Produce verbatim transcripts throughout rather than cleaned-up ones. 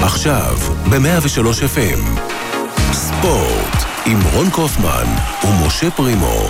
עכשיו, ב-מאה ושלוש אף אם, ספורט, עם רון קופמן ומשה פרימו.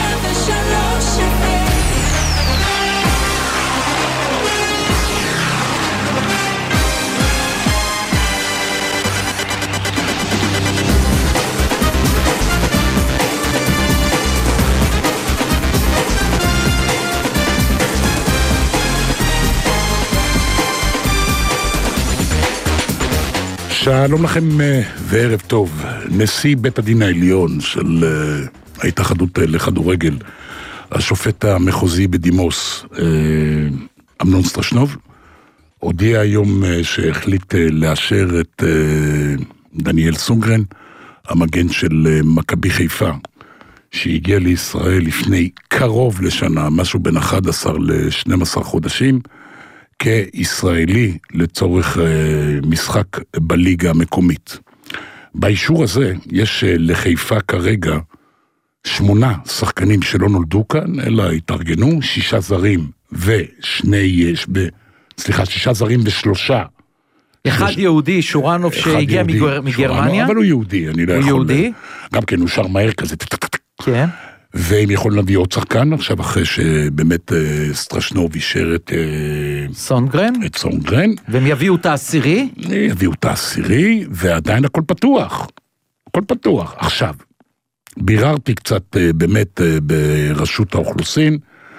שלום לכם וערב טוב. נשיא בית הדין העליון של ההתאחדות לכדורגל, השופט המחוזי בדימוס, אמנון סטרשנוב, הודיע היום שהחליט לאשר את דניאל סונגרן, המגן של מכבי חיפה, שהגיע לישראל לפני קרוב לשנה, משהו בין אחד עשר ל-שנים עשר חודשים, כישראלי לצורך משחק בליגה המקומית. באישור הזה יש לחיפה כרגע שמונה שחקנים שלא נולדו כאן, אלא התארגנו, שישה זרים ושני, סליחה, שישה זרים ושלושה. אחד שלוש... יהודי, שורנוב, שהגיע יהודי, מגר... מגרמניה. אבל הוא יהודי, אני לא הוא יכול... יהודי? גם כן, הוא שר מהר כזה. כן. והם יכולים להביא עוד שחקן, עכשיו אחרי שבאמת סטרשנוב אישר את סונגרן, את סונגרן. והם יביאו את העשירי? יביאו את העשירי, ועדיין הכל פתוח. הכל פתוח. עכשיו, ביררתי קצת באמת ברשות האוכלוסין,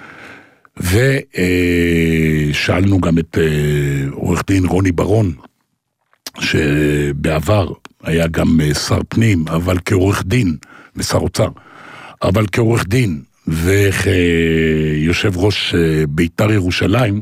ושאלנו גם את עורך דין רוני ברון, שבעבר היה גם שר פנים, אבל כעורך דין ושר אוצר, אבל כעורך דין וכיושב ראש בית"ר ירושלים,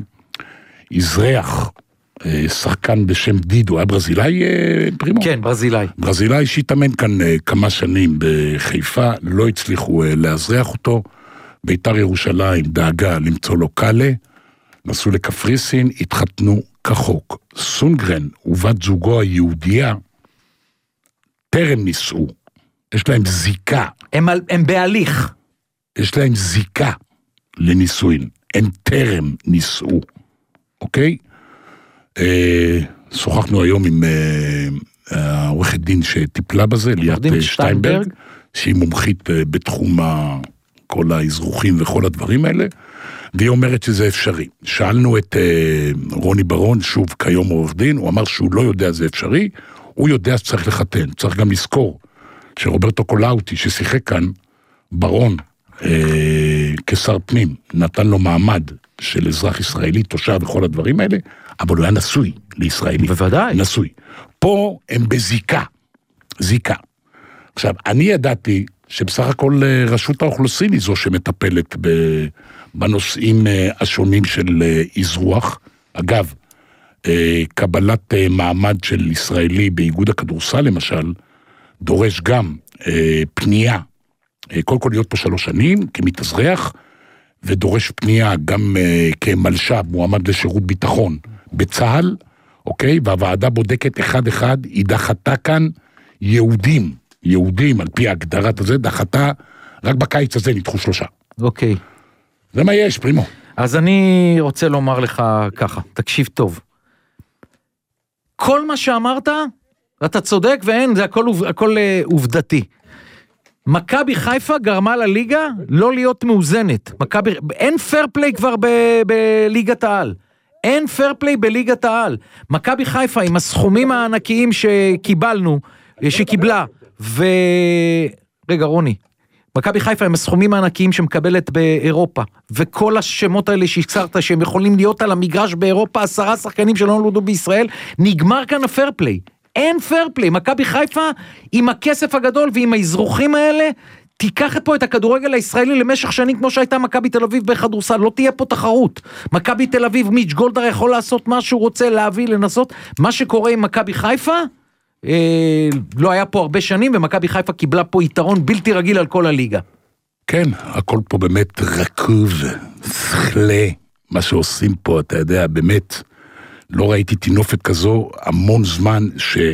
יזרח שחקן בשם דידו, היה ברזילאי פרימו? כן, ברזילאי. ברזילאי שהתאמן כאן כמה שנים בחיפה, לא הצליחו להזרח אותו, בית"ר ירושלים דאגה למצוא לו קלה, נסעו לקפריסין, התחתנו כחוק. סונגרן ובת זוגו היהודייה טרם נישאו, יש להם זיקה. הם, הם בהליך. יש להם זיקה לנישואין. הם טרם נישאו. אוקיי? אה, שוחחנו היום עם אה, העורכת דין שטיפלה בזה, ליאת שטיינברג, שהיא מומחית אה, בתחום ה, כל האזרוחים וכל הדברים האלה, והיא אומרת שזה אפשרי. שאלנו את אה, רוני ברון, שוב כיום עורך דין, הוא אמר שהוא לא יודע זה אפשרי, הוא יודע שצריך לחתן, צריך גם לזכור, שרוברטו קולאוטי ששיחק כאן, ברון, אה, כשר פנים, נתן לו מעמד של אזרח ישראלי, תושב וכל הדברים האלה, אבל הוא היה נשוי לישראלי. בוודאי. נשוי. פה הם בזיקה, זיקה. עכשיו, אני ידעתי שבסך הכל רשות האוכלוסין היא זו שמטפלת בנושאים השונים של אזרוח. אגב, קבלת מעמד של ישראלי באיגוד הכדורסל למשל, דורש גם אה, פנייה, אה, קודם כל להיות פה שלוש שנים כמתאזרח, ודורש פנייה גם אה, כמלש"ב, מועמד לשירות ביטחון בצה"ל, אוקיי? והוועדה בודקת אחד אחד, היא דחתה כאן יהודים, יהודים על פי ההגדרת הזה, דחתה, רק בקיץ הזה נדחו שלושה. אוקיי. זה מה יש, פרימו. אז אני רוצה לומר לך ככה, תקשיב טוב. כל מה שאמרת, אתה צודק ואין, זה הכל, הכל עובדתי. מכבי חיפה גרמה לליגה לא להיות מאוזנת. מכבי, אין פייר פליי כבר ב, בליגת העל. אין פייר פליי בליגת העל. מכבי חיפה עם הסכומים הענקיים שקיבלנו, שקיבלה, ו... רגע רוני, מכבי חיפה עם הסכומים הענקיים שמקבלת באירופה, וכל השמות האלה שהזכרת שהם יכולים להיות על המגרש באירופה, עשרה שחקנים שלא נולדו בישראל, נגמר כאן הפייר פליי. אין פייר פליי, מכבי חיפה עם הכסף הגדול ועם האזרוחים האלה, תיקח פה את הכדורגל הישראלי למשך שנים כמו שהייתה מכבי תל אביב בכדורסל, לא תהיה פה תחרות. מכבי תל אביב, מיץ' גולדהר יכול לעשות מה שהוא רוצה להביא, לנסות, מה שקורה עם מכבי חיפה, אה, לא היה פה הרבה שנים, ומכבי חיפה קיבלה פה יתרון בלתי רגיל על כל הליגה. כן, הכל פה באמת רקוב, שכלה, מה שעושים פה, אתה יודע, באמת, לא ראיתי תינופת כזו המון זמן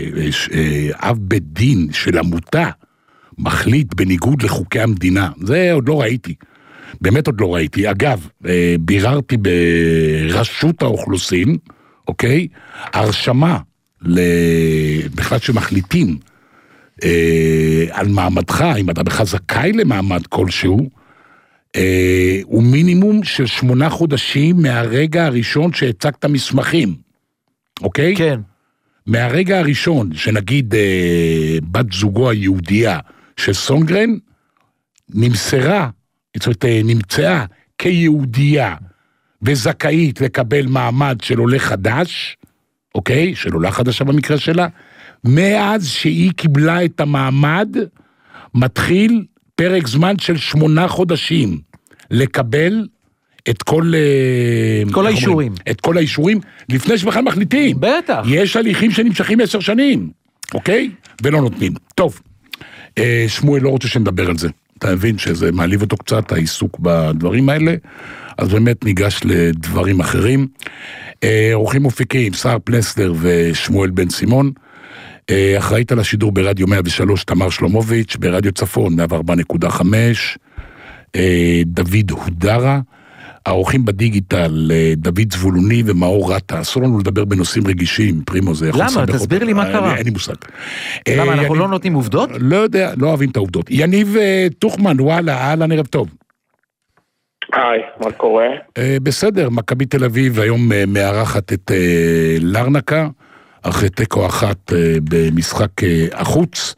שאב בית דין של עמותה מחליט בניגוד לחוקי המדינה. זה עוד לא ראיתי. באמת עוד לא ראיתי. אגב, ביררתי ברשות האוכלוסין, אוקיי? הרשמה בכלל שמחליטים אה, על מעמדך, אם אתה בכלל זכאי למעמד כלשהו, אה, הוא מינימום של שמונה חודשים מהרגע הראשון שהצגת מסמכים, אוקיי? כן. מהרגע הראשון שנגיד אה, בת זוגו היהודייה של סונגרן, נמסרה, זאת אומרת, נמצאה כיהודייה וזכאית לקבל מעמד של עולה חדש, אוקיי? של עולה חדשה במקרה שלה, מאז שהיא קיבלה את המעמד, מתחיל פרק זמן של שמונה חודשים לקבל את כל... את כל האישורים. את כל האישורים, לפני שבכלל מחליטים. בטח. יש הליכים שנמשכים עשר שנים, אוקיי? ולא נותנים. טוב, שמואל לא רוצה שנדבר על זה. אתה מבין שזה מעליב אותו קצת, העיסוק בדברים האלה, אז באמת ניגש לדברים אחרים. אורחים מופיקים, סער פלסנר ושמואל בן סימון, אחראית על השידור ברדיו מאה ושלוש, תמר שלומוביץ', ברדיו צפון, מאה וארבע נקודה חמש, דוד הודרה, האורחים בדיגיטל, דוד זבולוני ומאור רטה, אסור לנו לדבר בנושאים רגישים, פרימו זה יכול לסבך אותם. למה? תסביר לי מה קרה. אין לי מושג. למה, אנחנו לא נותנים עובדות? לא יודע, לא אוהבים את העובדות. יניב תוכמן, וואלה, אהלן, ערב טוב. היי, מה קורה? בסדר, מכבי תל אביב היום מארחת את לרנקה, אחרי תיקו אחת במשחק החוץ,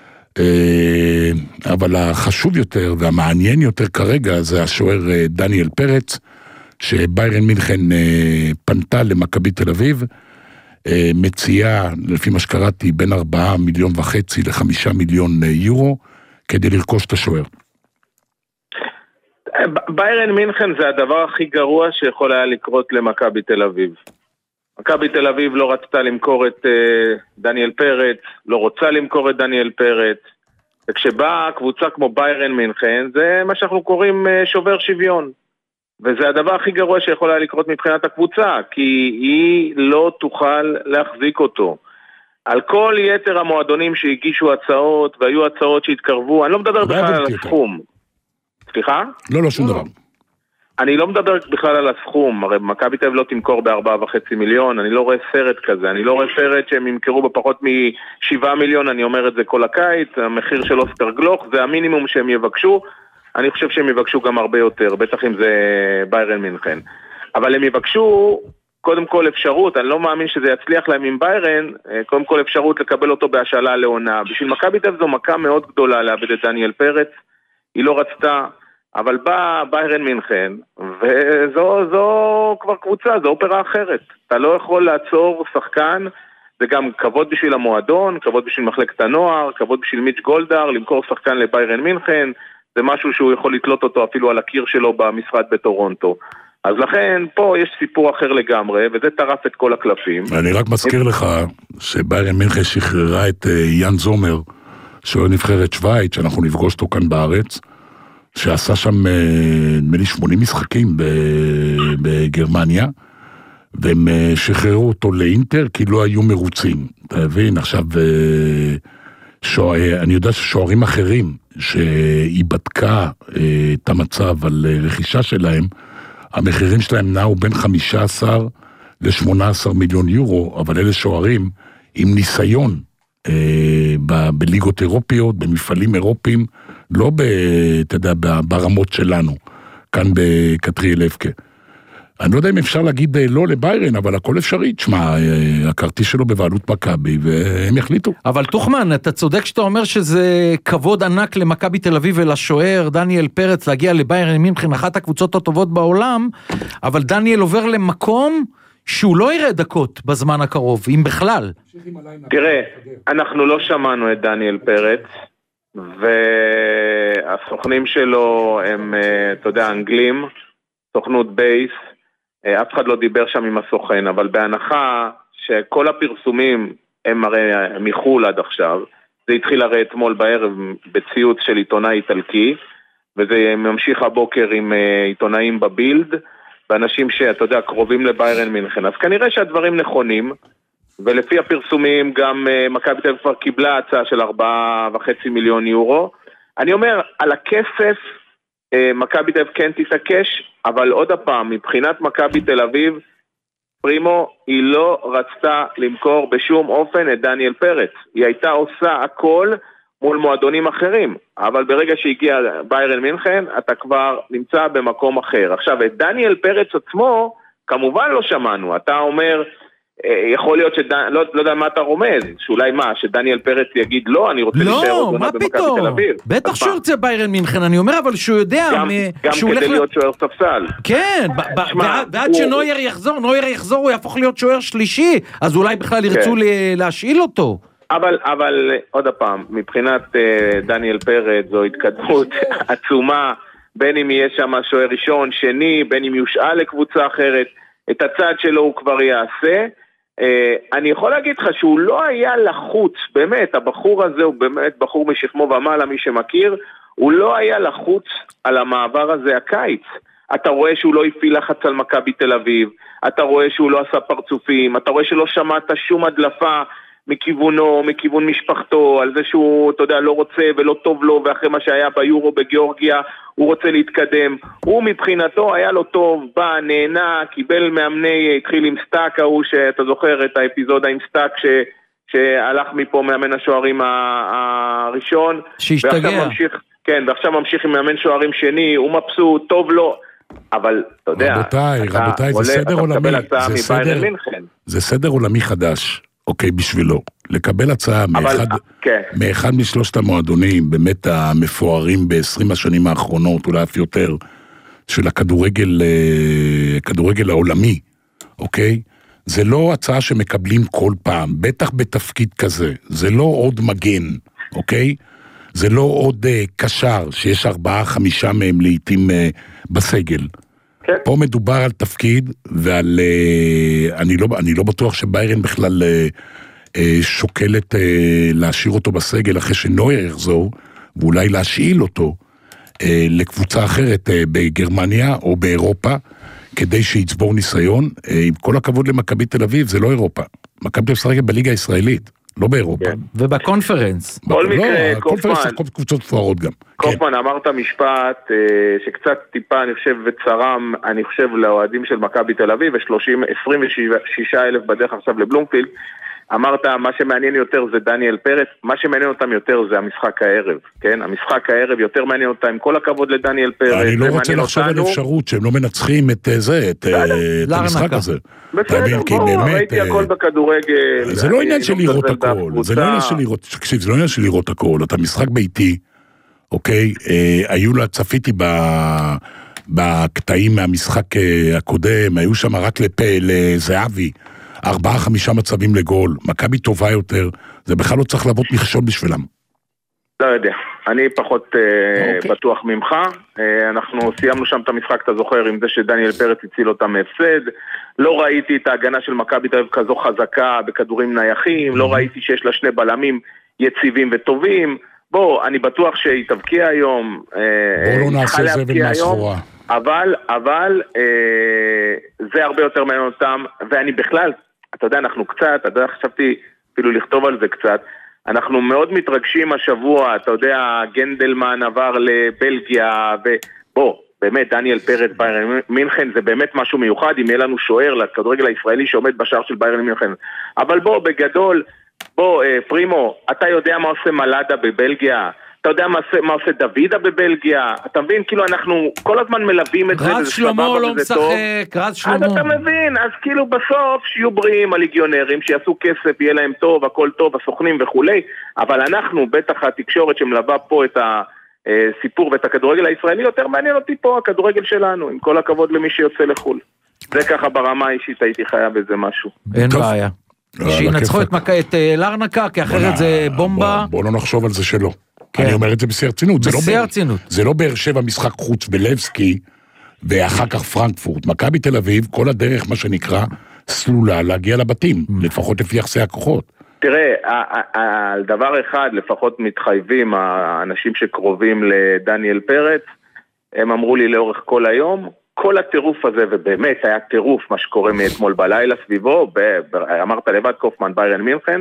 אבל החשוב יותר והמעניין יותר כרגע זה השוער דניאל פרץ, שביירן מינכן פנתה למכבי תל אביב, מציעה, לפי מה שקראתי, בין ארבעה מיליון וחצי לחמישה מיליון יורו, כדי לרכוש את השוער. ביירן מינכן זה הדבר הכי גרוע שיכול היה לקרות למכבי תל אביב. מכבי תל אביב לא רצתה למכור את uh, דניאל פרץ, לא רוצה למכור את דניאל פרץ, וכשבאה קבוצה כמו ביירן מינכן, זה מה שאנחנו קוראים uh, שובר שוויון. וזה הדבר הכי גרוע שיכול היה לקרות מבחינת הקבוצה, כי היא לא תוכל להחזיק אותו. על כל יתר המועדונים שהגישו הצעות, והיו הצעות שהתקרבו, אני לא מדבר בכלל על הסכום. סליחה? לא, לא, שום דבר. אני לא מדבר בכלל על הסכום, הרי מכבי תל אביב לא תמכור בארבעה וחצי מיליון, אני לא רואה סרט כזה, אני לא רואה סרט שהם ימכרו בפחות משבעה מיליון, אני אומר את זה כל הקיץ, המחיר של אוסקר גלוך, זה המינימום שהם יבקשו, אני חושב שהם יבקשו גם הרבה יותר, בטח אם זה ביירן מינכן. אבל הם יבקשו, קודם כל אפשרות, אני לא מאמין שזה יצליח להם עם ביירן, קודם כל אפשרות לקבל אותו בהשאלה לעונה. בשביל מכבי תל אביב זו מכה מאוד גדולה לאבד את דניאל פרץ, היא לא רצתה, אבל בא ביירן מינכן, וזו זו כבר קבוצה, זו אופרה אחרת. אתה לא יכול לעצור שחקן, זה גם כבוד בשביל המועדון, כבוד בשביל מחלקת הנוער, כבוד בשביל מיץ' גולדהר, למכור שחקן לביירן מינכן, זה משהו שהוא יכול לתלות אותו אפילו על הקיר שלו במשרד בטורונטו. אז לכן, פה יש סיפור אחר לגמרי, וזה טרף את כל הקלפים. אני רק מזכיר לך שביירן מינכן שחררה את יאן זומר, שהוא נבחרת שווייץ, שאנחנו נפגוש אותו כאן בארץ, שעשה שם, נדמה לי, שמונים משחקים בגרמניה, והם שחררו אותו לאינטר, כי לא היו מרוצים. אתה מבין, עכשיו, אני יודע ששוערים אחרים, שהיא בדקה את המצב על רכישה שלהם, המחירים שלהם נעו בין חמישה עשר ל-שמונה עשר מיליון יורו, אבל אלה שוערים עם ניסיון ב- בליגות אירופיות, במפעלים אירופיים, לא ב, אתה יודע, ברמות שלנו, כאן בקטריאל אבקה. אני לא יודע אם אפשר להגיד לא לביירן, אבל הכל אפשרי, תשמע, הכרטיס שלו בבעלות מכבי, והם יחליטו. אבל תוכמן, אתה צודק שאתה אומר שזה כבוד ענק למכבי תל אביב ולשוער דניאל פרץ להגיע לביירן מינכן, אחת הקבוצות הטובות בעולם, אבל דניאל עובר למקום שהוא לא יראה דקות בזמן הקרוב, אם בכלל. תראה, אנחנו לא שמענו את דניאל פרץ, והסוכנים שלו הם, אתה יודע, אנגלים, סוכנות בייס, אף אחד לא דיבר שם עם הסוכן, אבל בהנחה שכל הפרסומים הם הרי מחול עד עכשיו, זה התחיל הרי אתמול בערב בציוץ של עיתונאי איטלקי, וזה ממשיך הבוקר עם עיתונאים בבילד, ואנשים שאתה יודע קרובים לביירן מינכן, אז כנראה שהדברים נכונים, ולפי הפרסומים גם מכבי תל אביב כבר קיבלה הצעה של ארבעה וחצי מיליון יורו. אני אומר, על הכסף מכבי תל אביב כן תתעקש, אבל עוד הפעם, מבחינת מכבי תל אביב, פרימו, היא לא רצתה למכור בשום אופן את דניאל פרץ. היא הייתה עושה הכל מול מועדונים אחרים, אבל ברגע שהגיע ביירן מינכן, אתה כבר נמצא במקום אחר. עכשיו, את דניאל פרץ עצמו, כמובן לא שמענו. אתה אומר, יכול להיות שד... לא, לא יודע מה אתה רומז, שאולי מה, שדניאל פרץ יגיד לא, אני רוצה להישאר עוד עונה במכבי תל אביב. בטח שהוא יוצא ביירן מינכן, אני אומר, אבל שהוא יודע... גם, מ... גם כדי להיות שוער ספסל. כן, ב- ב- ועד שנויר יחזור, נויר יחזור, הוא יהפוך להיות שוער שלישי, אז אולי בכלל ירצו כן. להשאיל אותו. אבל, אבל עוד הפעם, מבחינת uh, דניאל פרץ, זו התקדמות עצומה, בין אם יהיה שם שוער ראשון, שני, בין אם יושאל לקבוצה אחרת, את הצד שלו הוא כבר יעשה. Uh, אני יכול להגיד לך שהוא לא היה לחוץ, באמת, הבחור הזה הוא באמת בחור משכמו ומעלה, מי שמכיר, הוא לא היה לחוץ על המעבר הזה הקיץ. אתה רואה שהוא לא הפעיל לחץ על מכבי תל אביב, אתה רואה שהוא לא עשה פרצופים, אתה רואה שלא שמעת שום הדלפה, מכיוונו, מכיוון משפחתו, על זה שהוא, אתה יודע, לא רוצה ולא טוב לו, ואחרי מה שהיה ביורו בגיאורגיה, הוא רוצה להתקדם. הוא מבחינתו היה לו טוב, בא, נהנה, קיבל מאמני, התחיל עם סטאק, ההוא שאתה זוכר את האפיזודה עם סטאק, ש, שהלך מפה מאמן השוערים הראשון. שהשתגע. ועכשיו ממשיך, כן, ועכשיו ממשיך עם מאמן שוערים שני, הוא מבסוט, טוב לו. אבל, אתה יודע, רבותיי, אתה רבותיי, עולה, זה סדר אתה עולמי, מקבל הצעה זה מביירן סדר, מינכן. זה סדר עולמי חדש. אוקיי, בשבילו. לקבל הצעה מאחד, כן. מאחד משלושת המועדונים, באמת המפוארים ב-עשרים השנים האחרונות, אולי אף יותר, של הכדורגל, הכדורגל העולמי, אוקיי? זה לא הצעה שמקבלים כל פעם, בטח בתפקיד כזה. זה לא עוד מגן, אוקיי? זה לא עוד uh, קשר, שיש ארבעה, חמישה מהם לעתים uh, בסגל. כן. פה מדובר על תפקיד, ועל, uh, אני, לא, אני לא בטוח שביירן בכלל uh, uh, שוקלת uh, להשאיר אותו בסגל, אחרי שנויר יחזור, ואולי להשאיל אותו uh, לקבוצה אחרת uh, בגרמניה או באירופה, כדי שיצבור ניסיון. Uh, עם כל הכבוד למכבי תל אביב, זה לא אירופה. מכבי תל אביב בליגה הישראלית. לא באירופה. כן. ובקונפרנס. בכל לא, מקרה, קונפרנס זה קבוצות פוארות גם. קופמן, כן. אמרת משפט שקצת טיפה, אני חושב, וצרם, אני חושב, לאוהדים של מכבי תל אביב, ו-עשרים ושישה אלף בדרך עכשיו לבלומפילד, אמרת, מה שמעניין יותר זה דניאל פרץ, מה שמעניין אותם יותר זה המשחק הערב, כן? המשחק הערב יותר מעניין אותם, עם כל הכבוד לדניאל פרץ. אני לא רוצה לחשוב על אפשרות שהם לא מנצחים את זה, את המשחק הזה. בסדר, בואו, ראיתי הכל בכדורגל. זה לא עניין של לראות הכל, זה לא עניין של לראות, תקשיב, זה לא עניין של לראות הכל, אתה משחק ביתי, אוקיי? היו לה, צפיתי בקטעים מהמשחק הקודם, היו שם רק לזהבי, ארבעה, חמישה מצבים לגול, מכבי טובה יותר, זה בכלל לא צריך לעבוד מכשול בשבילם. לא יודע, אני פחות okay. בטוח ממך, אנחנו סיימנו שם את המשחק, אתה זוכר, עם זה שדניאל פרץ הציל אותם מהפסד, לא ראיתי את ההגנה של מכבי תל אביב כזו חזקה בכדורים נייחים, mm-hmm. לא ראיתי שיש לה שני בלמים יציבים וטובים, בוא, אני בטוח שהיא תבקיע היום, בוא לא נעשה זה ולמסחורה. אבל, אבל, אה, זה הרבה יותר מעניין אותם, ואני בכלל, אתה יודע, אנחנו קצת, אתה יודע, חשבתי אפילו לכתוב על זה קצת, אנחנו מאוד מתרגשים השבוע, אתה יודע, גנדלמן עבר לבלגיה, ובוא, באמת, דניאל פרץ, ביירן מינכן, זה באמת משהו מיוחד, אם יהיה לנו שוער לכדורגל הישראלי שעומד בשער של ביירן מינכן. אבל בוא, בגדול, בוא, אה, פרימו, אתה יודע מה עושה מלאדה בבלגיה? אתה יודע מה, מה עושה דוידה בבלגיה? אתה מבין? כאילו אנחנו כל הזמן מלווים את זה. רז שלמה לא משחק, רז שלמה. אז אתה מבין, אז כאילו בסוף שיהיו בריאים הליגיונרים, שיעשו כסף, יהיה להם טוב, הכל טוב, הסוכנים וכולי, אבל אנחנו, בטח התקשורת שמלווה פה את הסיפור ואת הכדורגל הישראלי, יותר מעניין אותי פה הכדורגל שלנו, עם כל הכבוד למי שיוצא לחול. זה ככה ברמה האישית הייתי חייב איזה משהו. אין בעיה. שינצחו את לרנקה, כי אחרת זה בומבה. בוא לא נחשוב על זה שלא. אני אומר את זה בשיא הרצינות. בשיא הרצינות. זה לא באר שבע משחק חוץ בלבסקי, ואחר כך פרנקפורט. מכבי תל אביב, כל הדרך, מה שנקרא, סלולה להגיע לבתים, לפחות לפי יחסי הכוחות. תראה, על דבר אחד, לפחות מתחייבים האנשים שקרובים לדניאל פרץ, הם אמרו לי לאורך כל היום, כל הטירוף הזה, ובאמת היה טירוף מה שקורה מאתמול בלילה סביבו, אמרת לבד קופמן ביירן מינכן,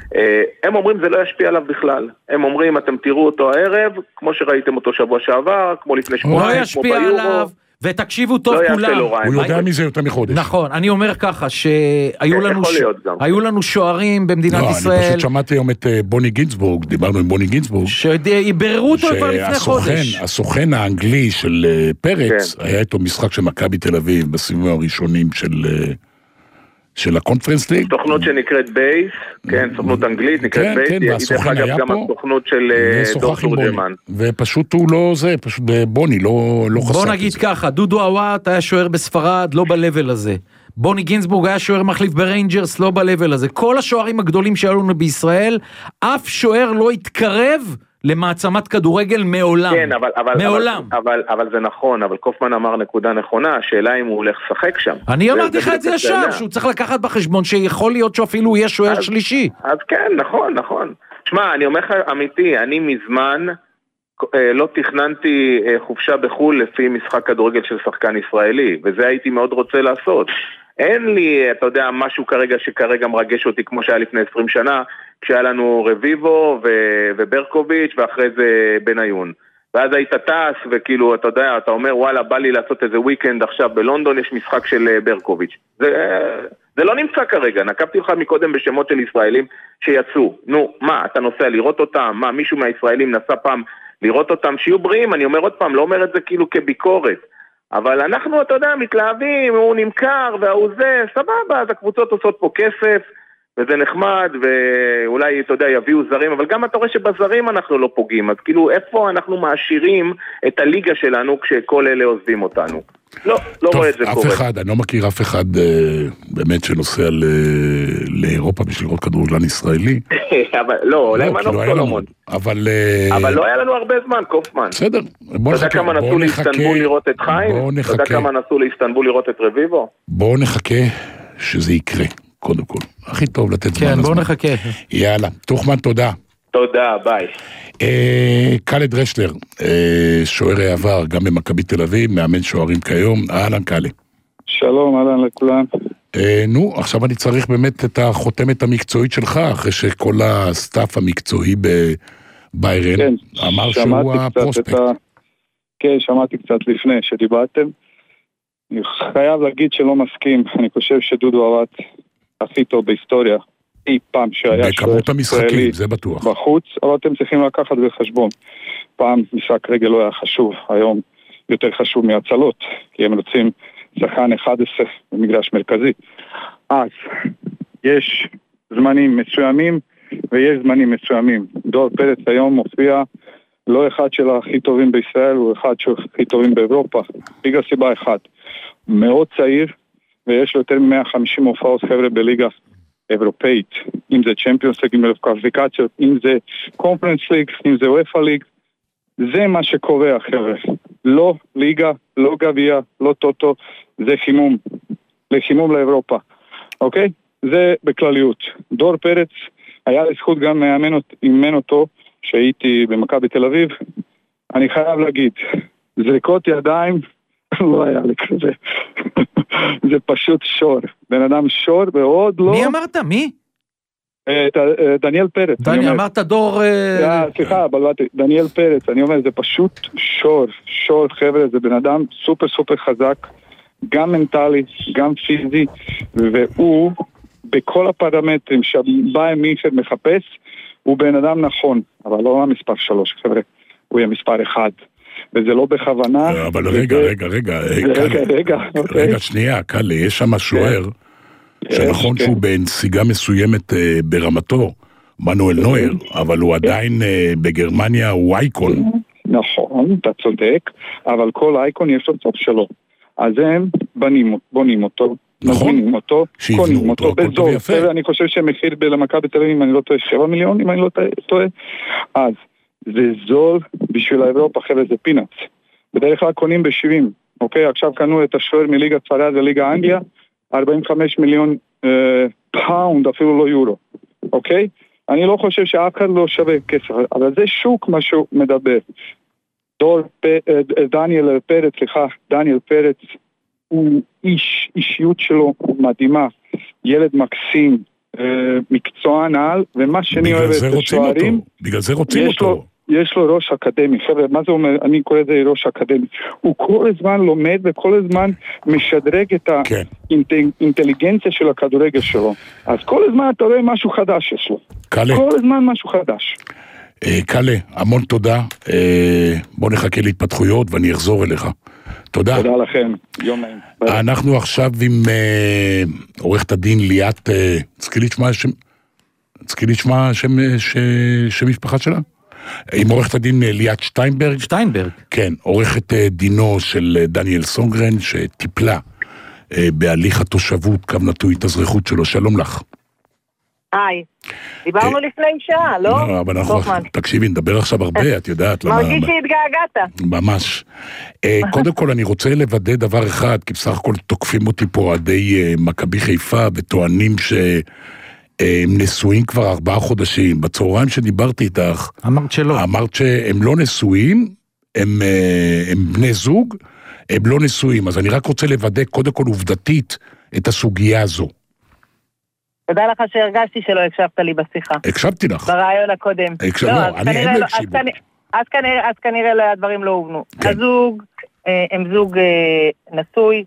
הם אומרים זה לא ישפיע עליו בכלל, הם אומרים אתם תראו אותו הערב, כמו שראיתם אותו שבוע שעבר, כמו לפני שבועיים, כמו ביורו. ותקשיבו טוב לא כולם. הוא יודע מזה יותר מחודש. נכון, אני אומר ככה, שהיו לנו, ש... היו לנו שוערים במדינת לא, ישראל. אני פשוט שמעתי היום את בוני גינסבורג, דיברנו עם בוני גינסבורג. שיבררו אותו כבר לפני חודש. הסוכן האנגלי של פרץ, היה איתו משחק של מכבי תל אביב, בסיבובים הראשונים של... של הקונפרנס ליג. סוכנות שנקראת בייס, כן, סוכנות אנגלית נקראת בייס, היא דרך אגב גם הסוכנות של דור תורג'מן. ופשוט הוא לא זה, פשוט בוני, לא חשף את זה. בוא נגיד ככה, דודו עוואט היה שוער בספרד, לא בלבל הזה. בוני גינסבורג היה שוער מחליף בריינג'רס, לא בלבל הזה. כל השוערים הגדולים שהיו לנו בישראל, אף שוער לא התקרב למעצמת כדורגל מעולם. כן, אבל, אבל, מעולם. אבל, אבל, אבל זה נכון, אבל קופמן אמר נקודה נכונה, השאלה אם הוא הולך לשחק שם. אני אמרתי לך את זה ישר, שהוא צריך לקחת בחשבון שיכול להיות שאפילו יהיה שוער שלישי. אז כן, נכון, נכון. שמע, אני אומר לך אמיתי, אני מזמן לא תכננתי חופשה בחול לפי משחק כדורגל של שחקן ישראלי, וזה הייתי מאוד רוצה לעשות. אין לי, אתה יודע, משהו כרגע שכרגע מרגש אותי כמו שהיה לפני עשרים שנה, כשהיה לנו רביבו ו- וברקוביץ' ואחרי זה בניון. ואז היית טס וכאילו, אתה יודע, אתה אומר, וואלה, בא לי לעשות איזה וויקנד עכשיו בלונדון, יש משחק של ברקוביץ'. זה, זה לא נמצא כרגע, נקבתי לך מקודם בשמות של ישראלים שיצאו. נו, מה, אתה נוסע לראות אותם? מה, מישהו מהישראלים נסע פעם לראות אותם? שיהיו בריאים, אני אומר עוד פעם, לא אומר את זה כאילו כביקורת. אבל אנחנו, אתה יודע, מתלהבים, הוא נמכר והוא זה, סבבה, אז הקבוצות עושות פה כסף, וזה נחמד, ואולי, אתה יודע, יביאו זרים, אבל גם אתה רואה שבזרים אנחנו לא פוגעים, אז כאילו, איפה אנחנו מעשירים את הליגה שלנו כשכל אלה עוזבים אותנו? לא, לא רואה את זה קורה. טוב, אף אחד, אני לא מכיר אף אחד באמת שנוסע לאירופה בשביל לראות כדורגלן ישראלי. אבל לא, אולי מנוף סולומון. אבל... אבל לא היה לנו הרבה זמן, קופמן. בסדר, בוא נחכה. אתה יודע כמה נסו לאיסטנבול לראות את חיים? אתה יודע כמה נסו לאיסטנבול לראות את רביבו? בואו נחכה שזה יקרה, קודם כל. הכי טוב לתת זמן הזמן. כן, בואו נחכה. יאללה, תוכמן, תודה. תודה, ביי. קאלה דרשלר, שוער העבר, גם במכבי תל אביב, מאמן שוערים כיום. אהלן קאלה. שלום, אהלן לכולם. נו, עכשיו אני צריך באמת את החותמת המקצועית שלך, אחרי שכל הסטאפ המקצועי בביירן אמר שהוא הפרוספקט. כן, שמעתי קצת לפני שדיברתם. אני חייב להגיד שלא מסכים, אני חושב שדודו עוואט הכי טוב בהיסטוריה. אי פעם שהיה בכמות המשחקים, זה בטוח. בחוץ, אבל אתם צריכים לקחת בחשבון. פעם משחק רגל לא היה חשוב, היום יותר חשוב מהצלות, כי הם רוצים שחקן אחד עשר במגרש מרכזי. אז יש זמנים מסוימים ויש זמנים מסוימים. דור פרץ היום מופיע לא אחד של הכי טובים בישראל, הוא אחד של הכי טובים באירופה. בגלל סיבה אחת, מאוד צעיר ויש לו יותר מ-מאה וחמישים הופעות חבר'ה בליגה אירופאית, אם זה צ'מפיונס ליג, אם זה קוואליפיקציות, אם זה קונפרנס ליג, אם זה וופא ליג, זה מה שקובע חבר'ה. לא ליגה, לא גביע, לא טוטו, זה חימום, לחימום לאירופה, אוקיי? זה בכלליות. דור פרץ היה לזכות גם מאמן אותו, שהייתי במכבי תל אביב, אני חייב להגיד, זריקות ידיים, לא היה לי כזה. זה פשוט שור. בן אדם שור ועוד לא... מי אמרת? מי? דניאל פרץ. דניאל, אמרת דור... סליחה, בלבטי. דניאל פרץ, אני אומר, זה פשוט שור. שור, חבר'ה, זה בן אדם סופר סופר חזק, גם מנטלי, גם פיזי, והוא, בכל הפרמטרים שבהם מישהו מחפש, הוא בן אדם נכון, אבל לא המספר שלוש, חבר'ה. הוא יהיה מספר אחד. וזה לא בכוונה. אבל רגע, רגע, רגע, רגע, רגע, רגע, שנייה, קאלה, יש שם שוער, שנכון שהוא בנסיגה מסוימת ברמתו, מנואל נויר, אבל הוא עדיין בגרמניה הוא אייקון. נכון, אתה צודק, אבל כל אייקון יש לו סוף שלו. אז הם בונים אותו, מזמינים אותו, קונים אותו בזול. אני חושב שמחיר למכבי תל אביב, אם אני לא טועה, שבעה מיליון, אם אני לא טועה, אז זה זול בשביל האירופה, חבר'ה, זה פינאץ. בדרך כלל קונים ב-שבעים, אוקיי? עכשיו קנו את השוער מליגה ספרד לליגה אנגליה, ארבעים וחמישה מיליון אה, פאונד, אפילו לא יורו, אוקיי? אני לא חושב שאף אחד לא שווה כסף, אבל זה שוק מה שהוא מדבר. דור, פ, אה, דניאל פרץ, סליחה, דניאל פרץ, הוא איש, אישיות שלו מדהימה, ילד מקסים, מקצוען על, ומה שאני אוהב את השוערים, בגלל זה רוצים אותו. יש לו ראש אקדמי, חבר'ה, מה זה אומר? אני קורא לזה ראש אקדמי. הוא כל הזמן לומד וכל הזמן משדרג את כן. האינטליגנציה של הכדורגל שלו. אז כל הזמן אתה רואה משהו חדש יש לו. קלה. כל הזמן משהו חדש. אה, קלה, המון תודה. אה, בוא נחכה להתפתחויות ואני אחזור אליך. תודה. תודה לכם, יום נעים. אנחנו עכשיו עם אה, עורכת הדין ליאת, אה, צריכי לשמוע שם, צריכי לשמוע שם, ש, שם משפחה שלה? עם עורכת הדין ליאת שטיינברג. שטיינברג. כן, עורכת דינו של דניאל סונגרן, שטיפלה אה, בהליך התושבות, קו נטוי התאזרחות שלו. שלום לך. היי, דיברנו לפני שעה, לא? לא, אבל אנחנו, תקשיבי, נדבר עכשיו הרבה, את יודעת. מרגיש שהתגעגעת. ממש. קודם כל אני רוצה לוודא דבר אחד, כי בסך הכל תוקפים אותי פה עדי מכבי חיפה, וטוענים שהם נשואים כבר ארבעה חודשים. בצהריים שדיברתי איתך, אמרת שלא. אמרת שהם לא נשואים, הם, הם בני זוג, הם לא נשואים. אז אני רק רוצה לוודא קודם כל עובדתית את הסוגיה הזו. תודה לך שהרגשתי שלא הקשבת לי בשיחה. הקשבתי לך. ברעיון הקודם. הקשב... לא, אני הם לא הקשיבו. אז כנראה, אז כנראה הדברים לא הובנו. כן. הזוג, הם זוג נשוי,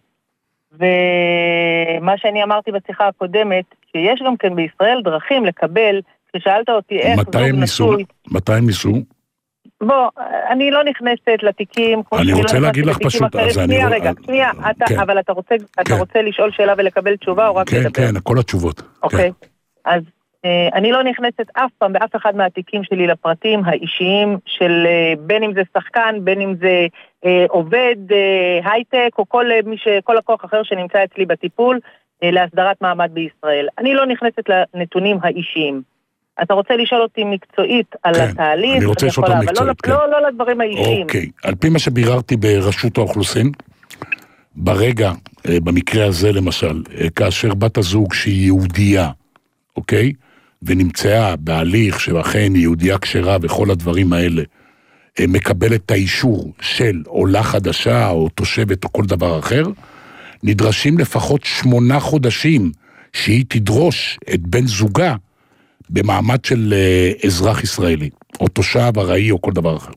ומה שאני אמרתי בשיחה הקודמת, שיש גם כן בישראל דרכים לקבל, כששאלת אותי איך זוג נשוי. מתי הם ניסו? בוא, אני לא נכנסת לתיקים. אני רוצה להגיד לך פשוט, אז אני... שנייה רגע, שנייה, אבל אתה רוצה לשאול שאלה ולקבל תשובה, או רק לדבר? כן, כן, כל התשובות. אוקיי, אז אני לא נכנסת אף פעם באף אחד מהתיקים שלי לפרטים האישיים של בין אם זה שחקן, בין אם זה עובד, הייטק, או כל לקוח אחר שנמצא אצלי בטיפול להסדרת מעמד בישראל. אני לא נכנסת לנתונים האישיים. אתה רוצה לשאול אותי מקצועית על כן, התהליך, אני רוצה לשאול אותי מקצועית, לא, כן. לא, לא לדברים האישיים. אוקיי, על פי מה שביררתי ברשות האוכלוסין, ברגע, במקרה הזה למשל, כאשר בת הזוג שהיא יהודייה, אוקיי, ונמצאה בהליך שאכן יהודייה כשרה וכל הדברים האלה, מקבלת את האישור של עולה חדשה או תושבת או כל דבר אחר, נדרשים לפחות שמונה חודשים שהיא תדרוש את בן זוגה, במעמד של uh, אזרח ישראלי, או תושב ארעי או כל דבר אחר.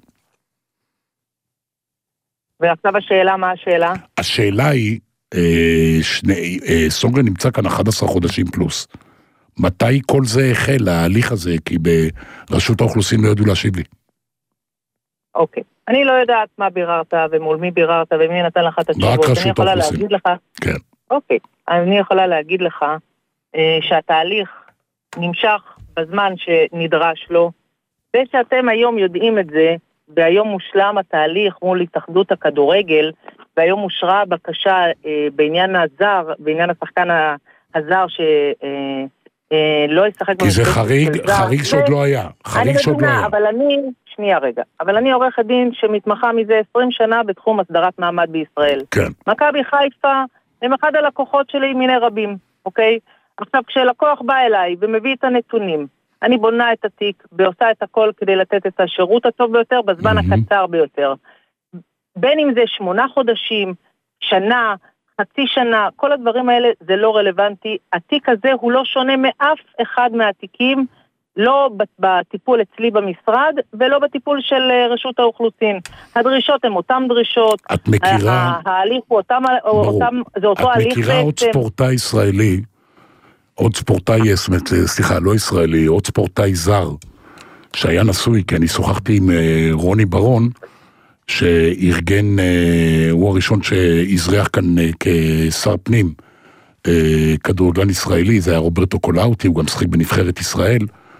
ועכשיו השאלה, מה השאלה? השאלה היא, אה, שני, אה, סונגרן נמצא כאן אחד עשר חודשים פלוס. מתי כל זה החל, ההליך הזה? כי ברשות האוכלוסין לא ידעו להשיב לי. אוקיי. אני לא יודעת מה ביררת ומול מי ביררת ומי נתן לך את התשובות. רק רשות האוכלוסין. כן. אוקיי. אני יכולה להגיד לך אה, שהתהליך נמשך בזמן שנדרש לו, ושאתם היום יודעים את זה, והיום מושלם התהליך מול התאחדות הכדורגל, והיום אושרה בקשה אה, בעניין הזר, בעניין השחקן הזר ש... אה, לא ישחק כי זה חריג, חריג שעוד לא היה. חריג שעוד לא היה. אבל אני, שנייה רגע, אבל אני עורכת דין שמתמחה מזה עשרים שנה בתחום הסדרת מעמד בישראל. כן. מכבי חיפה הם אחד הלקוחות שלי מיני רבים, אוקיי? עכשיו כשלקוח בא אליי ומביא את הנתונים, אני בונה את התיק ועושה את הכל כדי לתת את השירות הטוב ביותר בזמן הקצר ביותר. בין אם זה שמונה חודשים, שנה, חצי שנה, כל הדברים האלה זה לא רלוונטי. התיק הזה הוא לא שונה מאף אחד מהתיקים, לא בטיפול אצלי במשרד, ולא בטיפול של רשות האוכלוסין. הדרישות הן אותן דרישות. את מכירה... ההליך הוא אותם... אותם, זה אותו הליך את מכירה עוד ספורטאי ישראלי, עוד ספורטאי, סליחה, לא ישראלי, עוד ספורטאי זר, שהיה נשוי, כי אני שוחחתי עם רוני ברון, שארגן, הוא הראשון שהזריח כאן כשר פנים, כדורגלן ישראלי, זה היה רוברטו קולאוטי, הוא גם שחק בנבחרת ישראל,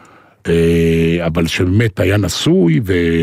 אבל שבאמת היה נשוי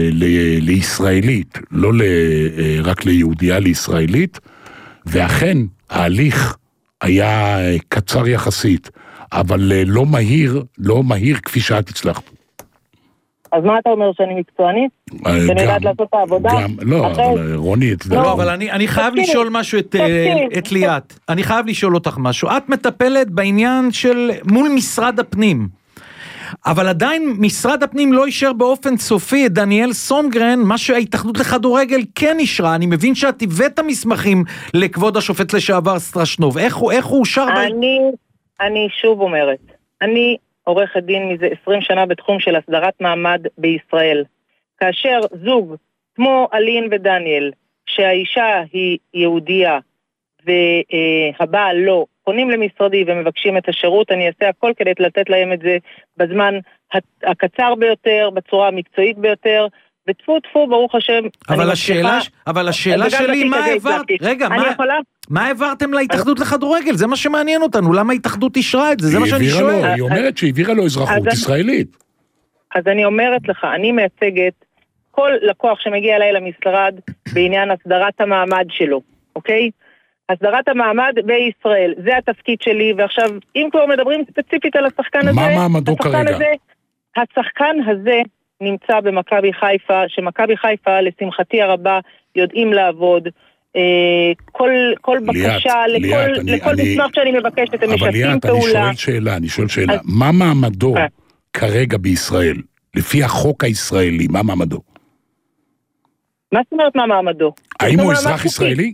ולישראלית, לא רק ליהודיה, לישראלית, ואכן ההליך היה קצר יחסית, אבל לא מהיר, לא מהיר כפי שאת הצלחת. אז מה אתה אומר, שאני מקצוענית? שאני יודעת לעשות את העבודה? גם, לא, אבל רוני... לא, אבל אני חייב לשאול משהו את ליאת. אני חייב לשאול אותך משהו. את מטפלת בעניין של מול משרד הפנים. אבל עדיין משרד הפנים לא אישר באופן סופי את דניאל סונגרן, מה שההתאחדות לכדורגל כן אישרה. אני מבין שאת הבאת המסמכים לכבוד השופט לשעבר סטרשנוב. איך הוא, איך הוא אושר? אני, אני שוב אומרת, אני עורכת דין מזה עשרים שנה בתחום של הסדרת מעמד בישראל. כאשר זוג כמו אלין ודניאל, שהאישה היא יהודייה והבעל לא, פונים למשרדי ומבקשים את השירות, אני אעשה הכל כדי לתת להם את זה בזמן הקצר ביותר, בצורה המקצועית ביותר, וטפו טפו, ברוך השם. אבל השאלה, אבל השאלה שלי, מה העברת, רגע, מה העברתם להתאחדות לכדורגל? זה מה שמעניין אותנו, למה ההתאחדות אישרה את זה? זה מה שאני שואל. היא אומרת שהעבירה לו אזרחות ישראלית. אז אני אומרת לך, אני מייצגת כל לקוח שמגיע אליי למשרד בעניין הסדרת המעמד שלו, אוקיי? הסדרת המעמד בישראל, זה התפקיד שלי, ועכשיו, אם כבר מדברים ספציפית על השחקן הזה, מה מעמדו כרגע? הזה, השחקן הזה נמצא במכבי חיפה, שמכבי חיפה, לשמחתי הרבה, יודעים לעבוד, אה, כל, כל בקשה, ליאת, לכל, ליאת, לכל אני, מסמך שאני מבקשת, אתם משתפים ליאת, פעולה. אבל ליאת, אני שואל שאלה, אני שואל שאלה, אז... מה מעמדו אה. כרגע בישראל? לפי החוק הישראלי, מה מעמדו? מה זאת אומרת מה מעמדו? האם הוא אזרח ישראלי?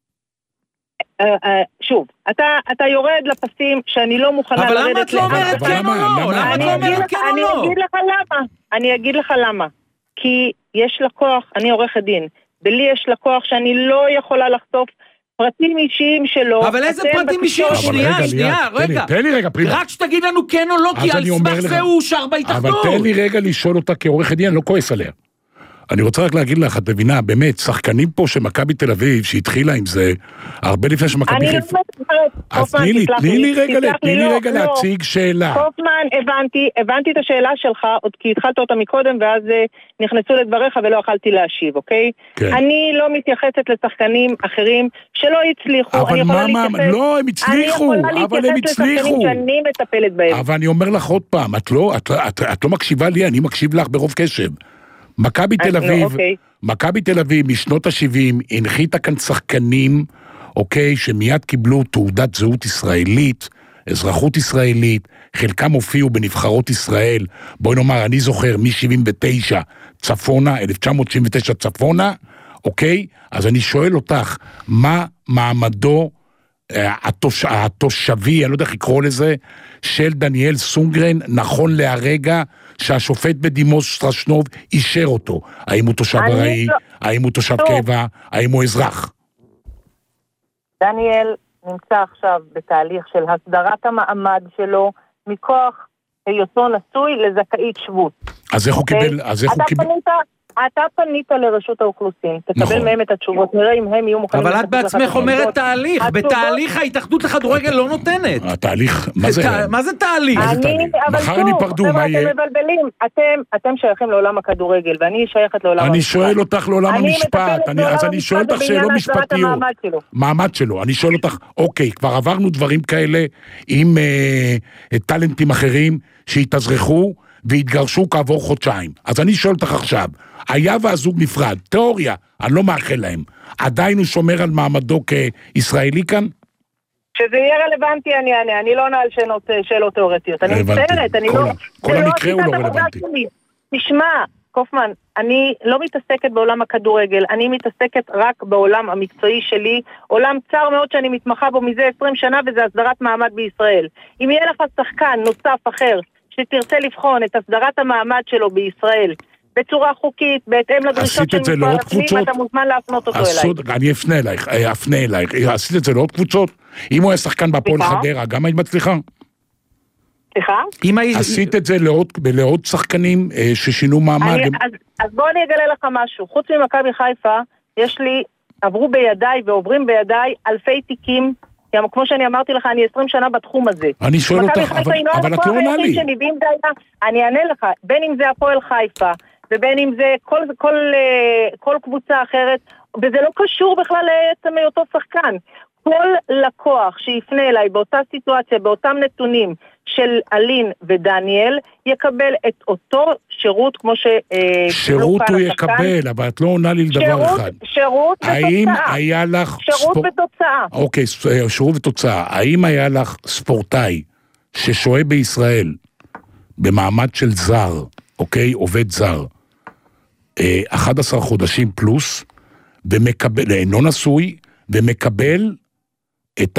שוב, אתה יורד לפסים שאני לא מוכנה לרדת... אבל למה את לא אומרת כן או לא? למה את לא אומרת כן או לא? אני אגיד לך למה. אני אגיד לך למה. כי יש לקוח, אני עורכת דין, ולי יש לקוח שאני לא יכולה לחשוף פרטים אישיים שלו. אבל איזה פרטים אישיים? שנייה, שנייה, רגע. תן לי רגע, פרימה. רק שתגיד לנו כן או לא, כי על סמך זה הוא אושר בהתאחדות. אבל תן לי רגע לשאול אותה כעורכת דין, אני לא כועס עליה. אני רוצה רק להגיד לך, את מבינה, באמת, שחקנים פה שמכבי תל אביב, שהתחילה עם זה, הרבה לפני שמכבי חיפה. אז תני לי, תני לי רגע, תני לי רגע להציג שאלה. קופמן, הבנתי, הבנתי את השאלה שלך, עוד כי התחלת אותה מקודם, ואז נכנסו לדבריך ולא יכלתי להשיב, אוקיי? אני לא מתייחסת לשחקנים אחרים שלא הצליחו. אבל מה, מה, לא, הם הצליחו, אבל הם הצליחו. שאני מטפלת בהם. אבל אני אומר לך עוד פעם, את לא, את לא מקשיבה לי, אני מקשיב לך ברוב קשב. מכבי תל אביב, מכבי תל אביב משנות ה-שבעים הנחיתה כאן שחקנים, אוקיי, שמיד קיבלו תעודת זהות ישראלית, אזרחות ישראלית, חלקם הופיעו בנבחרות ישראל, בואי נאמר, אני זוכר מ-שבעים ותשע צפונה, אלף תשע מאות שבעים ותשע צפונה, אוקיי, אז אני שואל אותך, מה מעמדו התוש... התושבי, אני לא יודע איך לקרוא לזה, של דניאל סונגרן, נכון להרגע, שהשופט בדימוס שטרשנוב אישר אותו. האם הוא תושב ארעי, לא... האם הוא תושב קבע, האם הוא אזרח? דניאל נמצא עכשיו בתהליך של הסדרת המעמד שלו, מכוח היותו נשוי לזכאית שבות. אז איך הוא קיבל, אז איך הוא קיבל... אתה פנית לרשות האוכלוסין, תקבל מהם את התשובות, נראה אם הם יהיו מוכנים... אבל את בעצמך אומרת תהליך, בתהליך ההתאחדות לכדורגל לא נותנת. התהליך, מה זה? מה זה תהליך? מחר הם ייפרדו, מה יהיה? אתם מבלבלים, אתם שייכים לעולם הכדורגל, ואני שייכת לעולם המשפט. אני שואל אותך לעולם המשפט, אז אני שואל אותך שאלות משפטיות. מעמד שלו, אני שואל אותך, אוקיי, כבר עברנו דברים כאלה עם טלנטים אחרים שהתאזרחו והתגרשו כעבור חודשיים. אז אני שואל אותך עכשיו, היה והזוג נפרד, תיאוריה, אני לא מאחל להם, עדיין הוא שומר על מעמדו כישראלי כאן? שזה יהיה רלוונטי, אני אענה, אני לא עונה על שאלות תיאורטיות, אני מצטערת, אני לא... כל המקרה הוא לא רלוונטי. תשמע, קופמן, אני לא מתעסקת בעולם הכדורגל, אני מתעסקת רק בעולם המקצועי שלי, עולם צר מאוד שאני מתמחה בו מזה עשרים שנה, וזה הסדרת מעמד בישראל. אם יהיה לך שחקן נוסף אחר, שתרצה לבחון את הסדרת המעמד שלו בישראל, בצורה חוקית, בהתאם לדרישות של משרד הפנים, אתה מוזמן להפנות אותו אליי. אני אפנה אלייך, אפנה אלייך. עשית את זה לעוד קבוצות? אם הוא היה שחקן בהפועל חדרה, גם היית מצליחה? סליחה? עשית את זה לעוד שחקנים ששינו מעמד? אז בוא אני אגלה לך משהו. חוץ ממכבי חיפה, יש לי, עברו בידיי ועוברים בידיי אלפי תיקים, כמו שאני אמרתי לך, אני עשרים שנה בתחום הזה. אני שואל אותך, אבל את לא עונה לי. אני אענה לך, בין אם זה הפועל חיפה, ובין אם זה כל, כל, כל קבוצה אחרת, וזה לא קשור בכלל לעצם מאותו שחקן. כל לקוח שיפנה אליי באותה סיטואציה, באותם נתונים של אלין ודניאל, יקבל את אותו שירות כמו ש... שירות הוא יקבל, אבל את לא עונה לי לדבר אחד. שירות ותוצאה. האם היה לך... שירות ותוצאה. אוקיי, שירות ותוצאה. האם היה לך ספורטאי ששוהה בישראל במעמד של זר, אוקיי, עובד זר, אחד עשר חודשים פלוס, ומקבל, אינו נשוי, ומקבל את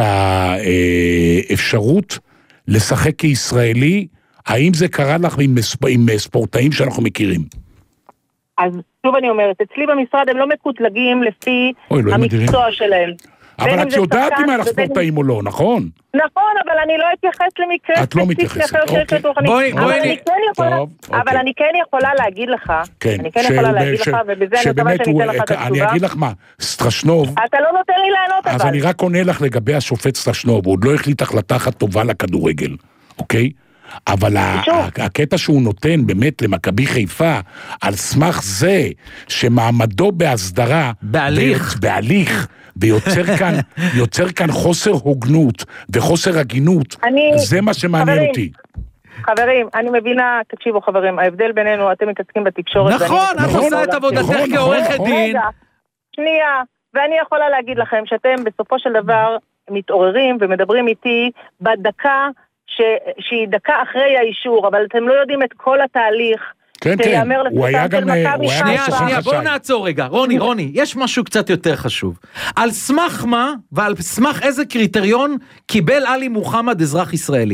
האפשרות לשחק כישראלי, האם זה קרה לך עם, עם ספורטאים שאנחנו מכירים? אז שוב אני אומרת, אצלי במשרד הם לא מקוטלגים לפי המקצוע שלהם. אבל את יודעת אם אנחנו ספורטאים או לא, נכון? נכון, אבל אני לא אתייחס למקרה את לא מתייחסת, אוקיי. בואי, בואי. אבל אני כן יכולה להגיד לך, אני כן יכולה להגיד לך, ובזה אני מקווה שאני אתן לך את התשובה. אני אגיד לך מה, סטרשנוב... אתה לא נותן לי לענות אבל. אז אני רק עונה לך לגבי השופט סטרשנוב, הוא עוד לא החליט החלטה אחת טובה לכדורגל, אוקיי? אבל הקטע שהוא נותן באמת למכבי חיפה, על סמך זה שמעמדו בהסדרה, בהליך, בהליך, ויוצר כאן, יוצר כאן חוסר הוגנות וחוסר הגינות, זה מה שמעניין אותי. חברים, אני מבינה, תקשיבו חברים, ההבדל בינינו, אתם מתעסקים בתקשורת. נכון, את עושה את עבודתך כעורכת דין. שנייה, ואני יכולה להגיד לכם שאתם בסופו של דבר מתעוררים ומדברים איתי בדקה שהיא דקה אחרי האישור, אבל אתם לא יודעים את כל התהליך. כן, כן, הוא היה גם... שנייה, שנייה, בואו נעצור רגע. רוני, רוני, יש משהו קצת יותר חשוב. על סמך מה, ועל סמך איזה קריטריון קיבל עלי מוחמד אזרח ישראלי?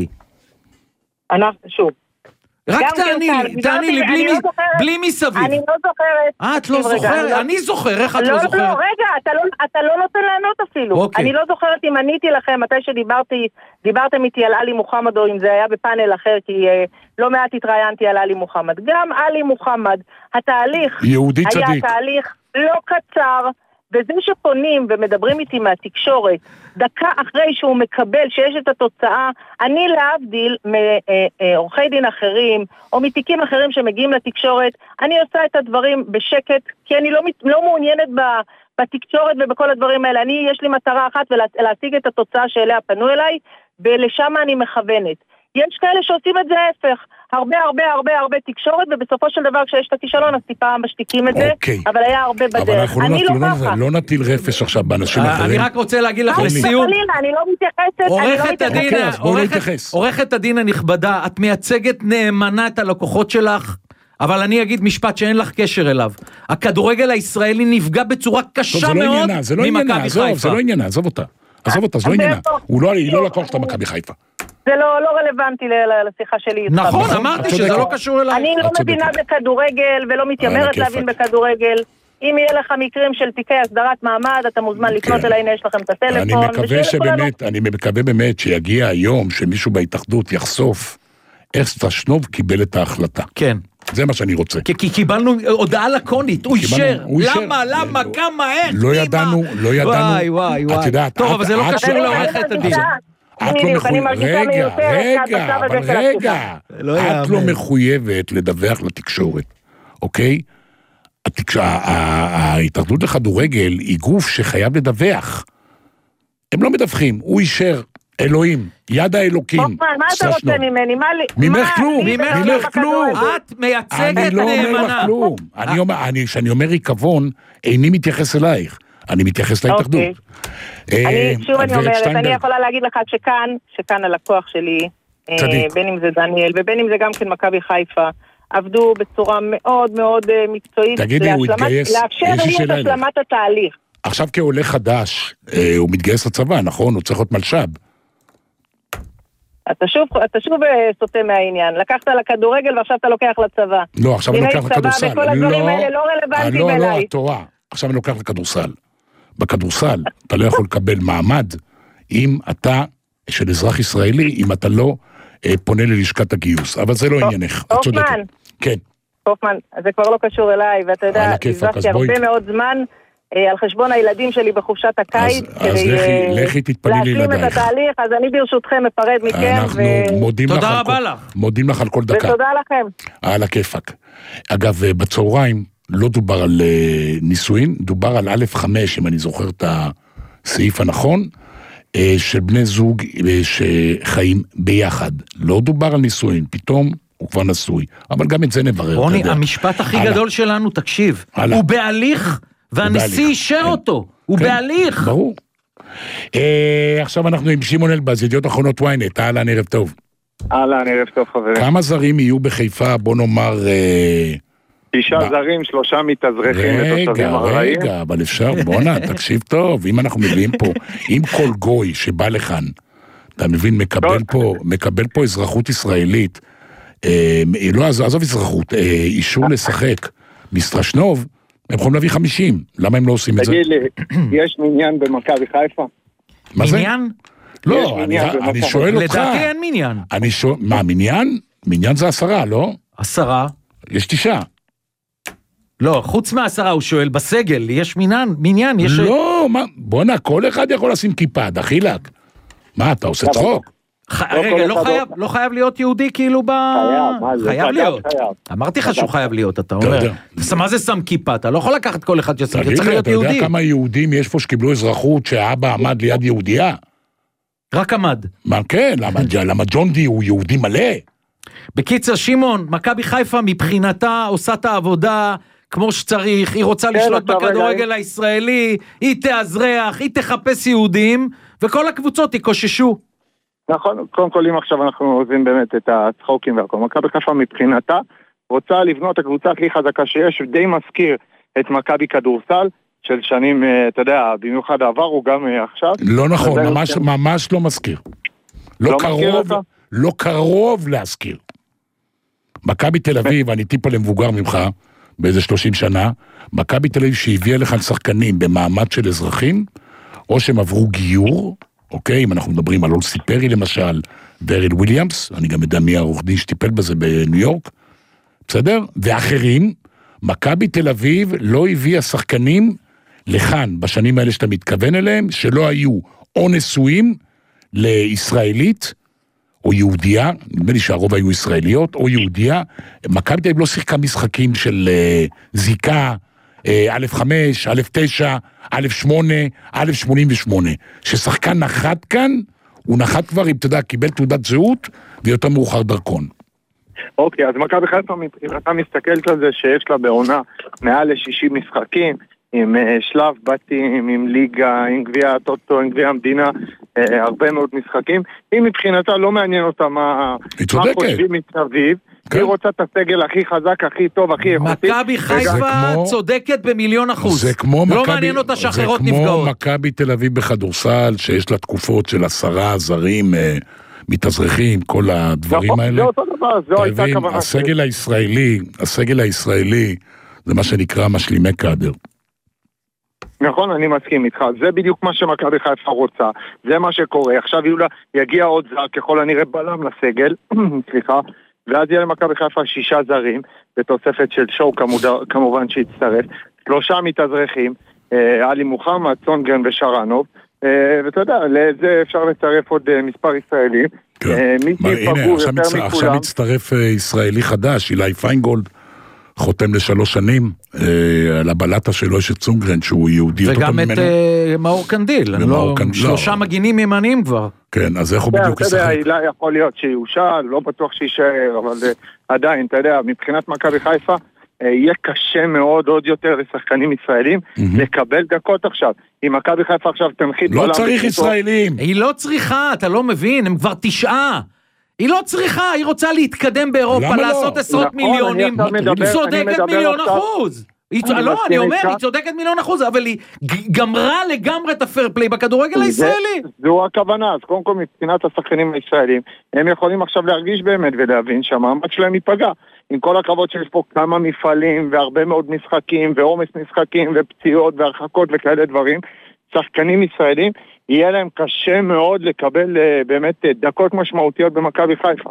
אנחנו, שוב. רק תעני לי, תעני לי, בלי מסביב. אני לא זוכרת. את לא זוכרת? אני זוכר, איך את לא זוכרת? לא, לא, רגע, אתה לא נותן לענות אפילו. אני לא זוכרת אם עניתי לכם, מתי שדיברתי, דיברתם איתי על עלי מוחמד, או אם זה היה בפאנל אחר, כי לא מעט התראיינתי על עלי מוחמד. גם עלי מוחמד, התהליך היה תהליך לא קצר, וזה שפונים ומדברים איתי מהתקשורת, דקה אחרי שהוא מקבל שיש את התוצאה, אני להבדיל מעורכי דין אחרים, או מתיקים אחרים שמגיעים לתקשורת, אני עושה את הדברים בשקט, כי אני לא, לא מעוניינת בתקשורת ובכל הדברים האלה. אני, יש לי מטרה אחת, ולהשיג את התוצאה שאליה פנו אליי, ולשם אני מכוונת. יש כאלה שעושים את זה ההפך, הרבה הרבה הרבה הרבה תקשורת, ובסופו של דבר כשיש את הכישלון, אז טיפה משתיקים את זה, אבל היה הרבה בדרך. אני לא ככה. לא נטיל רפש עכשיו באנשים אחרים. אני רק רוצה להגיד לך לסיום. אני לא מתייחסת. עורכת הדין הנכבדה, את מייצגת נאמנה את הלקוחות שלך, אבל אני אגיד משפט שאין לך קשר אליו. הכדורגל הישראלי נפגע בצורה קשה מאוד ממכבי חיפה. זה לא עניינה, עזוב אותה. עזוב אותה, זה לא עניינה. היא לא לקוח של מכבי חיפה. זה לא רלוונטי לשיחה שלי. נכון, אמרתי שזה לא קשור אליי. אני לא מבינה בכדורגל ולא מתיימרת להבין בכדורגל. אם יהיה לך מקרים של תיקי הסדרת מעמד, אתה מוזמן לפנות אליי, הנה יש לכם את הטלפון. אני מקווה שבאמת, אני מקווה באמת שיגיע היום שמישהו בהתאחדות יחשוף איך סטרשנוב קיבל את ההחלטה. כן. זה מה שאני רוצה. כי קיבלנו הודעה לקונית, הוא אישר. למה, למה, כמה, איך? לא ידענו, לא ידענו. וואי, וואי, וואי. טוב, אבל זה לא קשור לעורכת הדין. את לא מחויבת, רגע, רגע, אבל רגע, את לא מחויבת לדווח לתקשורת, אוקיי? ההתאחדות לכדורגל היא גוף שחייב לדווח. הם לא מדווחים, הוא אישר, אלוהים, יד האלוקים. מה אתה רוצה ממני? ממך כלום, ממך כלום. את מייצגת נאמנה. אני לא אומר לך כלום. כשאני אומר ריקבון, איני מתייחס אלייך. אני מתייחס להתאחדות. אני, שוב אני אומרת, אני יכולה להגיד לך שכאן, שכאן הלקוח שלי, בין אם זה דניאל, ובין אם זה גם כן מכבי חיפה, עבדו בצורה מאוד מאוד מקצועית, לאפשר לי את השלמת התהליך. עכשיו כעולה חדש, הוא מתגייס לצבא, נכון? הוא צריך להיות מלשב. אתה שוב, אתה שוב סוטה מהעניין. לקחת לכדורגל ועכשיו אתה לוקח לצבא. לא, עכשיו אני לוקח לכדורסל. וכל הדברים האלה לא רלוונטיים אליי. לא, לא, התורה. עכשיו אני לוקח לכדורסל. בכדורסל אתה לא יכול לקבל מעמד אם אתה, של אזרח ישראלי, אם אתה לא פונה ללשכת הגיוס. אבל זה לא עניינך. קופמן. כן. קופמן, זה כבר לא קשור אליי, ואתה יודע, נזרחתי הרבה מאוד זמן על חשבון הילדים שלי בחופשת הקיץ, אז לכי תתפני להשלים את התהליך, אז אני ברשותכם אפרד מכם. אנחנו מודים לך על כל דקה. ותודה לכם. על הכיפק. אגב, בצהריים לא דובר על נישואין, דובר על א' חמש, אם אני זוכר את הסעיף הנכון, של בני זוג שחיים ביחד. לא דובר על נישואין, פתאום הוא כבר נשוי, אבל גם את זה נברר. רוני, המשפט הכי גדול שלנו, תקשיב, הוא בהליך, והנשיא אישר אותו, הוא בהליך. ברור. עכשיו אנחנו עם שמעון אלבז, ידיעות אחרונות וויינט, אהלן, ערב טוב. אהלן, ערב טוב חברים. כמה זרים יהיו בחיפה, בוא נאמר... שישה זרים, שלושה מתאזרחים לתושבים הרעים. רגע, אבל אפשר, בוא'נה, תקשיב טוב, אם אנחנו מביאים פה, אם כל גוי שבא לכאן, אתה מבין, מקבל פה, מקבל פה אזרחות ישראלית, לא, עזוב אזרחות, אישור לשחק, מסטרשנוב, הם יכולים להביא חמישים, למה הם לא עושים את זה? תגיד לי, יש מניין במכבי חיפה? מה זה? מניין? לא, אני, אני שואל אותך. לדעתי אין מניין. אני שואל, מה, מניין? מניין זה עשרה, לא? עשרה. יש תשעה. לא, חוץ מהעשרה הוא שואל, בסגל, יש מניין, מניין, יש... לא, מה, בוא'נה, כל אחד יכול לשים כיפה, דחילק. מה, אתה עושה צחוק? רגע, לא חייב להיות יהודי כאילו ב... חייב להיות. אמרתי לך שהוא חייב להיות, אתה אומר. מה זה שם כיפה? אתה לא יכול לקחת כל אחד ששם, זה צריך להיות יהודי. אתה יודע כמה יהודים יש פה שקיבלו אזרחות שהאבא עמד ליד יהודייה? רק עמד. מה, כן, למה ג'ון די הוא יהודי מלא? בקיצר, שמעון, מכבי חיפה מבחינתה עושה את העבודה כמו שצריך, היא רוצה לשלוט בכדורגל הישראלי, היא תאזרח, היא תחפש יהודים, וכל הקבוצות יקוששו. נכון, קודם כל אם עכשיו אנחנו עוזבים באמת את הצחוקים והכל, מכבי חיפה מבחינתה רוצה לבנות הקבוצה הכי חזקה שיש, די מזכיר את מכבי כדורסל של שנים, אתה יודע, במיוחד העבר הוא גם עכשיו. לא נכון, ממש, ממש לא מזכיר. לא, לא קרוב, לא קרוב להזכיר. מכבי תל אביב, אני טיפה למבוגר ממך, באיזה שלושים שנה, מכבי תל אביב שהביאה לכאן שחקנים במעמד של אזרחים, או שהם עברו גיור, אוקיי, אם אנחנו מדברים על אולסי פרי למשל, ואריל וויליאמס, אני גם יודע מי העורך דין שטיפל בזה בניו יורק, בסדר? ואחרים, מכבי תל אביב לא הביאה שחקנים לכאן, בשנים האלה שאתה מתכוון אליהם, שלא היו או נשואים לישראלית, או יהודיה, נדמה לי שהרוב היו ישראליות, או יהודיה, מכבי תל אביב לא שיחקה משחקים של uh, זיקה, א' חמש, א' תשע, א' שמונה, א' שמונים ושמונה, ששחקן נחת כאן, הוא נחת כבר, אם אתה יודע, קיבל תעודת זהות, ויותר מאוחר דרכון. אוקיי, אז מכבי חיפה מבחינתה מסתכלת על זה שיש לה בעונה מעל ל-שישים משחקים, עם שלב בתים, עם ליגה, עם גביע הטוטו, עם גביע המדינה, הרבה מאוד משחקים. היא מבחינתה לא מעניין אותה מה חושבים מסביב, היא רוצה את הסגל הכי חזק, הכי טוב, הכי איכותי. מכבי חיפה צודקת במיליון אחוז. לא מעניין אותה שאחרות נפגעות. זה כמו מכבי תל אביב בכדורסל, שיש לה תקופות של עשרה זרים מתאזרחים, כל הדברים האלה. זה אותו דבר, זו הייתה כוונה. הסגל הישראלי, הסגל הישראלי, זה מה שנקרא משלימי קאדר. נכון, אני מסכים איתך, זה בדיוק מה שמכבי חיפה רוצה, זה מה שקורה, עכשיו יולה יגיע עוד זר, ככל הנראה בלם לסגל, סליחה, ואז יהיה למכבי חיפה שישה זרים, בתוספת של שואו כמובן שהצטרף, שלושה מתאזרחים, אלי מוחמד, צונגרן ושרנוב, ואתה יודע, לזה אפשר לצרף עוד מספר ישראלים, הנה, עכשיו מצטרף ישראלי חדש, אילי פיינגולד, חותם לשלוש שנים, על הבלטה שלו יש את צונגרן, שהוא יהודי. וגם את מאור קנדיל, שלושה מגינים ימניים כבר. כן, אז איך הוא בדיוק ישחק? אתה יודע, יכול להיות שיושל, לא בטוח שישאר, אבל עדיין, אתה יודע, מבחינת מכבי חיפה, יהיה קשה מאוד עוד יותר לשחקנים ישראלים, לקבל דקות עכשיו. אם מכבי חיפה עכשיו תנחית... לא צריך ישראלים. היא לא צריכה, אתה לא מבין, הם כבר תשעה. היא לא צריכה, היא רוצה להתקדם באירופה, לעשות עשרות מיליונים, היא צודקת מיליון אחוז. לא, אני אומר, היא צודקת מיליון אחוז, אבל היא גמרה לגמרי את הפייר פליי בכדורגל הישראלי. זו הכוונה, אז קודם כל מבחינת השחקנים הישראלים, הם יכולים עכשיו להרגיש באמת ולהבין שהמעמד שלהם ייפגע. עם כל הכבוד שיש פה כמה מפעלים והרבה מאוד משחקים ועומס משחקים ופציעות והרחקות וכאלה דברים, שחקנים ישראלים, יהיה להם קשה מאוד לקבל באמת דקות משמעותיות במכבי חיפה.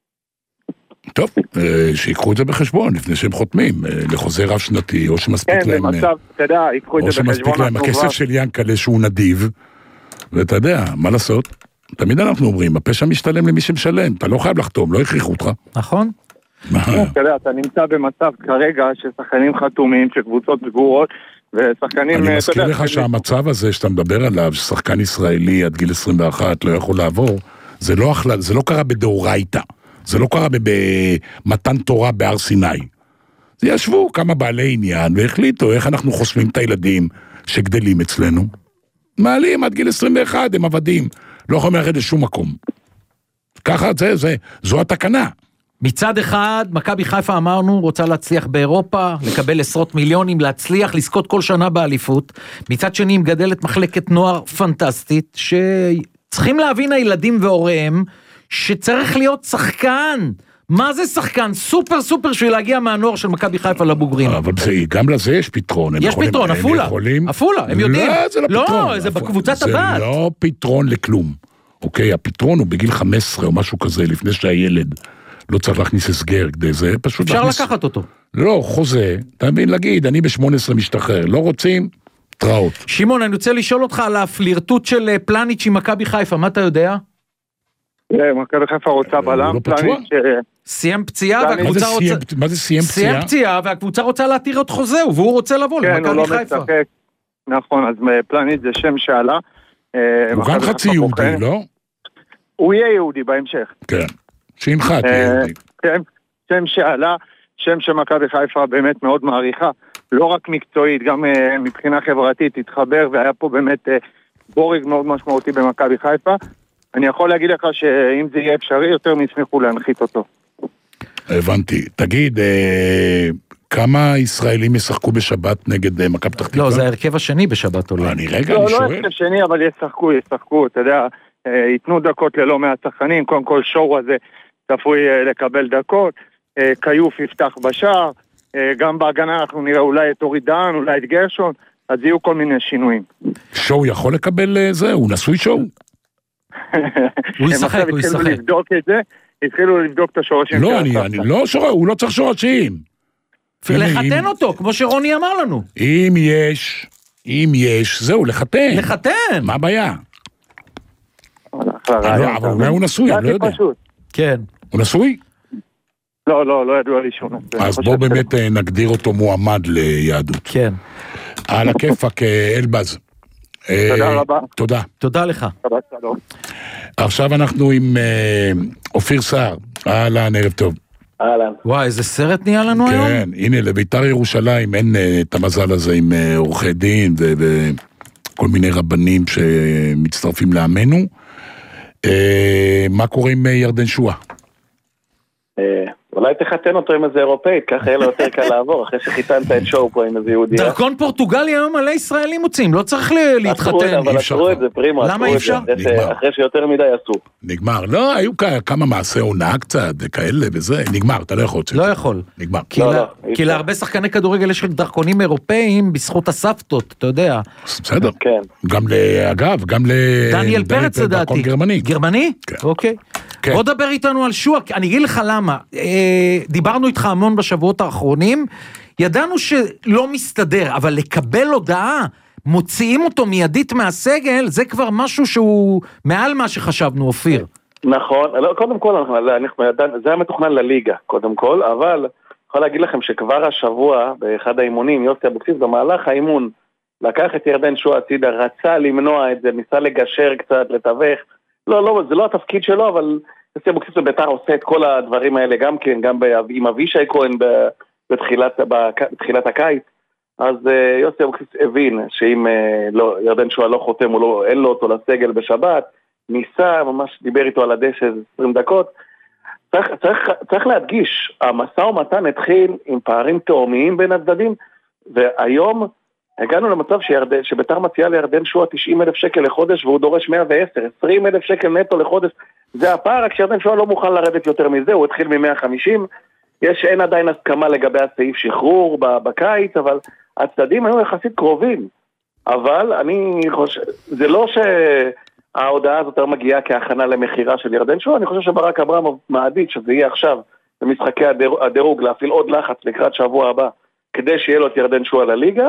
טוב, שיקחו את זה בחשבון לפני שהם חותמים, לחוזה רב שנתי, או שמספיק כן, להם, במצב, אתה יודע, ייקחו את או זה בחשבון. שמספיק להם הכסף של ינקלה שהוא נדיב, ואתה יודע, מה לעשות? תמיד אנחנו אומרים, הפשע משתלם למי שמשלם, אתה לא חייב לחתום, לא הכריחו אותך. נכון. אתה יודע, אתה נמצא במצב כרגע ששחקנים חתומים, שקבוצות סגורות, ושחקנים... אני מזכיר לך שהמצב הזה שאתה מדבר עליו, ששחקן ישראלי עד גיל עשרים ואחת לא יכול לעבור, זה לא, זה לא קרה בדאורייתא, זה לא קרה במתן תורה בהר סיני. זה ישבו כמה בעלי עניין והחליטו איך אנחנו חוסמים את הילדים שגדלים אצלנו. מעלים עד גיל עשרים ואחת, הם עבדים, לא יכולים ללכת לשום מקום. ככה זה, זה, זו התקנה. מצד אחד, מכבי חיפה אמרנו, רוצה להצליח באירופה, לקבל עשרות מיליונים, להצליח, לזכות כל שנה באליפות. מצד שני, מגדלת מחלקת נוער פנטסטית, שצריכים להבין הילדים והוריהם, שצריך להיות שחקן מה זה שחקן סופר סופר בשביל להגיע מהנוער של מכבי חיפה לבוגרים? אבל גם לזה יש פתרון. יש פתרון, אפולה. אפולה, הם יודעים. לא, זה לא פתרון. לא, זה בקבוצת הבאת. זה לא פתרון לכלום. אוקיי, הפתרון הוא בגיל חמש עשרה או משהו כזה, לפני שהילד לא צריך להכניס הסגר כדי זה, פשוט אפשר לקחת אותו. לא, חוזה, אתה מבין, להגיד, אני ב-שמונה עשרה משתחרר, לא רוצים, תראות. שמעון, אני רוצה לשאול אותך על הפלירטוט של פלניץ' עם מכבי חיפה, מה אתה יודע? מכבי חיפה רוצה בלם, פלניץ' סיים פציעה, והקבוצה רוצה... מה זה סיים פציעה? סיים פציעה, והקבוצה רוצה להתיר את חוזהו, והוא רוצה לבוא למכבי חיפה. נכון, אז פלניץ' זה שם שעלה. הוא גם חצי יהודי, לא? הוא יהיה יהודי בהמשך. כן, שינחת יהודי. כן, שם שעלה, שם שמכבי חיפה באמת מאוד מעריכה, לא רק מקצועית, גם מבחינה חברתית התחבר, והיה פה באמת בורג מאוד משמעותי במכבי חיפה. אני יכול להגיד לך שאם זה יהיה אפשרי, יותר נשמחו להנחית אותו. הבנתי. תגיד, כמה ישראלים ישחקו בשבת נגד מכבי פתח תקווה? לא, זה ההרכב השני בשבת עולה. אני רגע, אני שואל. לא, לא שואל. ההרכב שני, אבל ישחקו, ישחקו, אתה יודע, ייתנו דקות ללא מעט שחקנים, קודם כל שואו הזה צפוי לקבל דקות, קיוף יפתח בשער, גם בהגנה אנחנו נראה אולי את אורי דן, אולי את גרשון, אז יהיו כל מיני שינויים. שואו יכול לקבל זה? הוא נשוי שואו? הוא ישחק, הוא ישחק. התחילו לבדוק את זה, התחילו לבדוק את השורשים. לא, אני, אני לא שורש, הוא לא צריך שורשים. לחתן אותו, כמו שרוני אמר לנו. אם יש, אם יש, זהו, לחתן. לחתן. מה הבעיה? אבל אולי הוא נשוי, אני לא יודע. כן. הוא נשוי? לא, לא, לא ידוע לי שהוא נשוי. אז בוא באמת נגדיר אותו מועמד ליהדות. כן. על הכיפק, אלבז. תודה רבה. תודה. תודה לך. תודה, שלום. עכשיו אנחנו עם אופיר סער. אהלן, ערב טוב. אהלן. וואי, איזה סרט נהיה לנו היום? כן, הנה, לביתר ירושלים אין את המזל הזה עם עורכי דין וכל מיני רבנים שמצטרפים לעמנו. מה קורה עם ירדן שועה? אולי תחתן אותו עם איזה אירופאית, ככה יהיה לו יותר קל לעבור, אחרי שחיתנת את שואו פה עם איזה יהודיה. דרכון פורטוגלי היום מלא ישראלים מוצאים, לא צריך להתחתן. אבל עצרו את זה, פרימו, למה אי אפשר? אחרי שיותר מדי עשו. נגמר, לא, היו כמה מעשי עונה קצת, כאלה וזה, נגמר, אתה לא יכול לצאת. לא יכול. נגמר. כי להרבה שחקני כדורגל יש דרכונים אירופאים בזכות הסבתות, אתה יודע. בסדר. כן. גם אגב, גם ל... דניאל פרץ לדעתי. גרמני. גרמני? אוקיי. בוא דבר איתנו על שועה, אני אגיד לך למה. דיברנו איתך המון בשבועות האחרונים, ידענו שלא מסתדר, אבל לקבל הודעה, מוציאים אותו מיידית מהסגל, זה כבר משהו שהוא מעל מה שחשבנו, אופיר. נכון, קודם כל, זה היה מתוכנן לליגה, קודם כל, אבל יכול להגיד לכם שכבר השבוע, באחד האימונים, יוסי אבוקסיס, במהלך האימון, לקח את ירדן שועה הצידה, רצה למנוע את זה, ניסה לגשר קצת, לתווך, לא, לא, זה לא התפקיד שלו, אבל יוסי אבוקסיס בביתר עושה את כל הדברים האלה גם כן, גם עם אבישי כהן בתחילת, בתחילת הקיץ, אז יוסי אבוקסיס הבין שאם לא, ירדן שועה לא חותם, לא, אין לו אותו לסגל בשבת, ניסה, ממש דיבר איתו על הדשא עשרים דקות, צריך, צריך, צריך להדגיש, המשא ומתן התחיל עם פערים תאומיים בין הצדדים, והיום הגענו למצב שירדן, שביתר מציעה לירדן שועה תשעים אלף שקל לחודש, והוא דורש מאה ועשר, עשרים אלף שקל נטו לחודש, זה הפער, רק שירדן שועה לא מוכן לרדת יותר מזה, הוא התחיל מ-מאה וחמישים, יש, אין עדיין הסכמה לגבי הסעיף שחרור בקיץ, אבל הצדדים היו יחסית קרובים, אבל אני חושב, זה לא שההודעה הזאת מגיעה כהכנה למחירה של ירדן שועה, אני חושב שברק אברמוב מעדיף שזה יהיה עכשיו, במשחקי הדירוג, להפעיל עוד לחץ לקראת שבוע הבא, כדי שיהיה לו את ירדן שועה לליגה,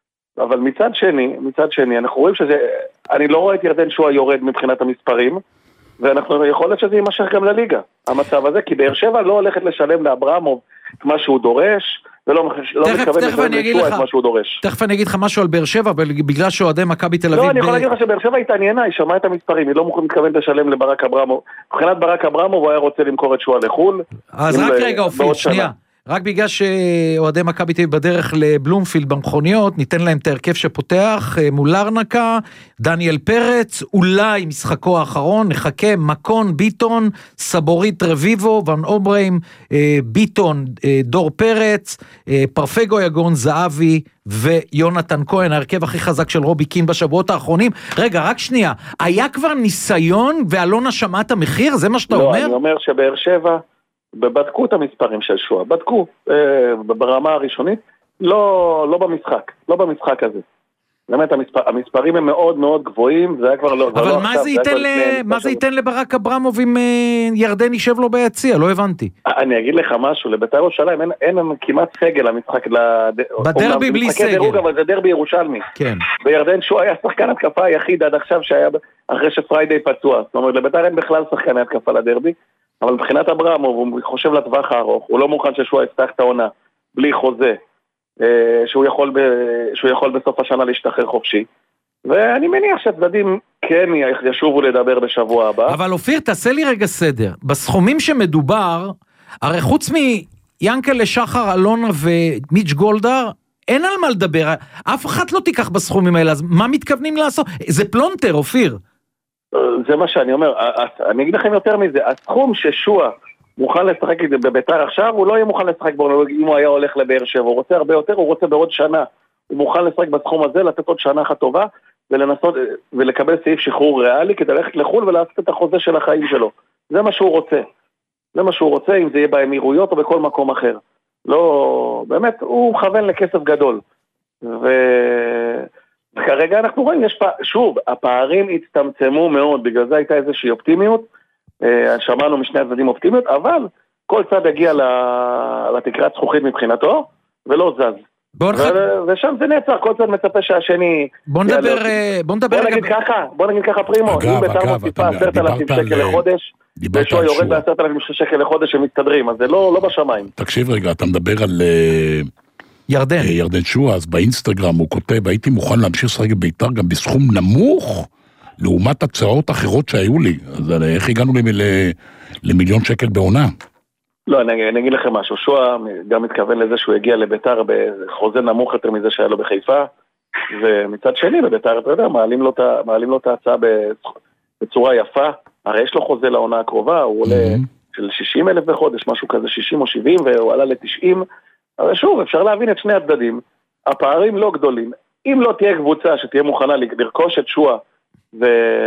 אבל מצד שני, מצד שני, אנחנו רואים שזה, אני לא רואה את ירדן שועה יורד מבחינת המספרים, ואנחנו יכול להיות שזה יימשך גם לליגה, המצב הזה, כי באר שבע לא הולכת לשלם לאברמוב את מה שהוא דורש, ולא מתכוון לשלם לשועה את מה שהוא דורש. תכף אני אגיד לך משהו על באר שבע, בגלל שאוהדי מכבי תל אביב... לא, אני יכול להגיד לך שבאר שבע התעניינה, היא שמעה את המספרים, היא לא מתכוונת לשלם לברק אברמוב. מבחינת ברק אברמוב הוא היה רוצה למכור את שועה לחול. אז רק רגע, אופיר, שנייה. רק בגלל שאוהדי מכבי תל אביב בדרך לבלומפילד במכוניות, ניתן להם את ההרכב שפותח מול ארנקה, דניאל פרץ, אולי משחקו האחרון, נחכה, מקון, ביטון, סבורית רביבו, ון אוברהים, ביטון, דור פרץ, פרפגו יגון, זהבי ויונתן כהן, ההרכב הכי חזק של רובי קין בשבועות האחרונים. רגע, רק שנייה, היה כבר ניסיון ואלונה שמעת המחיר? זה מה שאתה לא, אומר? אני אומר שבאר שבע... ובדקו את המספרים של שואה, בדקו אה, ברמה הראשונית, לא, לא במשחק, לא במשחק הזה. באמת המספר, המספרים הם מאוד מאוד גבוהים, זה היה כבר לא... אבל לא מה, עכשיו, זה ייתן, ל... מה זה ייתן לברק אברמוב אם ירדן יישב לו ביציע? לא הבנתי. אני אגיד לך משהו, לבית"ר ירושלים אין, אין כמעט סגל למשחק... לד... בדרבי בלי סגל. דירוג, אבל זה דרבי ירושלמי. כן. בירדן שואה היה שחקן התקפה היחיד עד עכשיו שהיה אחרי שפריידי פצוע. זאת אומרת, לבית"ר אין בכלל שחקן התקפה לדרבי, אבל מבחינת אברמוב הוא חושב לטווח הארוך, הוא לא מוכן ששואה יפתח את העונה בלי חוזה. שהוא יכול, ב... שהוא יכול בסוף השנה להשתחרר חופשי, ואני מניח שהצדדים כן ישובו לדבר בשבוע הבא. אבל אופיר, תעשה לי רגע סדר, בסכומים שמדובר, הרי חוץ מיאנקלה שחר אלונה ומיץ' גולדהר, אין על מה לדבר, אף אחד לא תיקח בסכומים האלה, אז מה מתכוונים לעשות? זה פלונטר, אופיר. זה מה שאני אומר, אני אגיד לכם יותר מזה, הסכום ששועה מוכן לשחק בביתר עכשיו, הוא לא יהיה מוכן לשחק בו, אם הוא היה הולך לבאר שבע, הוא רוצה הרבה יותר, הוא רוצה בעוד שנה, הוא מוכן לשחק בסכום הזה, לתת עוד שנה אחת טובה, ולנסות, ולקבל סעיף שחרור ריאלי, כדי ללכת לחול ולעשות את החוזה של החיים שלו. זה מה שהוא רוצה. זה מה שהוא רוצה, אם זה יהיה באמירויות או בכל מקום אחר. לא, באמת, הוא מכוון לכסף גדול. וכרגע אנחנו רואים, יש פע... שוב, הפערים הצטמצמו מאוד, בגלל זה הייתה איזושהי אופטימיות, שמענו משני הצדדים אופטימיות, אבל כל צד הגיע לתקרת זכוכית מבחינתו, ולא זז. ו- ושם זה נעצר, כל צד מצפה שהשני... בוא נדבר, בוא נדבר... בוא נגיד ככה, בוא נגיד ככה פרימו, אם בית"ר מוסיפה עשרת אלפים שקל לחודש, ושו יורד בעשרת אלפים שקל לחודש הם מסתדרים, אז זה לא בשמיים. תקשיב רגע, אתה מדבר על... ירדן. ירדן שואה, אז באינסטגרם הוא כותב, הייתי מוכן להמשיך לשחק בבית"ר גם בסכום נמוך, לעומת הצעות אחרות שהיו לי. אז איך הגענו למיליון שקל בעונה? לא, אני, אני אגיד לכם משהו. שואה גם מתכוון לזה שהוא הגיע לביתר בחוזה נמוך יותר מזה שהיה לו בחיפה, ומצד שני בביתר, אתה יודע, מעלים לו, מעלים לו את ההצעה בצורה יפה. הרי יש לו חוזה לעונה הקרובה, הוא עולה של שישים אלף בחודש, משהו כזה שישים או שבעים, והוא עלה ל-תשעים. אבל שוב, אפשר להבין את שני הצדדים. הפערים לא גדולים. אם לא תהיה קבוצה שתהיה מוכנה לרכוש את שואה, ו...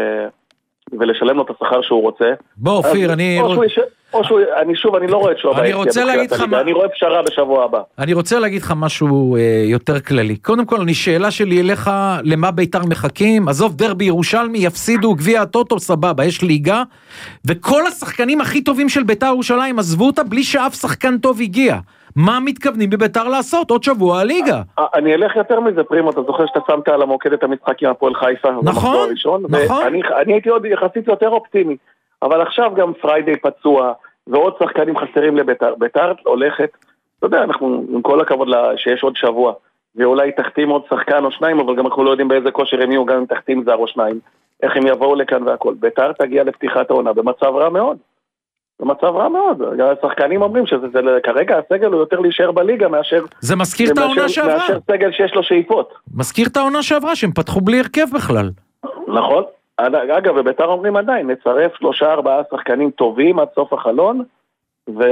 ולשלם לו את השכר שהוא רוצה. בוא, אופיר, אני... או שהוא יש... או שהוא... אני שוב, אני לא רואה את שואה אני רוצה להגיד לך מה... אני רואה פשרה בשבוע הבא. אני רוצה להגיד לך משהו אה, יותר כללי. קודם כל, אני שאלה שלי אליך, למה בית"ר מחכים? עזוב, דרבי ירושלמי, יפסידו גביע הטוטו, סבבה, יש ליגה, וכל השחקנים הכי טובים של בית"ר ירושלים עזבו אותה בלי שאף שחקן טוב הגיע. מה מתכוונים בבית"ר לעשות? עוד שבוע הליגה. אני אלך יותר מזה, פרימו, אתה זוכר שאתה שמת על המוקד את המשחק עם הפועל חיפה? נכון, נכון. אני הייתי עוד יחסית יותר אופטימי, אבל עכשיו גם פריידי פצוע, ועוד שחקנים חסרים לבית"ר. בית"ר הולכת, אתה יודע, אנחנו עם כל הכבוד שיש עוד שבוע, ואולי תחתים עוד שחקן או שניים, אבל גם אנחנו לא יודעים באיזה כושר הם יהיו, גם אם תחתים זר או שניים, איך הם יבואו לכאן והכל. בית"ר תגיע לפתיחת העונה במצב רע מאוד. במצב רע מאוד. השחקנים אומרים שזה כרגע הסגל הוא יותר להישאר בליגה מאשר... זה מזכיר את העונה שעברה. מאשר סגל שיש לו שאיפות. מזכיר את העונה שעברה, שהם פתחו בלי הרכב בכלל. נכון. אגב, בבית"ר אומרים עדיין, נצרף שלושה ארבעה שחקנים טובים עד סוף החלון, ו...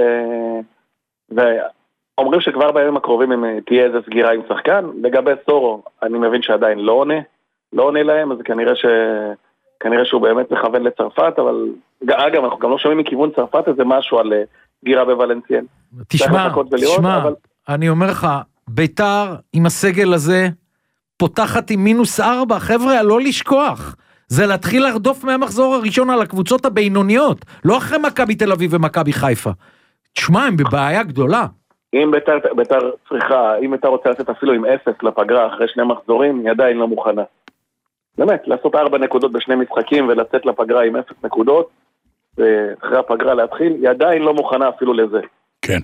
ואומרים שכבר בימים הקרובים הם תהיה איזה סגירה עם שחקן. לגבי סורו, אני מבין שעדיין לא עונה, לא עונה להם, אז כנראה ש... כנראה שהוא באמת מכוון לצרפת, אבל אגב, אנחנו גם לא שומעים מכיוון צרפת איזה משהו על גירה בוולנסיין. תשמע, תשמע, אבל... אני אומר לך, בית"ר עם הסגל הזה פותחת עם מינוס ארבע, חבר'ה, לא לשכוח. זה להתחיל לרדוף מהמחזור הראשון על הקבוצות הבינוניות, לא אחרי מכבי תל אביב ומכבי חיפה. תשמע, הם בבעיה גדולה. אם בית"ר, בית"ר צריכה, אם בית"ר רוצה לתת אפילו עם אפס לפגרה אחרי שני מחזורים, היא עדיין לא מוכנה. באמת, לעשות ארבע נקודות בשני משחקים ולצאת לפגרה עם אפס נקודות, ואחרי הפגרה להתחיל, היא עדיין לא מוכנה אפילו לזה. כן.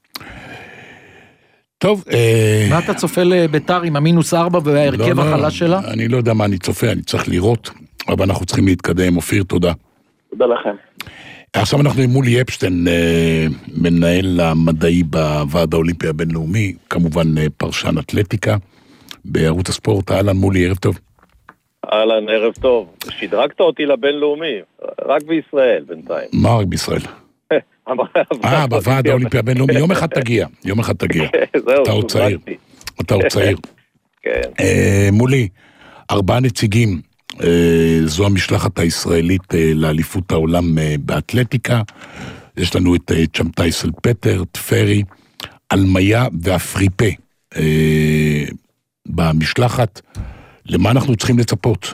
טוב. מה אתה צופה לבית"ר עם המינוס ארבע וההרכב החלש שלה? אני לא יודע מה אני צופה, אני צריך לראות, אבל אנחנו צריכים להתקדם. אופיר, תודה. תודה לכם. עכשיו אנחנו עם מולי אפשטיין, מנהל המדעי בוועד האולימפי הבינלאומי, כמובן פרשן אתלטיקה, בערוץ הספורט. אהלן מולי, ערב טוב. אהלן, ערב טוב. שדרגת אותי לבינלאומי, רק בישראל בינתיים. מה רק בישראל? אה, בוועד האולימפי הבינלאומי, יום אחד תגיע, יום אחד תגיע. אתה עוד צעיר, אתה עוד צעיר. מולי, ארבעה נציגים, זו המשלחת הישראלית לאליפות העולם באתלטיקה, יש לנו את צ'מטאי סלפטר, תפרי, אלמיה ואפריפה אה, במשלחת. למה אנחנו צריכים לצפות?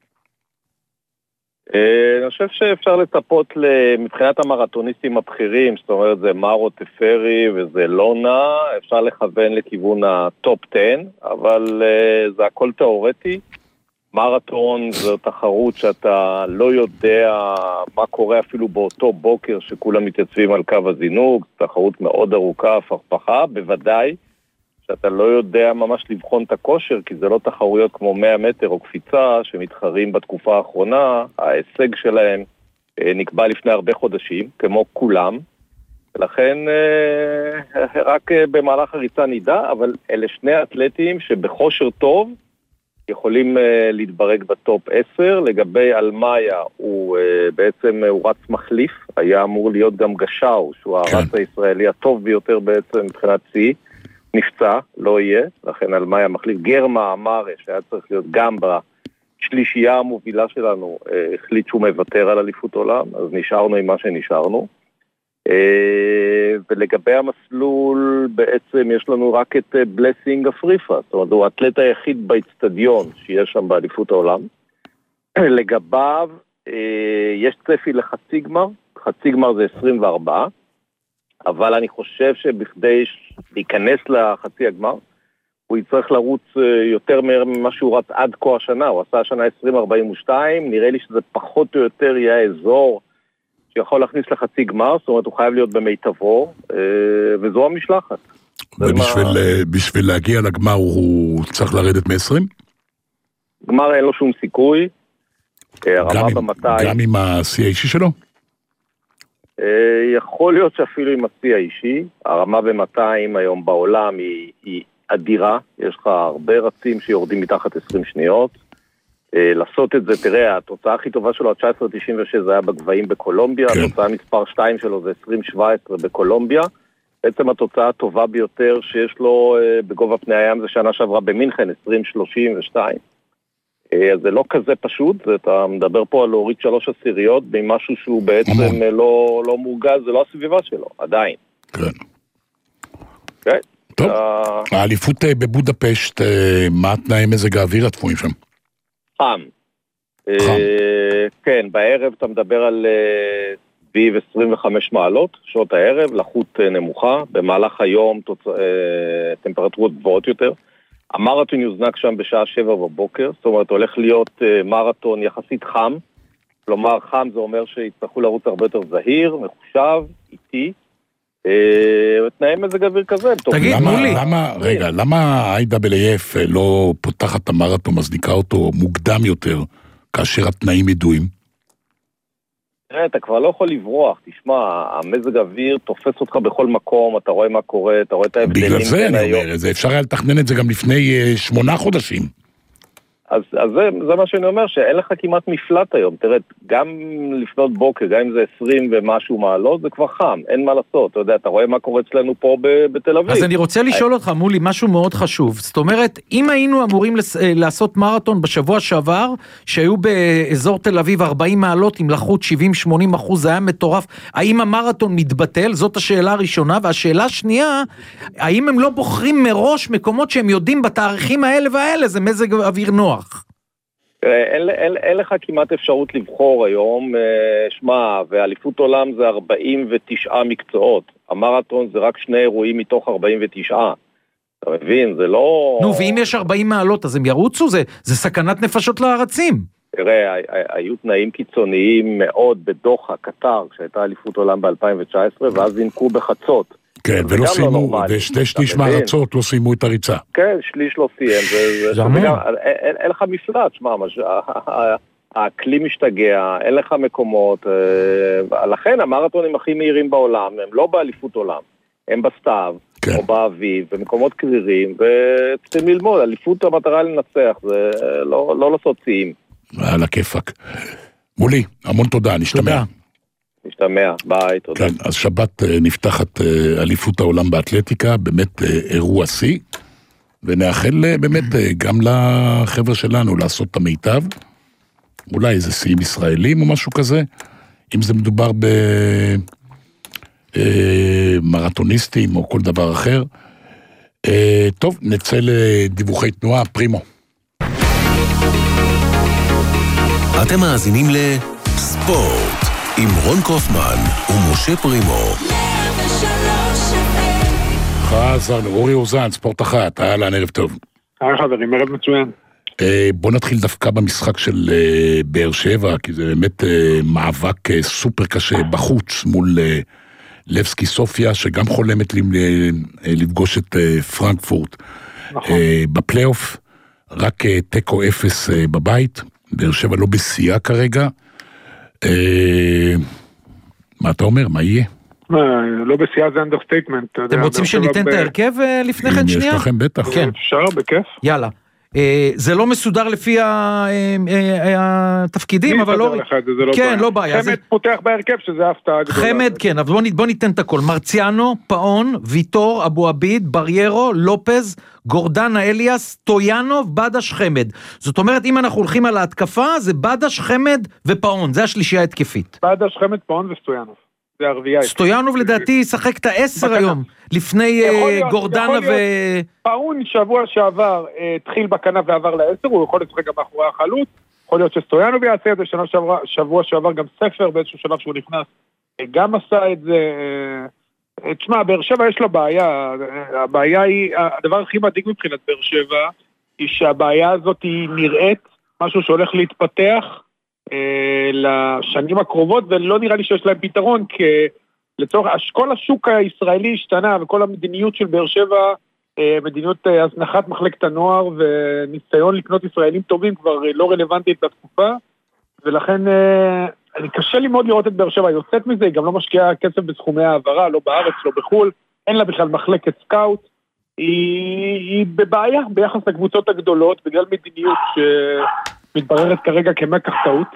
אני חושב שאפשר לצפות מבחינת המרתוניסטים הבכירים, זאת אומרת זה מרו תפרי וזה לונה, אפשר לכוון לכיוון הטופ עשר, אבל זה הכל תיאורטי. מרתון זו תחרות שאתה לא יודע מה קורה אפילו באותו בוקר שכולם מתייצבים על קו הזינוק, תחרות מאוד ארוכה, פרפחה, בוודאי שאתה לא יודע ממש לבחון את הכושר, כי זה לא תחרויות כמו מאה מטר או קפיצה שמתחרים בתקופה האחרונה, ההישג שלהם נקבע לפני הרבה חודשים, כמו כולם, ולכן רק במהלך הריצה נדע, אבל אלה שני אתלטים שבכושר טוב יכולים להתברג בטופ עשר. לגבי אלמיה, הוא בעצם הוא רץ מחליף, היה אמור להיות גם גשאו, שהוא הרץ הישראלי הטוב ביותר בעצם מבחינת צי, נפצע, לא יהיה, לכן אלמיה מחליף. גרמה אמר שהיה צריך להיות גם בשלישייה המובילה שלנו, החליט שהוא מוותר על אליפות עולם, אז נשארנו עם מה שנשארנו. ולגבי המסלול בעצם יש לנו רק את בלסינג אפריפה, זאת אומרת הוא האתלט היחיד באצטדיון שיש שם באליפות העולם. לגביו יש צפי לחצי גמר, חצי גמר זה עשרים וארבע, אבל אני חושב שבכדי להיכנס לחצי הגמר הוא יצטרך לרוץ יותר מהר ממה שהוא רץ עד כה השנה, הוא עשה השנה עשרים ארבעים ושתיים, נראה לי שזה פחות או יותר יהיה האזור שיכול להכניס לחצי גמר, זאת אומרת הוא חייב להיות במיטבו, וזו המשלחת. ובשביל להגיע לגמר הוא צריך לרדת מ-עשרים? גמר אין לו שום סיכוי, הרמה ב-מאתיים. גם עם השיא האישי שלו? יכול להיות שאפילו עם השיא האישי, הרמה ב-מאתיים היום בעולם היא, היא אדירה, יש לך הרבה רצים שיורדים מתחת עשרים שניות, לעשות את זה, תראה, התוצאה הכי טובה שלו, תשע עשרה תשעים ושש, זה היה בגבהים בקולומביה, כן. התוצאה מספר שתיים שלו זה עשרים שבע עשרה בקולומביה, בעצם התוצאה הטובה ביותר שיש לו בגובה פני הים זה שנה שעברה במינכן, עשרים שלושים ושתיים. אז זה לא כזה פשוט, אתה מדבר פה על להוריד שלוש עשיריות, במשהו שהוא בעצם לא, לא מורגז, זה לא הסביבה שלו, עדיין. כן. כן. טוב, האליפות בבודפשט, מה התנאי מזג האוויר התפועים שם? חם. כן, בערב אתה מדבר על סביב עשרים וחמש מעלות, שעות הערב, לחות נמוכה, במהלך היום טמפרטורות גבוהות יותר. המרתון יוזנק שם בשעה שבע בבוקר, זאת אומרת הולך להיות מרתון יחסית חם, כלומר חם זה אומר שיצטרכו לרוץ הרבה יותר זהיר, מחושב, איטי, תנאי מזג אוויר כזה. תגיד, מולי. רגע, למה ה-איי דאבליו אף לא פותחת את המרתון, מזניקה אותו מוקדם יותר, כאשר התנאים ידועים? תראה, אתה כבר לא יכול לברוח, תשמע, המזג אוויר תופס אותך בכל מקום, אתה רואה מה קורה, אתה רואה את ההבדלים. בגלל זה אני אומר, זה אפשר היה לתכנן את זה גם לפני שמונה חודשים. אז, אז זה, זה מה שאני אומר, שאין לך כמעט מפלט היום. תראה, גם לפנות בוקר, גם אם זה עשרים ומשהו מעלות, זה כבר חם, אין מה לעשות. אתה יודע, אתה רואה מה קורה אצלנו פה ב- בתל אביב. אז אני רוצה לשאול אותך, מולי, משהו מאוד חשוב. זאת אומרת, אם היינו אמורים לס... לעשות מרתון בשבוע שעבר, שהיו באזור תל אביב ארבעים מעלות, עם לחות שבעים שמונים אחוז, זה היה מטורף. האם המרתון מתבטל? זאת השאלה הראשונה. והשאלה השנייה, האם הם לא בוחרים מראש מקומות שהם יודעים בתאריכים האלה והאלה, זה מזג אוויר נוח? אין, אין, אין לך כמעט אפשרות לבחור היום, שמה, ואליפות עולם זה ארבעים ותשעה מקצועות, המרתון זה רק שני אירועים מתוך ארבעים ותשע, אתה מבין, זה לא... נו, ואם יש ארבעים מעלות, אז הם ירוצו, זה, זה סכנת נפשות לארצים. תראה, היו תנאים קיצוניים מאוד בדוחה, קטר, כשהייתה אליפות עולם ב-אלפיים תשע עשרה, ואז זינקו בחצות. כן, ולא סיימו, ושתי שליש מהרצות לא סיימו את הריצה. כן, שליש לא סיים. אין לך מפלט, שמה, האקלים משתגע, אין לך מקומות, לכן המרתונים הכי מהירים בעולם, הם לא באליפות עולם, הם בסתיו, או באביב, במקומות קרירים, וצריכים ללמוד, אליפות המטרה לנצח, זה לא לעשות ציים. על הכיפק. מולי, המון תודה, נשתמע. משתמע, ביי, תודה. כן, אז שבת נפתחת אליפות העולם באתלטיקה, באמת אירוע שיא, ונאחל באמת גם לחבר'ה שלנו לעשות את המיטב, אולי איזה שיאים ישראלים או משהו כזה, אם זה מדובר מרתוניסטים או כל דבר אחר. טוב, נצא לדיווחי תנועה, פרימו. אתם מאזינים לספורט עם רון קופמן ומשה פרימו. חזרנו, אורי אוזן, ספורט אחת, אהלן, ערב טוב. היי חברים, ערב מצוין. בוא נתחיל דווקא במשחק של באר שבע, כי זה באמת מאבק סופר קשה בחוץ מול לבסקי סופיה, שגם חולמת לפגוש את פרנקפורט בפלייאוף, רק טקו אפס בבית, באר שבע לא בשיאה כרגע. מה אתה אומר? מה יהיה? לא בשיאה זה אנדרסטייטמנט. אתם רוצים שניתן את ההרכב לפני כן שנייה? יש לכם בטח. כן. אפשר, בכיף. יאללה. זה לא מסודר לפי התפקידים, אבל לא... כן, לא בעיה. חמד פותח בהרכב שזה הפתעה גדולה. חמד, כן, אבל בוא ניתן את הכל. מרציאנו, פאון, ויטור, אבו עביד, בריירו, לופז, גורדנה אליאס, טויאנוב, בדש, חמד. זאת אומרת, אם אנחנו הולכים על ההתקפה, זה בדש, חמד ופאון. זה השלישייה התקפית. בדש, חמד, פאון וסטויאנוב. זה הרביעי. סטויאנוב לדעתי ישחק את העשר היום, לפני גורדנה ו... פאון שבוע שעבר התחיל בכנף ועבר לעשר, הוא יכול לשחק גם מאחורי החלוץ, יכול להיות שסטויאנוב יעשה את זה, שבוע שעבר גם ספר באיזשהו שלב שהוא נכנס, גם עשה את זה. תשמע, באר שבע יש לה בעיה, הבעיה היא, הדבר הכי מדאיג מבחינת באר שבע, היא שהבעיה הזאת היא נראית, משהו שהולך להתפתח, לשנים הקרובות, ולא נראה לי שיש להם פתרון, כי לצורך, כל השוק הישראלי השתנה, וכל המדיניות של באר שבע, מדיניות הזנחת מחלקת הנוער, וניסיון לקנות ישראלים טובים, כבר לא רלוונטית לתקופה, ולכן אני קשה לי מאוד לראות את באר שבע יוצאת מזה, היא גם לא משקיעה כסף בסכומי העברה, לא בארץ, לא בחול, אין לה בכלל מחלקת סקאוט, היא, היא בבעיה ביחס לקבוצות הגדולות, בגלל מדיניות ש... מתבררת כרגע כמקח טעות,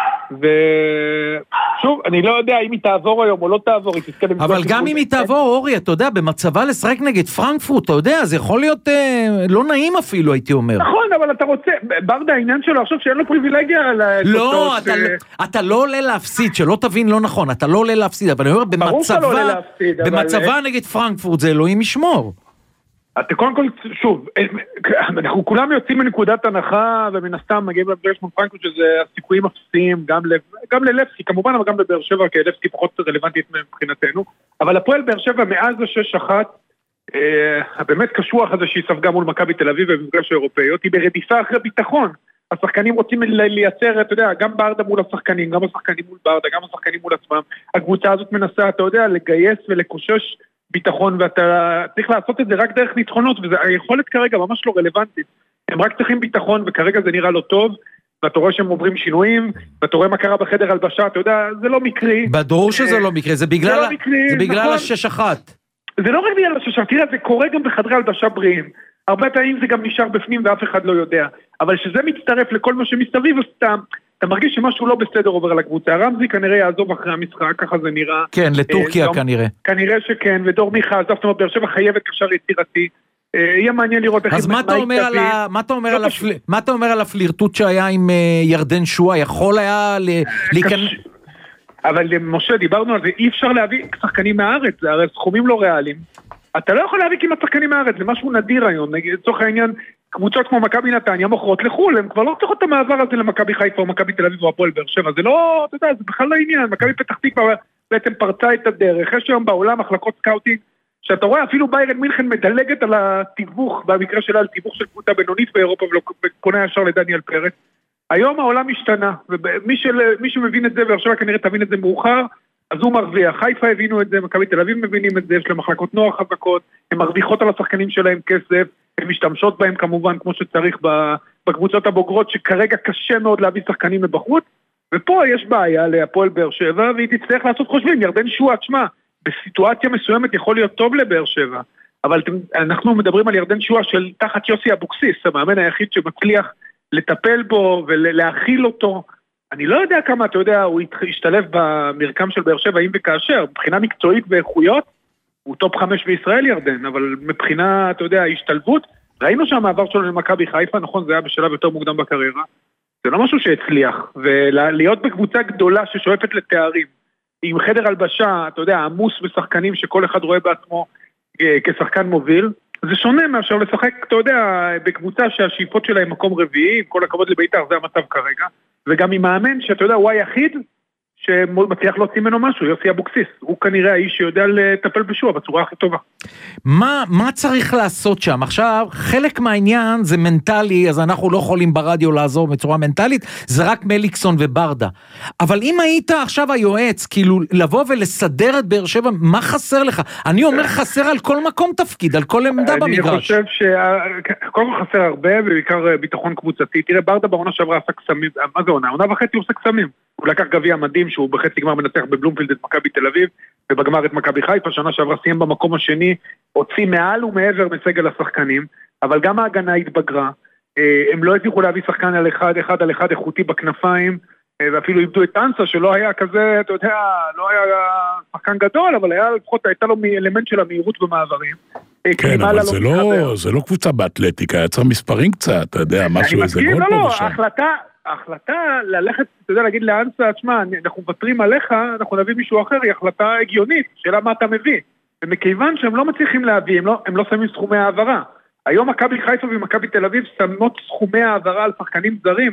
ושוב, אני לא יודע אם היא תעבור היום או לא תעבור, היא תזכה למצוא... אבל גם אם היא תעבור, אורי, אתה יודע, במצבה לשחק נגד פרנקפורט, אתה יודע, זה יכול להיות אה, לא נעים אפילו, הייתי אומר. נכון, אבל אתה רוצה, ברדה, העניין שלו, עכשיו שאין לו פריבילגיה... לא, אתה, ש... אתה לא עולה להפסיד, שלא תבין לא נכון, אתה לא עולה להפסיד, אבל אני אומר, במצבה, לא להפסיד, במצבה אבל... נגד פרנקפורט, זה אלוהים ישמור. אתה קודם כל, שוב, אנחנו כולם יוצאים מנקודת הנחה, ומן הסתם מגיעים לבאר שבע פרנקפורט, שזה הסיכויים אפסיים, גם, גם ללבסקי, כמובן, אבל גם לבאר שבע, כי לבסקי פחות רלוונטית מבחינתנו, אבל הפועל באר שבע מאז ה-שש אחת, אה, הבאמת קשוח הזה שהיא ספגה מול מכבי תל אביב ובמפגש האירופאיות, היא ברדיפה אחרי ביטחון, השחקנים רוצים לייצר, אתה יודע, גם ברדה מול השחקנים, גם השחקנים מול ברדה, גם השחקנים מול עצמם, הקבוצה הזאת מנסה, אתה יודע, לגייס ולקושש ביטחון, ואתה צריך לעשות את זה רק דרך ניצחונות, והיכולת כרגע ממש לא רלוונטית. הם רק צריכים ביטחון, וכרגע זה נראה לא טוב, ואתה רואה שהם עוברים שינויים, ואתה רואה מה קרה בחדר הלבשה, אתה יודע, זה לא מקרי. בדור שזה לא מקרי, זה בגלל, זה בגלל השש אחת. זה לא רק בגלל השש אחת, תראה, זה קורה גם בחדרי הלבשה בריאים. הרבה פעמים זה גם נשאר בפנים, ואף אחד לא יודע. אבל שזה מצטרף לכל מה שמסתביב, סתם, אתה מרגיש שמשהו לא בסדר עובר על הקבוצה. רמזי כנראה יעזוב אחרי המשחק, ככה זה נראה. כן, לטורקיה כנראה. כנראה שכן, ודור מיכה, עזב, זאת אומרת, באר שבע חייבת קשר יצירתי. יהיה מעניין לראות איך... אז מה אתה אומר על ה... מה אתה אומר על הפל... מה אתה אומר על הפלירטוט שהיה עם ירדן שואה? יכול היה להיכנס... אבל משה, דיברנו על זה, אי אפשר להביא שחקנים מהארץ, זה הרי סכומים לא ריאליים. אתה לא יכול להביא כמעט שחקנים מהארץ, זה משהו נדיר היום. נגיד, לצורך העניין, קבוצות כמו מכבי נתניה מוכרות לחו"ל, הם כבר לא צריכות את המעבר הזה למכבי חיפה או מכבי תל אביב או הפועל באר שבע, זה לא, אתה יודע, זה בכלל לא עניין, מכבי פתח תקווה בעצם פרצה את הדרך, יש היום בעולם מחלקות סקאוטינג, שאתה רואה אפילו ביירן מינכן מדלגת על התיווך, במקרה שלה על תיווך של קבוצה בינונית באירופה וקונה ישר לדניאל פרץ. היום העולם השתנה, ומי של, מי שמבין את זה, באר שבע כנראה תבין את זה מאוחר, אז הוא מרוויח. חיפה הבינו את זה, מכבי תל אביב מבינים את זה, יש להם מחלקות נוער חזקות, הן מרוויחות על השחקנים שלהם כסף, הן משתמשות בהם כמובן כמו שצריך בקבוצות הבוגרות, שכרגע קשה מאוד להביא שחקנים מבחוץ, ופה יש בעיה להפועל באר שבע, והיא תצטרך לעשות חושבים. ירדן שועה, תשמע, בסיטואציה מסוימת יכול להיות טוב לבאר שבע, אבל אנחנו מדברים על ירדן שועה של תחת יוסי אבוקסיס, המאמן היחיד שמצליח לטפל בו ולהכיל אותו. אני לא יודע כמה, אתה יודע, הוא השתלב במרקם של באר שבע, אם וכאשר, מבחינה מקצועית ואיכויות, הוא טופ חמש בישראל ירדן, אבל מבחינה, אתה יודע, השתלבות, ראינו שהמעבר שלו למכבי חיפה, נכון, זה היה בשלב יותר מוקדם בקריירה, זה לא משהו שהצליח, ולהיות בקבוצה גדולה ששואפת לתארים, עם חדר הלבשה, אתה יודע, עמוס בשחקנים שכל אחד רואה בעצמו כשחקן מוביל, זה שונה מאשר לשחק, אתה יודע, בקבוצה שהשאיפות שלה הם מקום רביעי, עם כל הכבוד לבית"ר, זה המצב כרגע, וגם עם מאמן שאתה יודע, הוא היחיד שמצליח להוציא ממנו משהו, יוסי אבוקסיס, הוא כנראה האיש שיודע לטפל בשועה בצורה הכי טובה. מה, מה צריך לעשות שם? עכשיו, חלק מהעניין זה מנטלי, אז אנחנו לא יכולים ברדיו לעזור בצורה מנטלית, זה רק מליקסון וברדה. אבל אם היית עכשיו היועץ, כאילו לבוא ולסדר את באר שבע, מה חסר לך? אני אומר חסר על כל מקום תפקיד, על כל עמדה במגרש. אני חושב שקודם כל חסר הרבה, ובעיקר ביטחון קבוצתי. תראה, ברדה בעונה שעברה עשה קסמים, מה זה עונה? עונה וחצי הוא עושה קסמים. הוא לקח גביע מדהים שהוא בחצי גמר מנצח בבלומפילד את מכבי תל אביב ובגמר את מכבי חיפה, שנה שעברה סיים במקום השני, הוציא מעל ומעבר מסגל השחקנים, אבל גם ההגנה התבגרה, הם לא הצליחו להביא שחקן על אחד, אחד על אחד איכותי בכנפיים, ואפילו איבדו את אנסה שלא היה כזה, אתה יודע, לא היה שחקן גדול, אבל היה לפחות, הייתה לו אלמנט של המהירות במעברים. כן, אבל זה לא, זה לא קבוצה באתלטיקה, היה צריך מספרים קצת, אתה יודע, משהו איזה גול פה ושם. ההחלטה, ההחלטה ללכת, אתה יודע, להגיד לאנסה, תשמע, אנחנו מוותרים עליך, אנחנו נביא מישהו אחר, היא החלטה הגיונית, שאלה מה אתה מביא. ומכיוון שהם לא מצליחים להביא, הם לא, הם לא שמים סכומי העברה. היום מכבי חיפה ומכבי תל אביב שמות סכומי העברה על שחקנים זרים,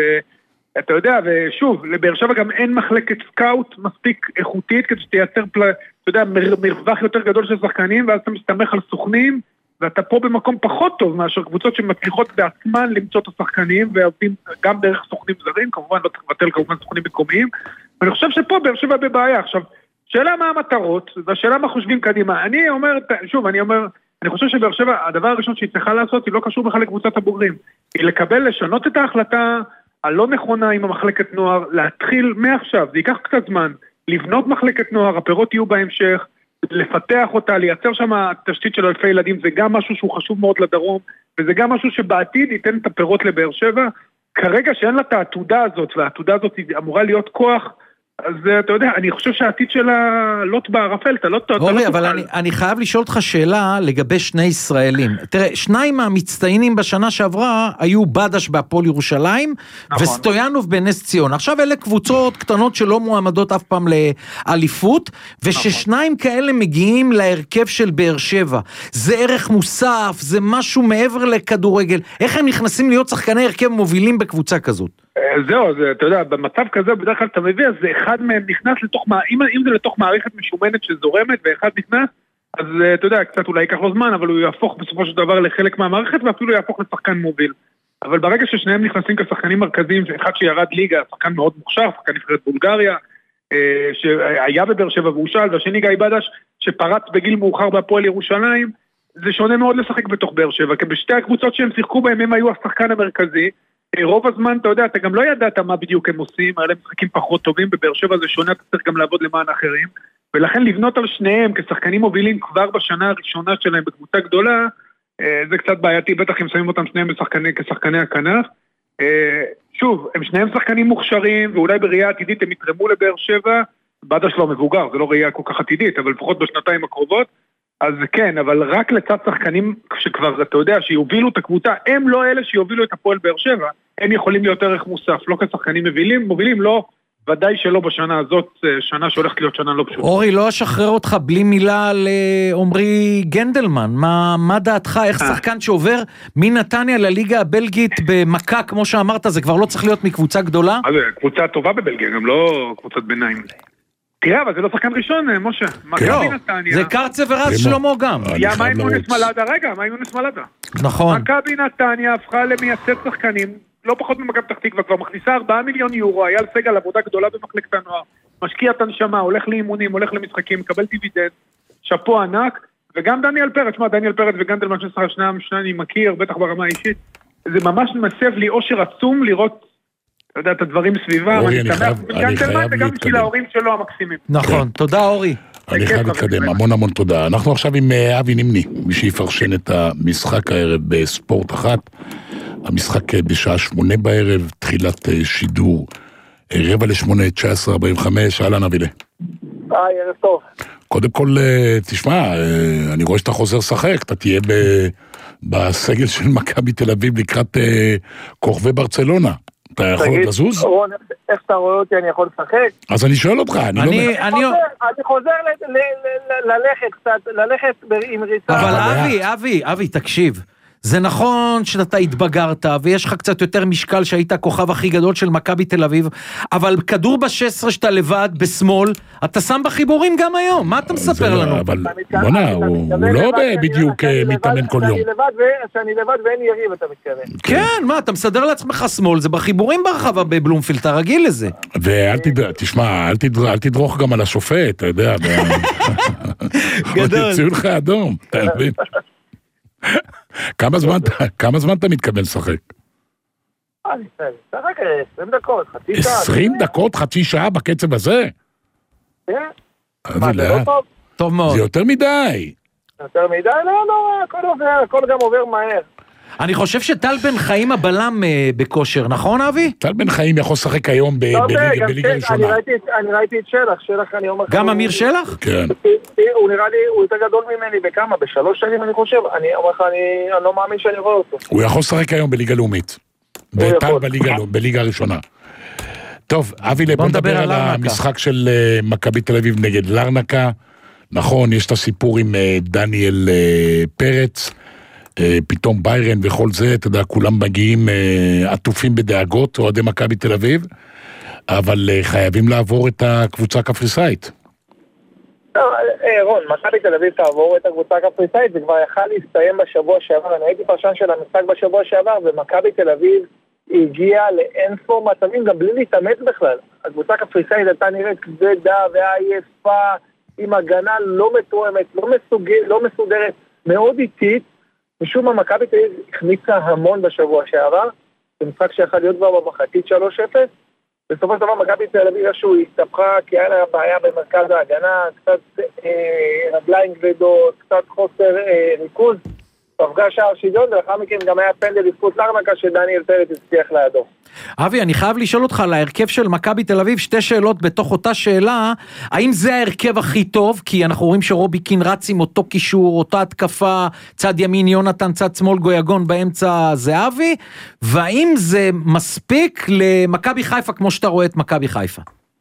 ואתה יודע, ושוב, לבאר שבע גם אין מחלקת סקאוט מספיק איכותית, כדי שתייצר, אתה יודע, מרווח יותר גדול של שחקנים, ואז אתה מסתמך על סוכנים, ואתה פה במקום פחות טוב מאשר קבוצות שמצליחות בעצמן למצוא את השחקנים, ועובדים גם דרך סוכנים זרים, כמובן לא צריך לבטל כמובן סוכנים מקומיים, ואני חושב שפה באר שבע בבעיה. עכשיו, שאלה מה המטרות, והשאלה מה חושבים קדימה. אני אומר, שוב, אני אומר, אני חושב שבאר שבע, הדבר הראשון שהיא צריכה לעשות, היא לא קשור בכלל לקבוצת הבוגרים, היא לקבל, לשנות את ההחלטה הלא נכונה עם המחלקת נוער, להתחיל מעכשיו, זה ייקח קצת זמן, לבנות מחלקת נוער, הפירות יהיו בהמשך, לפתח אותה, לייצר שם תשתית של אלפי ילדים, זה גם משהו שהוא חשוב מאוד לדרום, וזה גם משהו שבעתיד ייתן את הפירות לבאר שבע. כרגע שאין לה את העתודה הזאת, והעתודה הזאת אמורה להיות כוח, אז אתה יודע, אני חושב שהעתיד שלה לוט בערפל, אתה לא תוכל. אורי, אבל אני, אני חייב לשאול אותך שאלה לגבי שני ישראלים. תראה, שניים מהמצטיינים בשנה שעברה היו בדש בהפועל ירושלים, נכון. וסטויאנוב בנס ציון. עכשיו אלה קבוצות קטנות שלא מועמדות אף פעם לאליפות, וששניים נכון. כאלה מגיעים להרכב של באר שבע. זה ערך מוסף, זה משהו מעבר לכדורגל. איך הם נכנסים להיות שחקני הרכב מובילים בקבוצה כזאת? זהו, זה, אתה יודע, במצב כזה בדרך כלל אתה מביא, אז אחד מהם נכנס לתוך, אם, אם זה לתוך מערכת משומנת שזורמת ואחד נכנס, אז אתה יודע, קצת אולי ייקח לו זמן, אבל הוא יהפוך בסופו של דבר לחלק מהמערכת, ואפילו יהפוך לשחקן מוביל. אבל ברגע ששניהם נכנסים כשחקנים מרכזיים, אחד שירד ליגה, שחקן מאוד מוכשר, שחקן נבחרת בולגריה, שהיה בבאר שבע והושל, והשני גיא בדש, שפרץ בגיל מאוחר בהפועל ירושלים, זה שונה מאוד לשחק בתוך באר שבע, כי בשתי הקבוצות שהם שיחקו בהם, הם היו השחקן המרכזי, רוב הזמן, אתה יודע, אתה גם לא ידעת מה בדיוק הם עושים, היה להם משחקים פחות טובים, בבאר שבע זה שונה, אתה צריך גם לעבוד למען אחרים, ולכן לבנות על שניהם כשחקנים מובילים כבר בשנה הראשונה שלהם בקבוצה גדולה, זה קצת בעייתי, בטח אם שמים אותם שניהם בשחקני, כשחקני הכנף. שוב, הם שניהם שחקנים מוכשרים, ואולי בראייה עתידית הם יתרמו לבאר שבע, בדש לא מבוגר, זה לא ראייה כל כך עתידית, אבל לפחות בשנתיים הקרובות, אז כן, אבל רק לצד שחקנים שכבר, אתה יודע, שיובילו את הקבוצה, הם לא אלה שיובילו את הפועל באר שבע, הם יכולים להיות ערך מוסף, לא כשחקנים מובילים, מובילים, לא, ודאי שלא בשנה הזאת, שנה שהולכת להיות שנה לא פשוטה. אורי, לא אשחרר אותך בלי מילה על עומרי גנדלמן, מה, מה דעתך, איך שחקן שעובר מנתניה לליגה הבלגית במכה, כמו שאמרת, זה כבר לא צריך להיות מקבוצה גדולה? אז קבוצה טובה בבלגיה, גם לא קבוצת ביניים. תראה, אבל זה לא שחקן ראשון, משה. מכבי נתניה. זה קרצה ורז שלמה גם. מה עם יונס מלאדה? רגע, מה עם יונס מלאדה? נכון. מכבי נתניה הפכה למייסד שחקנים, לא פחות ממכבי פתח תקווה, כבר מכניסה ארבעה מיליון יורו, היה לסגל עבודה גדולה במחלקת הנוער, משקיע את הנשמה, הולך לאימונים, הולך למשחקים, מקבל דיבידנד, שפו ענק, וגם דניאל פרץ, שמה, דניאל פרץ וגנדלמן ששחק שניים, שניים, אני מכיר, בטח ברמה האישית. זה ממש מסב לי אושר עצום לראות אתה יודע, את הדברים סביבה, אורי, אני חייב, אני חייב להתקדם. וגם בשביל ההורים שלו המקסימים. נכון, תודה אורי. אני חייב להתקדם, המון המון תודה. אנחנו עכשיו עם אבי נימני, מי שיפרשן את המשחק הערב בספורט אחת, המשחק בשעה שמונה בערב, תחילת שידור, רבע לשמונה, תשע עשרה ארבעים וחמש, אהלן אבילה. היי, ערב טוב. קודם כל, תשמע, אני רואה שאתה חוזר שחק, אתה תהיה בסגל של מכבי תל אביב לקראת כוכבי ברצלונה. אתה יכול לזוז? רון, איך אתה רואה אותי, אני יכול לשחק? אז אני שואל אותך, אני לא... אני חוזר ללכת קצת, ללכת עם ריצה. אבל אבי, אבי, אבי, תקשיב. זה נכון שאתה התבגרת, ויש לך קצת יותר משקל שהיית הכוכב הכי גדול של מכבי תל אביב, אבל כדור ב-שש עשרה שאתה לבד, בשמאל, אתה שם בחיבורים גם היום, מה אתה מספר לנו? אבל בונה, הוא לא בדיוק מתאמן כל יום. שאני לבד ואין יריב, אתה מתכוון. כן, מה, אתה מסדר לעצמך שמאל, זה בחיבורים ברחבה בבלומפילד, אתה רגיל לזה. ואל תשמע, אל תדרוך גם על השופט, אתה יודע. גדול. יוציאו לך אדום, אתה מבין? כמה זמן, כמה זמן אתה מתכוון לשחק? אני שחק עשרים דקות, חצי שעה. עשרים דקות, חצי שעה בקצב הזה? כן. מה, זה לא טוב? טוב מאוד. זה יותר מדי. יותר מדי? לא, לא, הכל עובר, הכל גם עובר מהר. אני חושב שטל בן חיים הבלם בכושר, נכון אבי? טל בן חיים יכול לשחק היום בליגה ראשונה. אני ראיתי את שלח, שלח אני אומר... גם אמיר שלח? כן. הוא נראה לי, הוא יותר גדול ממני בכמה, בשלוש שנים אני חושב, אני אומר לך, אני לא מאמין שאני רואה אותו. הוא יכול לשחק היום בליגה לאומית. וטל בליגה הראשונה. טוב, אבי, בוא נדבר על המשחק של מכבי תל אביב נגד לרנקה. נכון, יש את הסיפור עם דניאל פרץ, פתאום ביירן וכל זה, אתה יודע, כולם מגיעים עטופים בדאגות, אוהדי מכבי תל אביב, אבל חייבים לעבור את הקבוצה הקפריסאית. רון, מכבי תל אביב תעבור את הקבוצה הקפריסאית, זה כבר יכל להסתיים בשבוע שעבר, אני הייתי פרשן של המשחק בשבוע שעבר, ומכבי תל אביב הגיעה לאינספור מצבים, גם בלי להתאמץ בכלל. הקבוצה הקפריסאית הייתה נראית כבדה ועייפה, עם הגנה לא מתואמת, לא, מסוג... לא מסודרת, מאוד איטית, משום מה מכבי תל אביב החמיצה המון בשבוע שעבר, זה משחק שיכל להיות כבר במחצית שלוש אפס, בסופו של דבר מכבי תל אביב איזשהו הסתבכה, כי היה לה בעיה במרכז ההגנה, קצת אה, רגליים כבדות, קצת חוסר אה, ריכוז, ספגה שער שוויון, ולאחר מכן גם היה פנדל לזכות לרנקה שדניאל פרץ הצליח לידו. אבי, אני חייב לשאול אותך על ההרכב של מכבי תל אביב, שתי שאלות בתוך אותה שאלה, האם זה ההרכב הכי טוב, כי אנחנו רואים שרובי קין רץ עם אותו קישור, אותה התקפה, צד ימין יונתן, צד שמאל גויגון, באמצע זהבי, והאם זה מספיק למכבי חיפה כמו שאתה רואה את מכבי חיפה?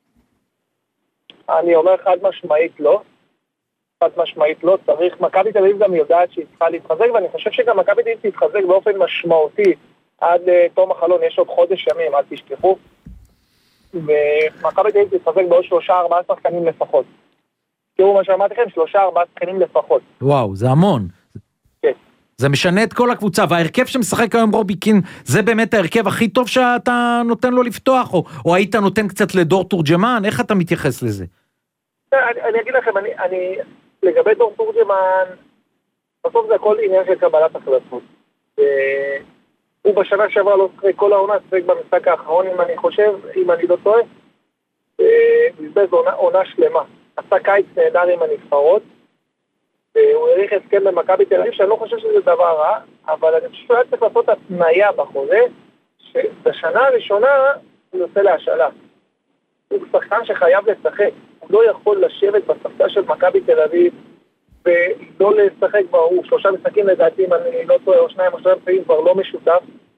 אני אומר חד משמעית לא, חד משמעית לא, צריך, מכבי תל אביב גם יודעת שהיא צריכה להתחזק, ואני חושב שגם מכבי תל אביב תתחזק באופן משמעותי, עד תום החלון, יש עוד חודש ימים, אל תשכחו. ומכבי תל אביב תתחזק בעוד שלושה ארבעה שחקנים לפחות. תראו מה שאמרתי לכם, שלושה ארבעה שחקנים לפחות. וואו, זה המון. כן. זה משנה את כל הקבוצה, וההרכב שמשחק היום רובי קין, זה באמת ההרכב הכי טוב שאתה נותן לו לפתוח, או, או היית נותן קצת לדור תורג'מן, איך אתה מתייחס לזה? אני, אני אגיד לכם, אני, אני, לגבי דור תורג'מן, בסוף זה הכל עניין של קבלת החלטות. הוא בשנה שעברה לא שחק כל העונה, שחק במשחק האחרון, אם אני חושב, אם אני לא טועה, בזבז עונה, עונה שלמה. עשה קיץ נהדר עם הנבחרות, הוא העריך הסכם במכבי תל אביב, שאני לא חושב שזה דבר רע, אבל אני חושב שהוא היה צריך לעשות התניה בחוזה, שבשנה הראשונה הוא יוצא להשאלה. הוא שחקן שחייב לשחק, הוא לא יכול לשבת בספסל של מכבי תל אביב, ולא לשחק בה, הוא שלושה משחקים לדעתי, אם אני לא טועה, או שניים או שלושה משחקים כבר לא משותף,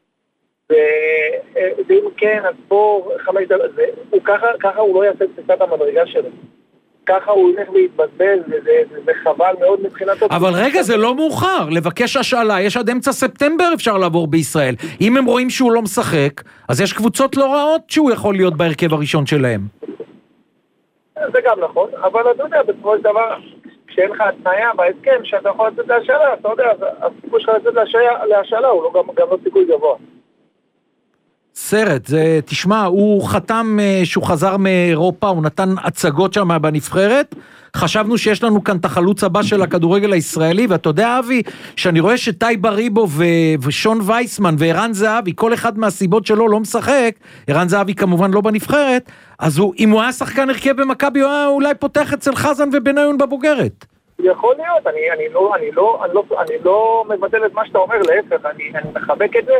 ואם כן, אז פה חמש דקות, ככה הוא לא יעשה את תפיסת המדרגה שלו. ככה הוא ילך להתבזבז, וזה חבל מאוד מבחינתו. אבל רגע, זה לא מאוחר, לבקש השאלה, יש עד אמצע ספטמבר אפשר לעבור בישראל. אם הם רואים שהוא לא משחק, אז יש קבוצות לא רעות שהוא יכול להיות בהרכב הראשון שלהם. זה גם נכון, אבל אתה יודע, בסופו של דבר, כשאין לך התניה בהסכם שאתה יכול לצאת להשאלה, אתה יודע, הסיכוי שלך לצאת להשאלה הוא גם לא סיכוי גבוה. סרט, זה, תשמע, הוא חתם שהוא חזר מאירופה, הוא נתן הצגות שם בנבחרת, חשבנו שיש לנו כאן את החלוץ הבא של הכדורגל הישראלי, ואתה יודע אבי, שאני רואה שטי בריבו ו- ושון וייסמן וערן זהבי, כל אחד מהסיבות שלו לא משחק, ערן זהבי כמובן לא בנבחרת, אז הוא, אם הוא היה שחקן הרכב במכבי, הוא היה אולי פותח אצל חזן ובניון בבוגרת. יכול להיות, אני, אני, לא, אני, לא, אני, לא, אני לא מבטל את מה שאתה אומר, להפך, אני, אני מחבק את זה,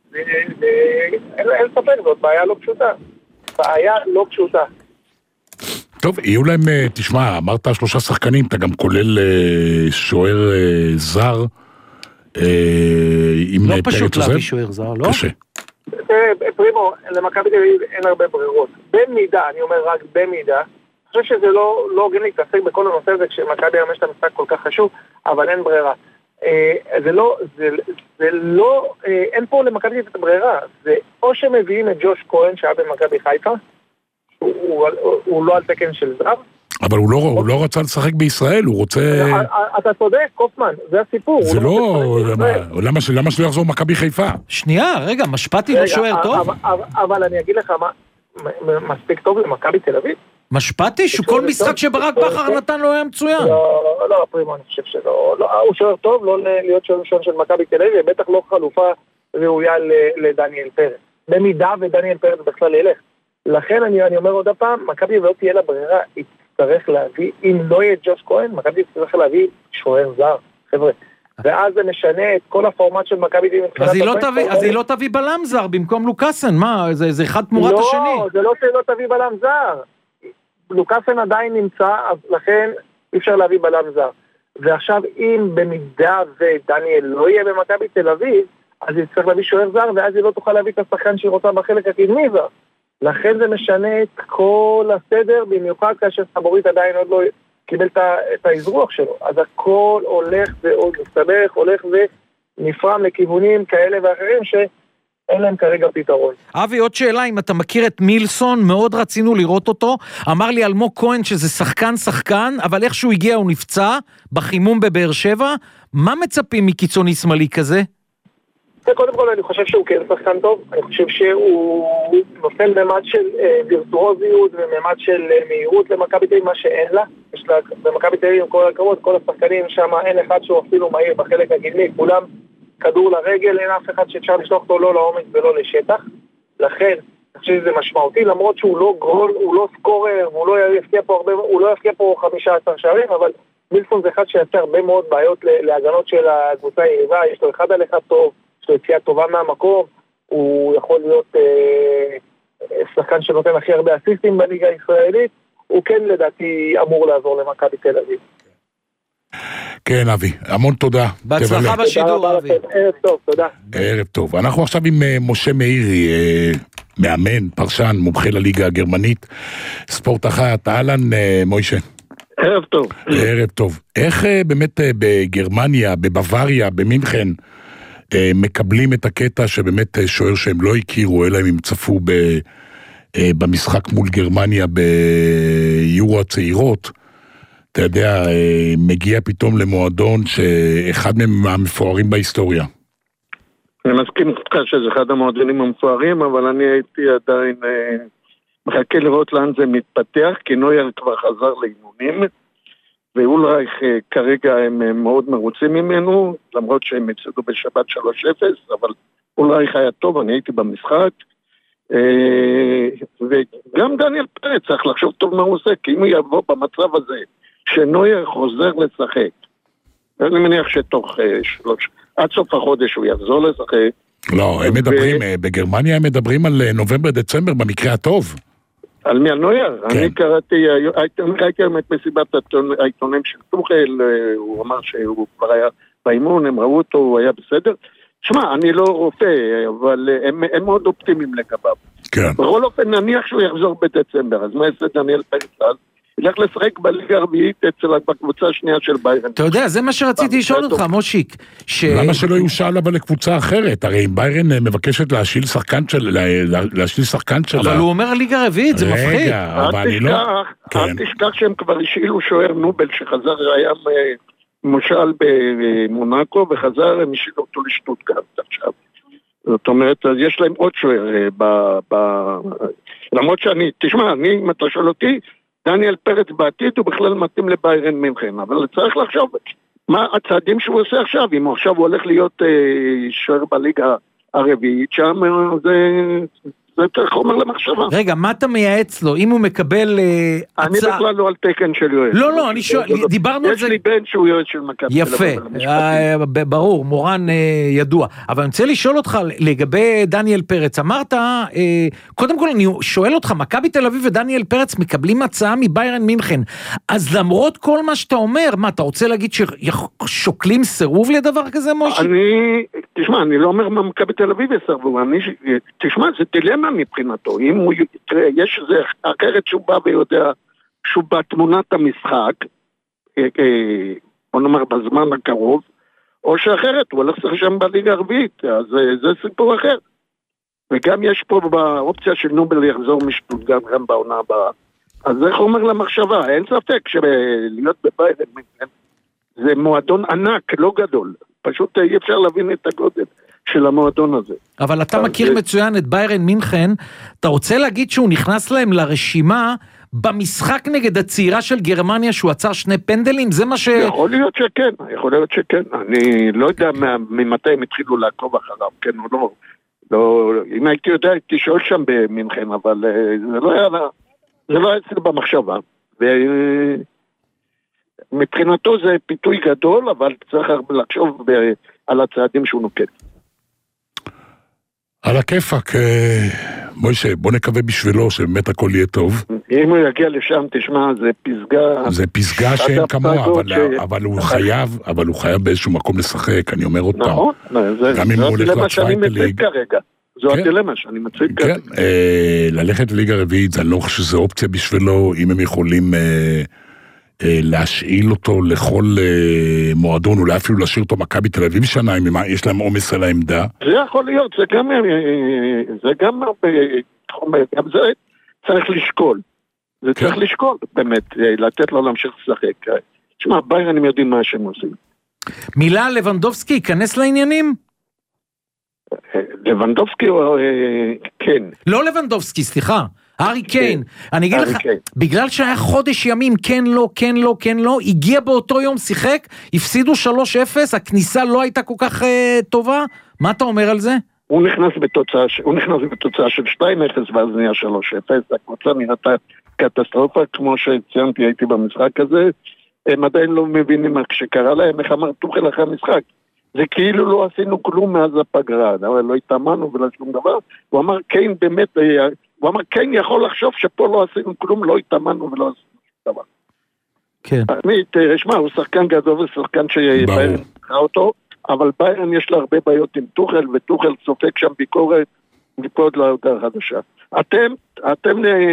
אין ספק, זאת בעיה לא פשוטה. בעיה לא פשוטה. טוב, יהיו להם, תשמע, אמרת שלושה שחקנים, אתה גם כולל שוער זר. לא פשוט להביא שוער זר, לא? קשה, פרימו, למכבי תל אביב אין הרבה ברירות. במידה, אני אומר רק במידה, אני חושב שזה לא הוגן להתעסק בכל הנושא הזה כשמכבי ממש את המשחק כל כך חשוב, אבל אין ברירה. זה לא, זה, זה לא, אין פה למכבי את הברירה. זה או שמביאים את ג'וש כהן שהיה במכבי חיפה, הוא, הוא, הוא לא על תקן של זר. אבל הוא לא, הוא לא רצה לשחק בישראל, הוא רוצה... אתה צודק, קופמן, זה הסיפור. זה לא... למה שלא יחזור מכבי חיפה? שנייה, רגע, משפטי לא שוער טוב? אבל אני אגיד לך מה, מספיק טוב למכבי תל אביב? משפטי, שכל משחק שברק בכר נתן לו היה מצוין. לא, לא, פרימו, אני חושב שלא. הוא שוער טוב, לא להיות שוער ראשון של מכבי תל אביב, בטח לא חלופה ראויה לדניאל פרץ. במידה ודניאל פרץ בכלל ילך. לכן אני אומר עוד הפעם, מכבי לא תהיה לה ברירה, היא תצטרך להביא, אם לא יהיה ג'וש כהן, מכבי תצטרך להביא שוער זר, חבר'ה. ואז זה משנה את כל הפורמט של מכבי תל אביב. אז היא לא תביא בלם זר במקום לוקאסן, מה? זה אחד תמורת השני. לא, זה לא שלא תביא בלם זר. לוקאסן עדיין נמצא, אז לכן אי אפשר להביא בלם זר. ועכשיו אם במידה ודניאל לא יהיה במכבי תל אביב, אז היא צריך להביא שוער זר, ואז היא לא תוכל להביא את השחקן שהיא רוצה בחלק הקדמי זר. לכן זה משנה את כל הסדר, במיוחד כאשר סבורית עדיין עוד לא קיבל את האזרוח שלו. אז הכל הולך ועוד מסתבך, הולך ונפרם לכיוונים כאלה ואחרים שאין להם כרגע פתרון. אבי, עוד שאלה, אם אתה מכיר את מילסון, מאוד רצינו לראות אותו, אמר לי אלמוג כהן שזה שחקן שחקן, אבל איך שהוא הגיע הוא נפצע, בחימום בבאר שבע, מה מצפים מקיצוני שמאלי כזה? קודם כל אני חושב שהוא כן שחקן טוב, אני חושב שהוא נותן ממד של וירטואוזיות וממד של מהירות למכבי תל אביב, מה שאין לה. יש לה במכבי תל אביב עם כל הכבוד, כל השחקנים שם אין אחד שהוא אפילו מהיר בחלק הקדמי, כולם כדור לרגל, אין אף אחד שאפשר לשלוח אותו לא לעומק ולא לשטח. לכן אני חושב שזה משמעותי, למרות שהוא לא גול, הוא לא סקורר, הוא לא יפקיע פה הרבה, הוא לא יפקיע פה חמישה עשר שערים, אבל מילסון זה אחד שיצר הרבה מאוד בעיות להגנות של הקבוצה היריבה, יש לו אחד על אחד טוב, יש לו יציאה טובה מהמקום, הוא יכול להיות אה, שחקן שנותן הכי הרבה אסיסטים בליגה הישראלית, הוא כן לדעתי אמור לעזור למכבי תל אביב. כן אבי, המון תודה. בהצלחה בשידור אבי. ערב טוב, תודה. ערב טוב. אנחנו עכשיו עם משה מאירי, מאמן, פרשן, מומחה לליגה הגרמנית, ספורט אחת. אהלן מוישה. ערב טוב. ערב טוב. איך באמת בגרמניה, בבווריה, במינכן, מקבלים את הקטע שבאמת שוער שהם לא הכירו, אלא אם צפו במשחק מול גרמניה ביורו הצעירות, אתה יודע, מגיע פתאום למועדון שאחד מהם מהמפוארים בהיסטוריה. אני מסכים איתך שזה אחד המועדונים המפוארים, אבל אני הייתי עדיין מחכה לראות לאן זה מתפתח, כי נויר כבר חזר לאימונים, ואולרייך כרגע הם מאוד מרוצים ממנו, למרות שהם הפסידו בשבת שלוש אפס, אבל אולרייך היה טוב, אני הייתי במשחק, וגם דניאל פרץ צריך לחשוב טוב מה הוא עושה, כי אם הוא יבוא במצב הזה, שנויר חוזר לשחק, אני מניח שתוך שלוש, עד סוף החודש הוא יחזור לשחק. לא, הם מדברים, בגרמניה הם מדברים על נובמבר-דצמבר במקרה הטוב. על מי הנויר? אני קראתי, הייתי היום את מסיבת העיתונים של טוחל, הוא אמר שהוא כבר היה באימון, הם ראו אותו, הוא היה בסדר. שמע, אני לא רופא, אבל הם מאוד אופטימיים לגביו. כן. בכל אופן, נניח שהוא יחזור בדצמבר, אז מה יעשה דניאל פרץ? ילך לשחק בליגה הרביעית אצל בקבוצה השנייה של ביירן. אתה יודע, זה מה שרציתי לשאול אותך, מושיק. למה שלא יושאל אבל לקבוצה אחרת? הרי אם ביירן מבקשת להשיל שחקן של... להשיל שחקן שלה... אבל הוא אומר ליגה רביעית, זה מפחיד. רגע, אבל אני לא... אל תשכח שהם כבר השאילו שוער נובל שחזר, היה מושל במונקו, וחזר, הם השאילו אותו לשטוטגרט עכשיו. זאת אומרת, אז יש להם עוד שוער ב... למרות שאני... תשמע, אני, אם אתה שואל אותי, דניאל פרץ בעתיד הוא בכלל מתאים לביירן מינכן, אבל צריך לחשוב מה הצעדים שהוא עושה עכשיו, אם עכשיו הוא הולך להיות אה, שוער בליגה הרביעית, שם זה, זה יותר חומר למחשבה. רגע, מה אתה מייעץ לו? אם הוא מקבל אה, אני הצע... בכלל לא על תקן של יועץ. לא, לא, אני שואל, דיברנו על זה... יש לי בן שהוא יועץ של מכבי. יפה, אה, ברור, מורן אה, ידוע. אבל אני רוצה לשאול אותך לגבי דניאל פרץ. אמרת, אה, קודם כל אני שואל אותך, מכבי תל אביב ודניאל פרץ מקבלים הצעה מביירן מינכן. אז למרות כל מה שאתה אומר, מה, אתה רוצה להגיד ששוקלים סירוב לדבר כזה, מוישי? אני, תשמע, אני לא אומר מה מכבי תל אביב יסרבו, אני, תשמע, זה דילמה מבחינתו, אם הוא, תראה, יש איזה אחרת שהוא בא ויודע שהוא בתמונת המשחק, בוא נאמר בזמן הקרוב, או שאחרת, הוא הולך לשחק שם בליגה הרביעית, אז זה סיפור אחר. וגם יש פה באופציה של נובל יחזור משטוטגרט גם בעונה הבאה. אז זה חומר למחשבה, אין ספק שלהיות בביירן זה מועדון ענק, לא גדול. פשוט אי אפשר להבין את הגודל של המועדון הזה. אבל אתה מכיר מצוין את ביירן מינכן, אתה רוצה להגיד שהוא נכנס להם לרשימה במשחק נגד הצעירה של גרמניה שהוא עצר שני פנדלים? זה מה ש... יכול להיות שכן, יכול להיות שכן. אני לא יודע ממתי הם התחילו לעקוב אחריו, כן או לא. לא, אם הייתי יודע, הייתי שואל שם במינכן, אבל זה לא היה, זה לא היה אצל במחשבה. ומבחינתו זה פיתוי גדול, אבל צריך לחשוב על הצעדים שהוא נוקט. על הכיפק, מוישה, בוא נקווה בשבילו שבאמת הכל יהיה טוב. אם הוא יגיע לשם, תשמע, זה פסגה... זה פסגה שאין כמוה, אבל הוא חייב, אבל הוא חייב באיזשהו מקום לשחק, אני אומר עוד פעם. נכון, גם אם הוא הולך לצווייטה ליג. זו הדילמה שאני מציג כרגע. כן, ללכת לליגה רביעית, אני לא חושב שזו אופציה בשבילו, אם הם יכולים... להשאיל אותו לכל מועדון, אולי אפילו להשאיר אותו מכבי תל אביב שנה, אם יש להם עומס על העמדה. זה יכול להיות, זה גם, זה גם, גם זה צריך לשקול. זה צריך לשקול, באמת, לתת לו להמשיך לשחק. תשמע, ביירן הם יודעים מה שהם עושים. מילה לבנדובסקי, ייכנס לעניינים? לבנדובסקי, כן. לא לבנדובסקי, סליחה. הארי קיין, אני אגיד לך, בגלל שהיה חודש ימים, כן לא, כן לא, כן לא, הגיע באותו יום, שיחק, הפסידו שלוש אפס, הכניסה לא הייתה כל כך טובה, מה אתה אומר על זה? הוא נכנס בתוצאה, הוא נכנס בתוצאה של שתיים אפס, ואז נהיה שלוש אפס, הקבוצה נראתה קטסטרופה, כמו שציינתי, הייתי במשחק הזה, הם עדיין לא מבינים מה שקרה להם, איך אמר תוכל אחרי המשחק, זה כאילו לא עשינו כלום מאז הפגרה, אבל לא התאמנו ולא שום דבר, הוא אמר, קיין באמת, הוא אמר, קיין יכול לחשוב שפה לא עשינו כלום, לא התאמנו ולא עשינו שום דבר. כן. אני, תשמע, הוא שחקן גדול ושחקן שביירן נקרא אותו, אבל ביירן יש לה הרבה בעיות עם תוכל, ותוכל סופק שם ביקורת, מפה להודעה חדשה. אתם, אתם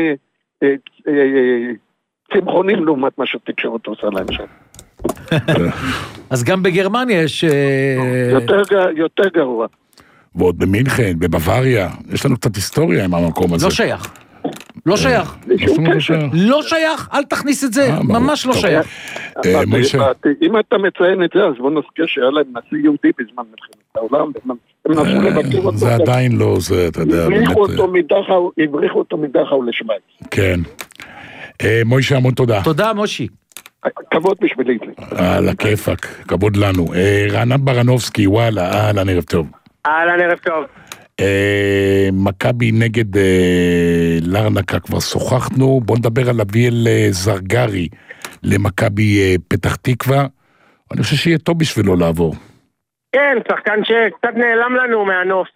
צמחונים לעומת מה שהתקשורת עושה להם שם. אז גם בגרמניה יש... יותר גרוע. ועוד במינכן, בבווריה, יש לנו קצת היסטוריה עם המקום הזה. לא שייך. לא שייך. לא שייך, אל תכניס את זה, ממש לא שייך. אם אתה מציין את זה, אז בוא נזכיר שהיה להם נשיא יהודי בזמן מלחמת העולם, זה עדיין לא, זה, אתה יודע, הבריחו אותו מדכאו לשוויץ. כן. מוישה, המון תודה. תודה, מושי. כבוד בשבילי. על הכיפק, כבוד לנו. רענן ברנובסקי, וואלה, אהלן, ערב טוב. אהלן, ערב טוב. מכבי נגד לרנקה, כבר שוחחנו, בוא נדבר על אביאל זרגרי למכבי פתח תקווה, אני חושב שיהיה טוב בשבילו לעבור. כן, שחקן שקצת נעלם לנו מהנוף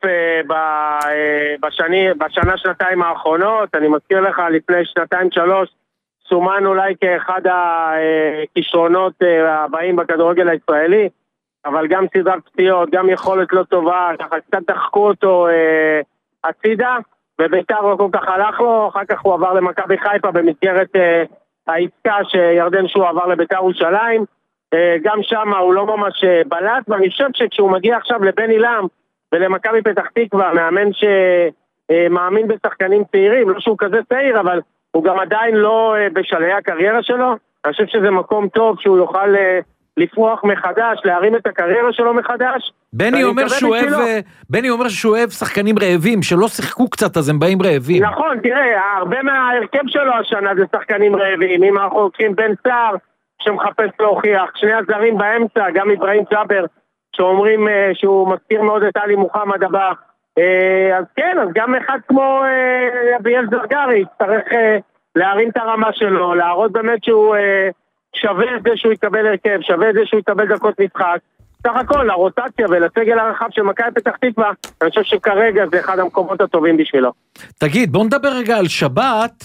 בשנה, שנתיים האחרונות, אני מזכיר לך לפני שנתיים שלוש, סומן אולי כאחד הכישרונות הבאים בכדורגל הישראלי, אבל גם סדרת פציעות, גם יכולת לא טובה, ככה קצת דחקו אותו אה, הצידה, וביתר לא כל כך הלך לו, אחר כך הוא עבר למכבי חיפה במסגרת אה, העסקה שירדן שהוא עבר לביתר ירושלים, אה, גם שם הוא לא ממש בלט, ואני חושב שכשהוא מגיע עכשיו לבן אילם ולמכבי פתח תקווה, מאמן שמאמין בשחקנים צעירים, לא שהוא כזה צעיר, אבל הוא גם עדיין לא אה, בשלהי הקריירה שלו, אני חושב שזה מקום טוב שהוא יוכל... אה, לפרוח מחדש, להרים את הקריירה שלו מחדש. בני אומר שהוא אוהב, בני אומר שהוא אוהב שחקנים רעבים, שלא שיחקו קצת אז הם באים רעבים. נכון, תראה, הרבה מההרכב שלו השנה זה שחקנים רעבים, אם אנחנו הולכים בן סער שמחפש להוכיח, שני הזרים באמצע, גם אברהים ג'אבר, שאומרים שהוא מזכיר מאוד את עלי מוחמד הבא, אז כן, אז גם אחד כמו אביאל זרגרי, צריך להרים את הרמה שלו, להראות באמת שהוא... שווה את זה שהוא יקבל הרכב, שווה את זה שהוא יקבל דקות משחק. סך הכל, לרוטציה ולסגל הרחב של מכבי פתח תקווה, אני חושב שכרגע זה אחד המקומות הטובים בשבילו. תגיד, בוא נדבר רגע על שבת,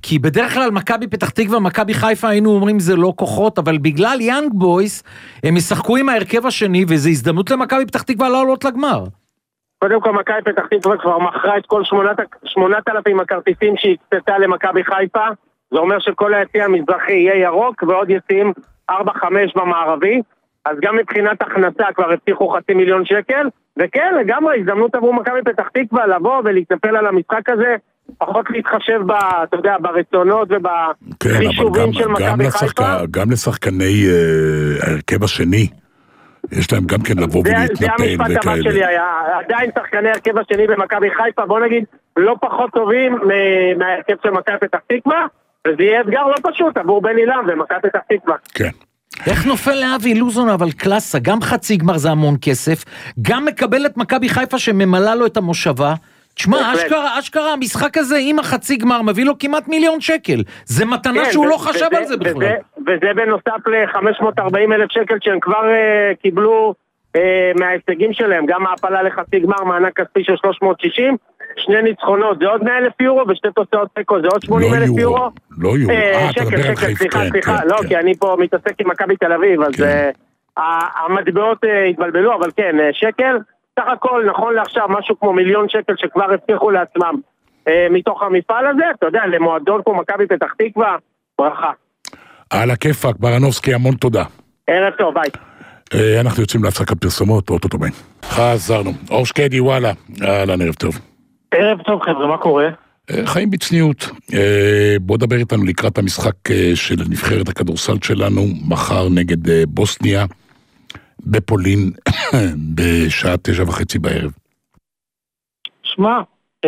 כי בדרך כלל מכבי פתח תקווה, מכבי חיפה היינו אומרים זה לא כוחות, אבל בגלל יאנג בויס, הם ישחקו עם ההרכב השני, וזו הזדמנות למכבי פתח תקווה לעלות לגמר. קודם כל מכבי פתח תקווה כבר מכרה את כל שמונת אלפים הכרטיסים שהקצתה למכבי חיפה, זה אומר שכל היציע המזרחי יהיה ירוק, ועוד יציעים ארבע חמש במערבי, אז גם מבחינת הכנסה כבר הבטיחו חצי מיליון שקל, וכן, לגמרי, הזדמנות עבור מכבי פתח תקווה לבוא ולהתנפל על המשחק הזה, פחות להתחשב ב, אתה יודע, ברצונות ובחישובים של מכבי חיפה. גם לשחקני ההרכב השני, יש להם גם כן לבוא ולהתנפל וכאלה. זה המשפט הבא שלי היה, עדיין שחקני ההרכב השני במכבי חיפה, בוא נגיד, לא פחות טובים מההרכב של מכבי פתח תקווה, וזה יהיה אתגר לא פשוט עבור בן אילם ומכבי פתח תקווה. כן. איך נופל לאבי לוזון אבל קלאסה, גם חצי גמר זה המון כסף, גם מקבל את מכבי חיפה שממלא לו את המושבה, תשמע, אשכרה, אשכרה, המשחק הזה עם החצי גמר מביא לו כמעט מיליון שקל, זה מתנה כן, שהוא ו- לא חשב וזה, על זה בכלל. וזה, וזה בנוסף ל-חמש מאות וארבעים אלף שקל שהם כבר uh, קיבלו uh, מההישגים שלהם, גם ההפלה לחצי גמר, מענק כספי של שלוש מאות ושישים, שני ניצחונות, זה עוד מאה אלף יורו, ושתי תוצאות תיקו, זה עוד שמונים אלף לא יורו. לא יורו, אה, אתה מדבר על חיפה, סליחה, סליחה, לא, כי אני פה מתעסק עם מכבי תל אביב, אז המטבעות התבלבלו, אבל כן, שקל, סך הכל נכון לעכשיו משהו כמו מיליון שקל שכבר הבטיחו לעצמם מתוך המפעל הזה, אתה יודע, למועדון פה מכבי פתח תקווה, ברכה. על הכיפק, ברנובסקי, המון תודה. ערב טוב, ביי. אנחנו יוצאים להפסקת פרסומות, אוטוטו ביין. חזרנו. אור שקדי, וואלה, אהלן, ערב טוב. ערב טוב חבר'ה, מה קורה? חיים בצניעות. בוא דבר איתנו לקראת המשחק של נבחרת הכדורסל שלנו, מחר נגד בוסניה, בפולין, בשעה תשע וחצי בערב. שמע,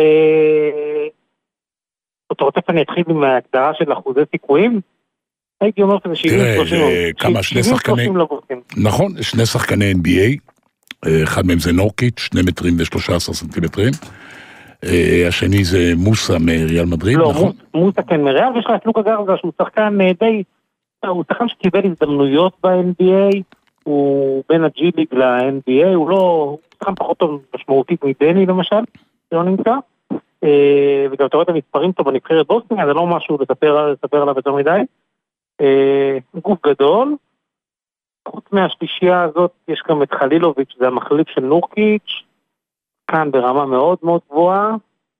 אתה רוצה שאני אתחיל עם ההגדרה של אחוזי סיכויים? הייתי אומר שזה שבעים שלושים. תראה, כמה שני שחקני... נכון, שני שחקני אן בי איי, אחד מהם זה נורקיץ', שני מטרים ושלושה עשר סנטימטרים. השני זה מוסה מריאל מדריד, נכון? לא, מוסה כן מריאל, ויש לך את לוקה גרזה שהוא שחקן די, הוא שחקן שקיבל הזדמנויות ב-אן בי איי, הוא בין הג'י ליג ל-אן בי איי, הוא לא, הוא שחקן פחות טוב משמעותית מדני למשל, לא נמצא, וגם אתה רואה את המספרים טוב בנבחרת בוסניה, זה לא משהו לספר עליו יותר מדי, גוף גדול, חוץ מהשלישייה הזאת יש גם את חלילוביץ', זה המחליף של נורקיץ', כאן ברמה מאוד מאוד גבוהה,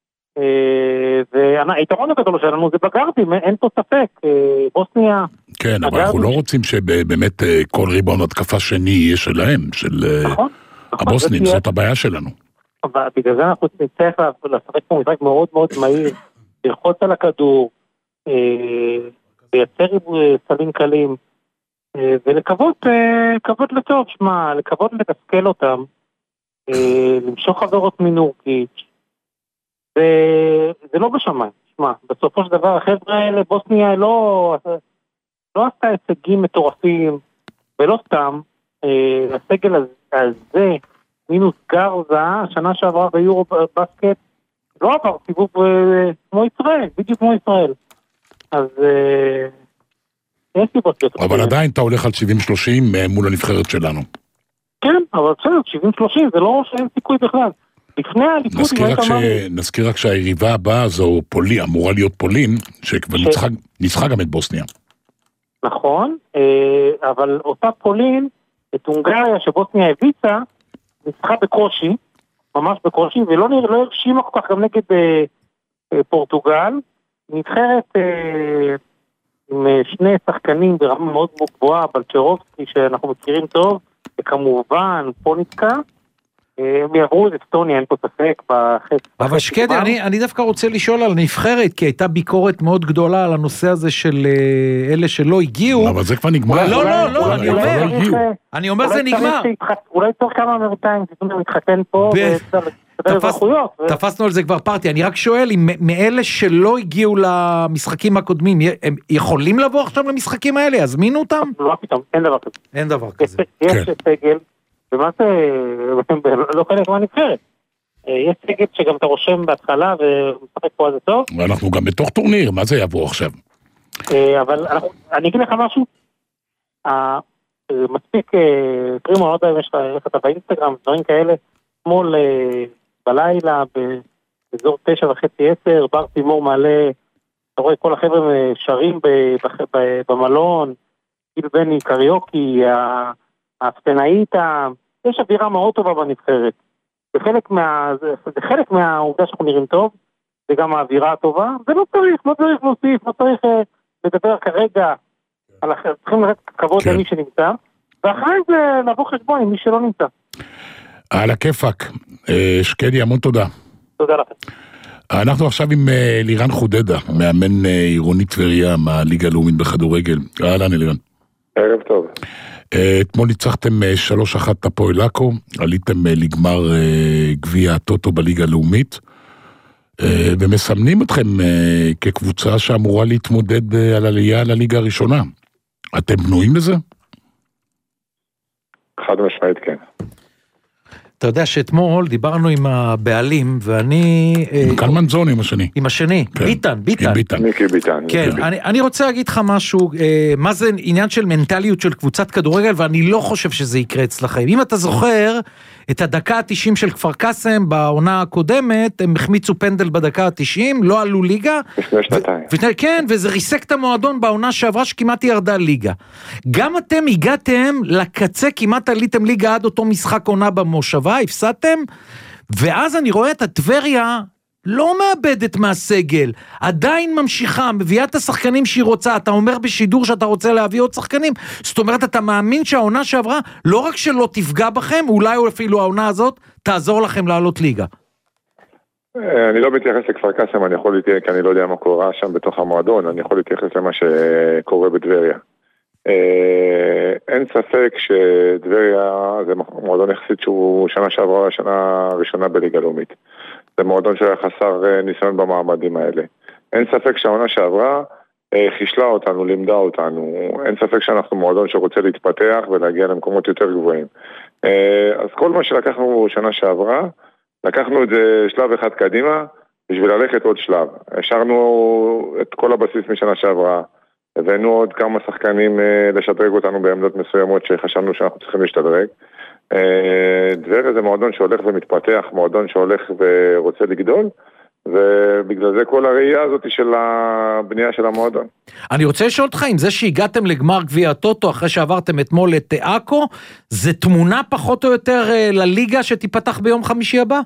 והיתרון הגדול שלנו זה בגרדים, אין פה ספק, בוסניה... כן, אבל אנחנו לא רוצים שבאמת כל ריבון התקפה שני יהיה שלהם, של הבוסנים, זאת הבעיה שלנו. אבל בגלל זה אנחנו נצטרך לשחק פה משחק מאוד מאוד מהיר, ללחוץ על הכדור, לייצר סלים קלים, ולקוות לטוב, שמה, לקוות לתסכל אותם, למשוך חברות מנורקיץ', וזה לא בשמיים, שמה, בסופו של דבר החבר'ה האלה, בוסניה לא, לא עשתה הישגים מטורפים, ולא סתם, הסגל הזה, מינוס גרזה, השנה שעברה ביורו בסקט, לא עבר סיבוב כמו ישראל, בדיוק כמו ישראל, אז יש סיבות. אבל עדיין אתה הולך על שבעים שלושים מול הנבחרת שלנו. כן, אבל בסדר, שבעים שלושים, זה לא שאין סיכוי בכלל. לפני הליכוד... נזכיר רק שהיריבה הבאה זו פולין, אמורה להיות פולין, שכבר ניצחה גם את בוסניה. נכון, אבל אותה פולין, את הונגריה שבוסניה הביצה, ניצחה בקושי, ממש בקושי, ולא הרשימה כל כך גם נגד פורטוגל, נבחרת עם שני שחקנים ברמה מאוד גבוהה, בלצ'רובסקי שאנחנו מכירים טוב, וכמובן פוניצקה, הם יעברו את אסטוניה, אין פה ספק בחצי. אבל שקדי, אני, אני דווקא רוצה לשאול על נבחרת, כי הייתה ביקורת מאוד גדולה על הנושא הזה של אלה שלא הגיעו. אבל זה כבר נגמר. לא, לא, לא, אני אומר, אני אומר זה נגמר. אולי צריך כמה אמריקאים, שתנו מתחתן פה, תפסנו על זה כבר פרטי, אני רק שואל, אם מאלה שלא הגיעו למשחקים הקודמים, הם יכולים לבוא עכשיו למשחקים האלה, יזמינו אותם? לא פתאום, אין דבר כזה. אין דבר כזה. יש סגל, ומה זה, לא חלק מה נבחרת. יש סגל שגם אתה רושם בהתחלה, ומשחק פה על זה טוב. ואנחנו גם בתוך טורניר, מה זה יבוא עכשיו? אבל אני אגיד לך משהו, מספיק, פרימו, לא יודע אם יש לך באינסטגרם, דברים כאלה, שמאל בלילה, באזור תשע וחצי עשר, בר תימור מעלה אתה רואה כל החבר'ה שרים במלון, כאילו בני קריוקי, האפסנאית, יש אווירה מאוד טובה בנבחרת. זה חלק מה, זה חלק מהעובדה שאנחנו נראים טוב, זה גם האווירה הטובה, זה לא צריך, לא צריך להוסיף, לא צריך לדבר כרגע, צריכים לתת כבוד למי שנמצא, ואחרי זה נבוא חשבון עם מי שלא נמצא. על הכיפק, שקדי, המון תודה. תודה לכם. אנחנו עכשיו עם לירן חודדה, מאמן עירוני טבריה מהליגה הלאומית בכדורגל. אהלן לירן. ערב טוב. אתמול ניצחתם שלוש אחת את הפועל עכו, עליתם לגמר גביע הטוטו בליגה הלאומית, ומסמנים אתכם כקבוצה שאמורה להתמודד על עלייה לליגה הראשונה. אתם בנויים לזה? חד משמעית כן. אתה יודע שאתמול דיברנו עם הבעלים, ואני... עם קלמן זון, עם השני. עם השני, ביטן, ביטן. מיקי ביטן. כן, אני רוצה להגיד לך משהו, מה זה עניין של מנטליות של קבוצת כדורגל, ואני לא חושב שזה יקרה אצלכם. אם אתה זוכר, את הדקה ה-תשעים של כפר קאסם, בעונה הקודמת, הם החמיצו פנדל בדקה ה-תשעים, לא עלו ליגה. לפני שנתיים. כן, וזה ריסק את המועדון בעונה שעברה שכמעט ירדה ליגה. גם אתם הגעתם לקצה, כמעט עליתם ליגה עד אותו משחק עונה במושבה, הפסדתם, ואז אני רואה את הטבריה לא מאבדת מהסגל, עדיין ממשיכה, מביאה את השחקנים שהיא רוצה, אתה אומר בשידור שאתה רוצה להביא עוד שחקנים, זאת אומרת אתה מאמין שהעונה שעברה לא רק שלא תפגע בכם, אולי אפילו העונה הזאת תעזור לכם לעלות ליגה. אני לא מתייחס לכפר קאסם, אני יכול להתייחס, כי אני לא יודע מה קורה שם בתוך המועדון, אני יכול להתייחס למה שקורה בטבריה. אין ספק שטבריה זה מועדון יחסית שהוא שנה שעברה השנה הראשונה בליגה לאומית. זה מועדון שהיה חסר ניסיון במעמדים האלה. אין ספק שהעונה שעברה חישלה אותנו, לימדה אותנו. אין ספק שאנחנו מועדון שרוצה להתפתח ולהגיע למקומות יותר גבוהים. אז כל מה שלקחנו שנה שעברה, לקחנו את זה שלב אחד קדימה בשביל ללכת עוד שלב. השארנו את כל הבסיס משנה שעברה. הבאנו עוד כמה שחקנים לשדרג אותנו בעמדות מסוימות שחשבנו שאנחנו צריכים להשתדרג. טבריה זה מועדון שהולך ומתפתח, מועדון שהולך ורוצה לגדול, ובגלל זה כל הראייה הזאת של הבנייה של המועדון. אני רוצה לשאול אותך, אם זה שהגעתם לגמר גביע הטוטו אחרי שעברתם אתמול את עכו, זה תמונה פחות או יותר לליגה שתיפתח ביום חמישי הבא?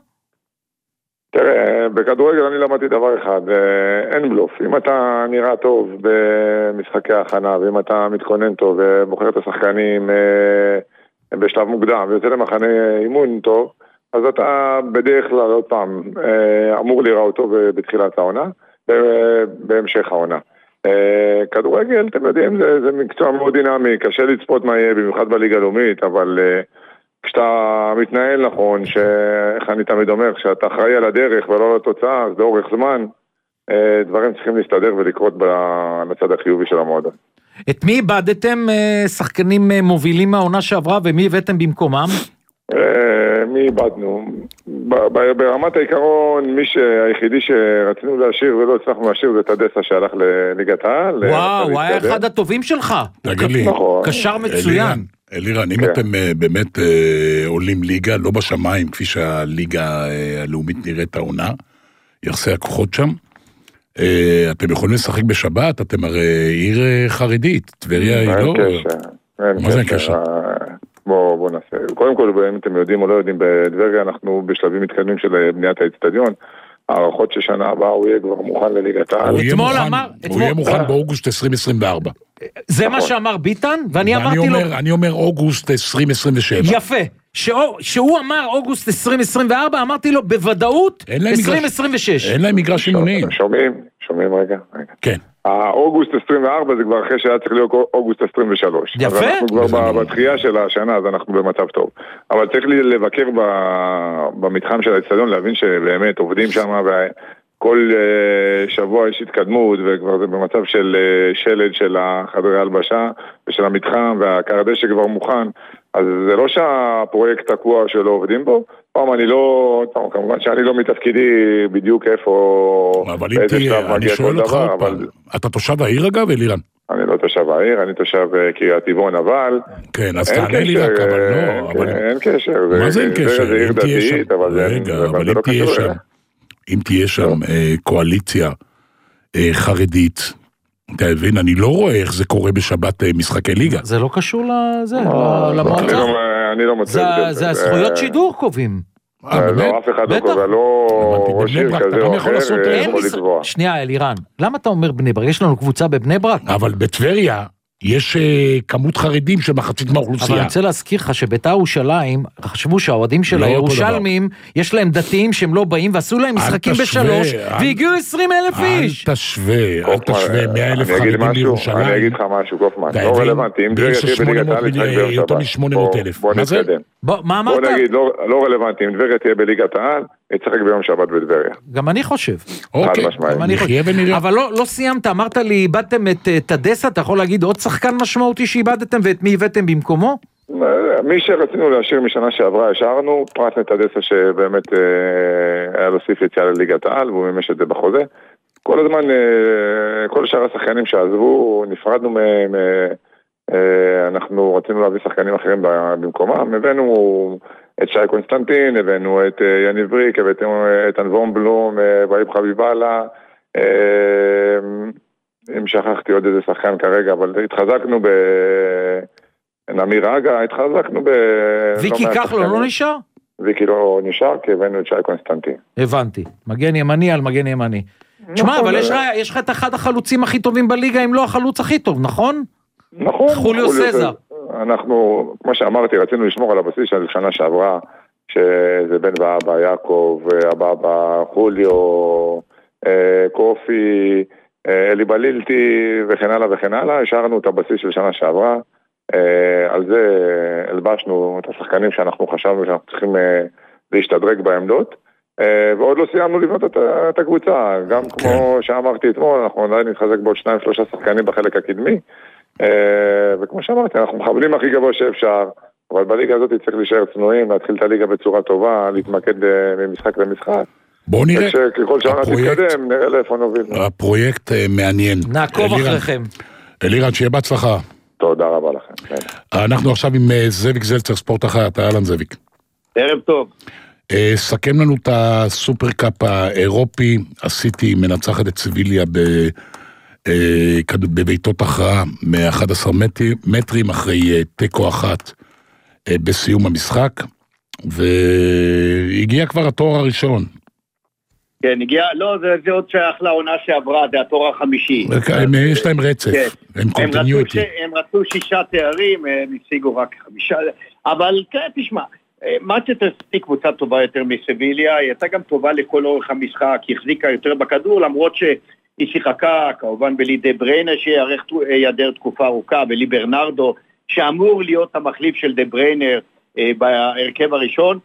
תראה, בכדורגל אני למדתי דבר אחד, אין בלוף. אם אתה נראה טוב במשחקי ההכנה, ואם אתה מתכונן טוב ובוחר את השחקנים בשלב מוקדם, ויוצא למחנה אימון טוב, אז אתה בדרך כלל עוד פעם אמור לראות טוב בתחילת העונה, בהמשך העונה. כדורגל, אתם יודעים, זה, זה מקצוע מאוד דינמי, קשה לצפות מה יהיה, במיוחד בליגה הלאומית, אבל כשאתה מתנהל נכון, שאיך אני תמיד אומר, כשאתה אחראי על הדרך ולא על התוצאה, אז לאורך זמן, דברים צריכים להסתדר ולקרות בצד החיובי של המועדון. את מי איבדתם שחקנים מובילים מהעונה שעברה, ומי הבאתם במקומם? מי איבדנו? ברמת העיקרון, מי שהיחידי שרצינו להשאיר ולא הצלחנו להשאיר זה תדסה שהלך לליגת העל. וואו, הוא היה אחד הטובים שלך. תגיד לי, קשר מצוין. אלירן, אם אתם באמת עולים ליגה, לא בשמיים, כפי שהליגה הלאומית נראית העונה, יחסי הכוחות שם, אתם יכולים לשחק בשבת, אתם הרי עיר חרדית, טבריה היא לא... מה זה קשר? בואו בוא נעשה. קודם כל, אם אתם יודעים או לא יודעים, בטבריה אנחנו בשלבים מתקדמים של בניית האצטדיון, הערכות ששנה הבאה הוא יהיה כבר מוכן לליגת העל. הוא יהיה מוכן באוגוסט עשרים עשרים וארבע. זה מה שאמר ביטן, ואני אמרתי לו... אני אומר אוגוסט עשרים עשרים ושבע. יפה. שהוא אמר אוגוסט עשרים עשרים וארבע, אמרתי לו בוודאות עשרים עשרים ושש. אין להם מגרש אימונים. שומעים, שומעים רגע. כן. האוגוסט עשרים וארבע זה כבר אחרי שהיה צריך להיות אוגוסט עשרים ושלוש. יפה. אז אנחנו כבר בתחייה של השנה, אז אנחנו במצב טוב. אבל צריך לבקר במתחם של האצטדיון, להבין שבאמת עובדים שם, וכל שבוע יש התקדמות, וכבר זה במצב של שלד של החדרי הלבשה, ושל המתחם, והקרדש שכבר מוכן. אז זה לא שהפרויקט תקוע שלא עובדים בו, פעם אני לא, פעם, כמובן שאני לא מתפקידי בדיוק איפה, אבל אם תהיה, אני שואל אותך עוד פעם, אתה תושב העיר אגב, אלירן? אני לא תושב העיר, אני תושב קריית טבעון, אבל... כן, אז תענה לי רק, אבל לא... אין קשר. מה זה אין קשר? זה עיר דתית, אבל זה לא קשור. אם תהיה שם קואליציה חרדית. אתה מבין, אני לא רואה איך זה קורה בשבת משחקי ליגה. זה לא קשור לזה, למועצה. אני לא מוצא. זה הזכויות שידור קובעים. לא, אף אחד לא קובע, לא ראש עיר כזה או אחר יכול לקבוע. שנייה, אלירן, למה אתה אומר בני ברק? יש לנו קבוצה בבני ברק? אבל בטבריה יש כמות חרדים של מחצית מהאוכלוסייה. אבל אני רוצה להזכיר לך שבית"ר ירושלים, חשבו שהאוהדים של הירושלמים, יש להם דתיים שהם לא באים, ועשו להם משחקים בשלוש, והגיעו עשרים אלף איש. אל תשווה, אל תשווה, מאה אלף חרדים לירושלים. אני אגיד לך משהו, קופמן, לא רלוונטי, אם דבריה תהיה בליגת העל, נשחק ביום שבת. יותר מ-שמונה מאות אלף. בוא נתקדם. מה אמרת? בוא נגיד, לא רלוונטי, אם דבריה תהיה בליגת העל, נשחק ביום שבת בדבריה. גם אני חושב. אוקיי, נחיה ונראה. אבל לא סיימת, אמרת לי, איבדתם את תדסה, אתה יכול להגיד עוד שחקן משמעותי שאיבדתם, ואת מי הבאתם במקומו? מי שרצינו להשאיר משנה שעברה, השארנו, פרט נתדסה שבאמת היה להוסיף יציאה לליגת העל, והוא מימש את זה בחוזה. כל הזמן, כל שאר השחקנים שעזבו, נפרדנו מהם, אנחנו רצינו להביא שחקנים אחרים במקומם, הבאנו את שי קונסטנטין, הבאנו את יניב בריק, הבאנו את אנבום בלום, ואיב חביבאללה, אם שכחתי עוד איזה שחקן כרגע, אבל התחזקנו ב... נמיר אגה, התחזקנו ב... ויקי כחלון לא נשאר? ויקי לא נשאר, כי הבאנו את שי קונסטנטין. הבנתי, מגן ימני על מגן ימני. תשמע, אבל יש לך את אחד החלוצים הכי טובים בליגה, אם לא החלוץ הכי טוב, נכון? נכון. חוליו סזר. אנחנו, כמו שאמרתי, רצינו לשמור על הבסיס של שנה שעברה, שזה בן ואבא יעקב, אבא חוליו, קופי, אלי בלילתי וכן הלאה וכן הלאה, השארנו את הבסיס של שנה שעברה, על זה הלבשנו את השחקנים שאנחנו חשבנו שאנחנו צריכים להשתדרג בעמדות, ועוד לא סיימנו לבנות את הקבוצה, גם כמו שאמרתי אתמול, אנחנו עדיין נתחזק בעוד שניים שלושה שחקנים בחלק הקדמי, וכמו שאמרתי, אנחנו מכוונים הכי גבוה שאפשר, אבל בליגה הזאת צריך להישאר צנועים, להתחיל את הליגה בצורה טובה, להתמקד ממשחק למשחק. בואו נראה. וככל שנה תתקדם, נראה לאיפה נוביל. הפרויקט מעניין. נעקוב אחריכם. אלירן, שיהיה בהצלחה. תודה רבה לכם. אנחנו עכשיו עם זאביק זלצר, ספורט אחת, אהלן זאביק. ערב טוב. סכם לנו את הסופרקאפ האירופי, הסיטי מנצחת את סביליה בביתות הכרעה מ-אחד עשר מטרים אחרי טקו אחת בסיום המשחק, והגיע כבר התואר הראשון. כן, הגיע, לא, זה, זה עוד שייך לעונה שעברה, זה התואר החמישי. יש להם רצף, כן. הם קונטיניוטי. הם רצו שישה תארים, הם השיגו רק חמישה, אבל כן, תשמע, מצ'טר סיטי קבוצה טובה יותר מסביליה, היא הייתה גם טובה לכל אורך המשחק, היא החזיקה יותר בכדור, למרות שהיא שיחקה, כמובן בלי דה בריינה, שיעדר תקופה ארוכה, בלי ברנרדו, שאמור להיות המחליף של דה בריינר בהרכב הראשון.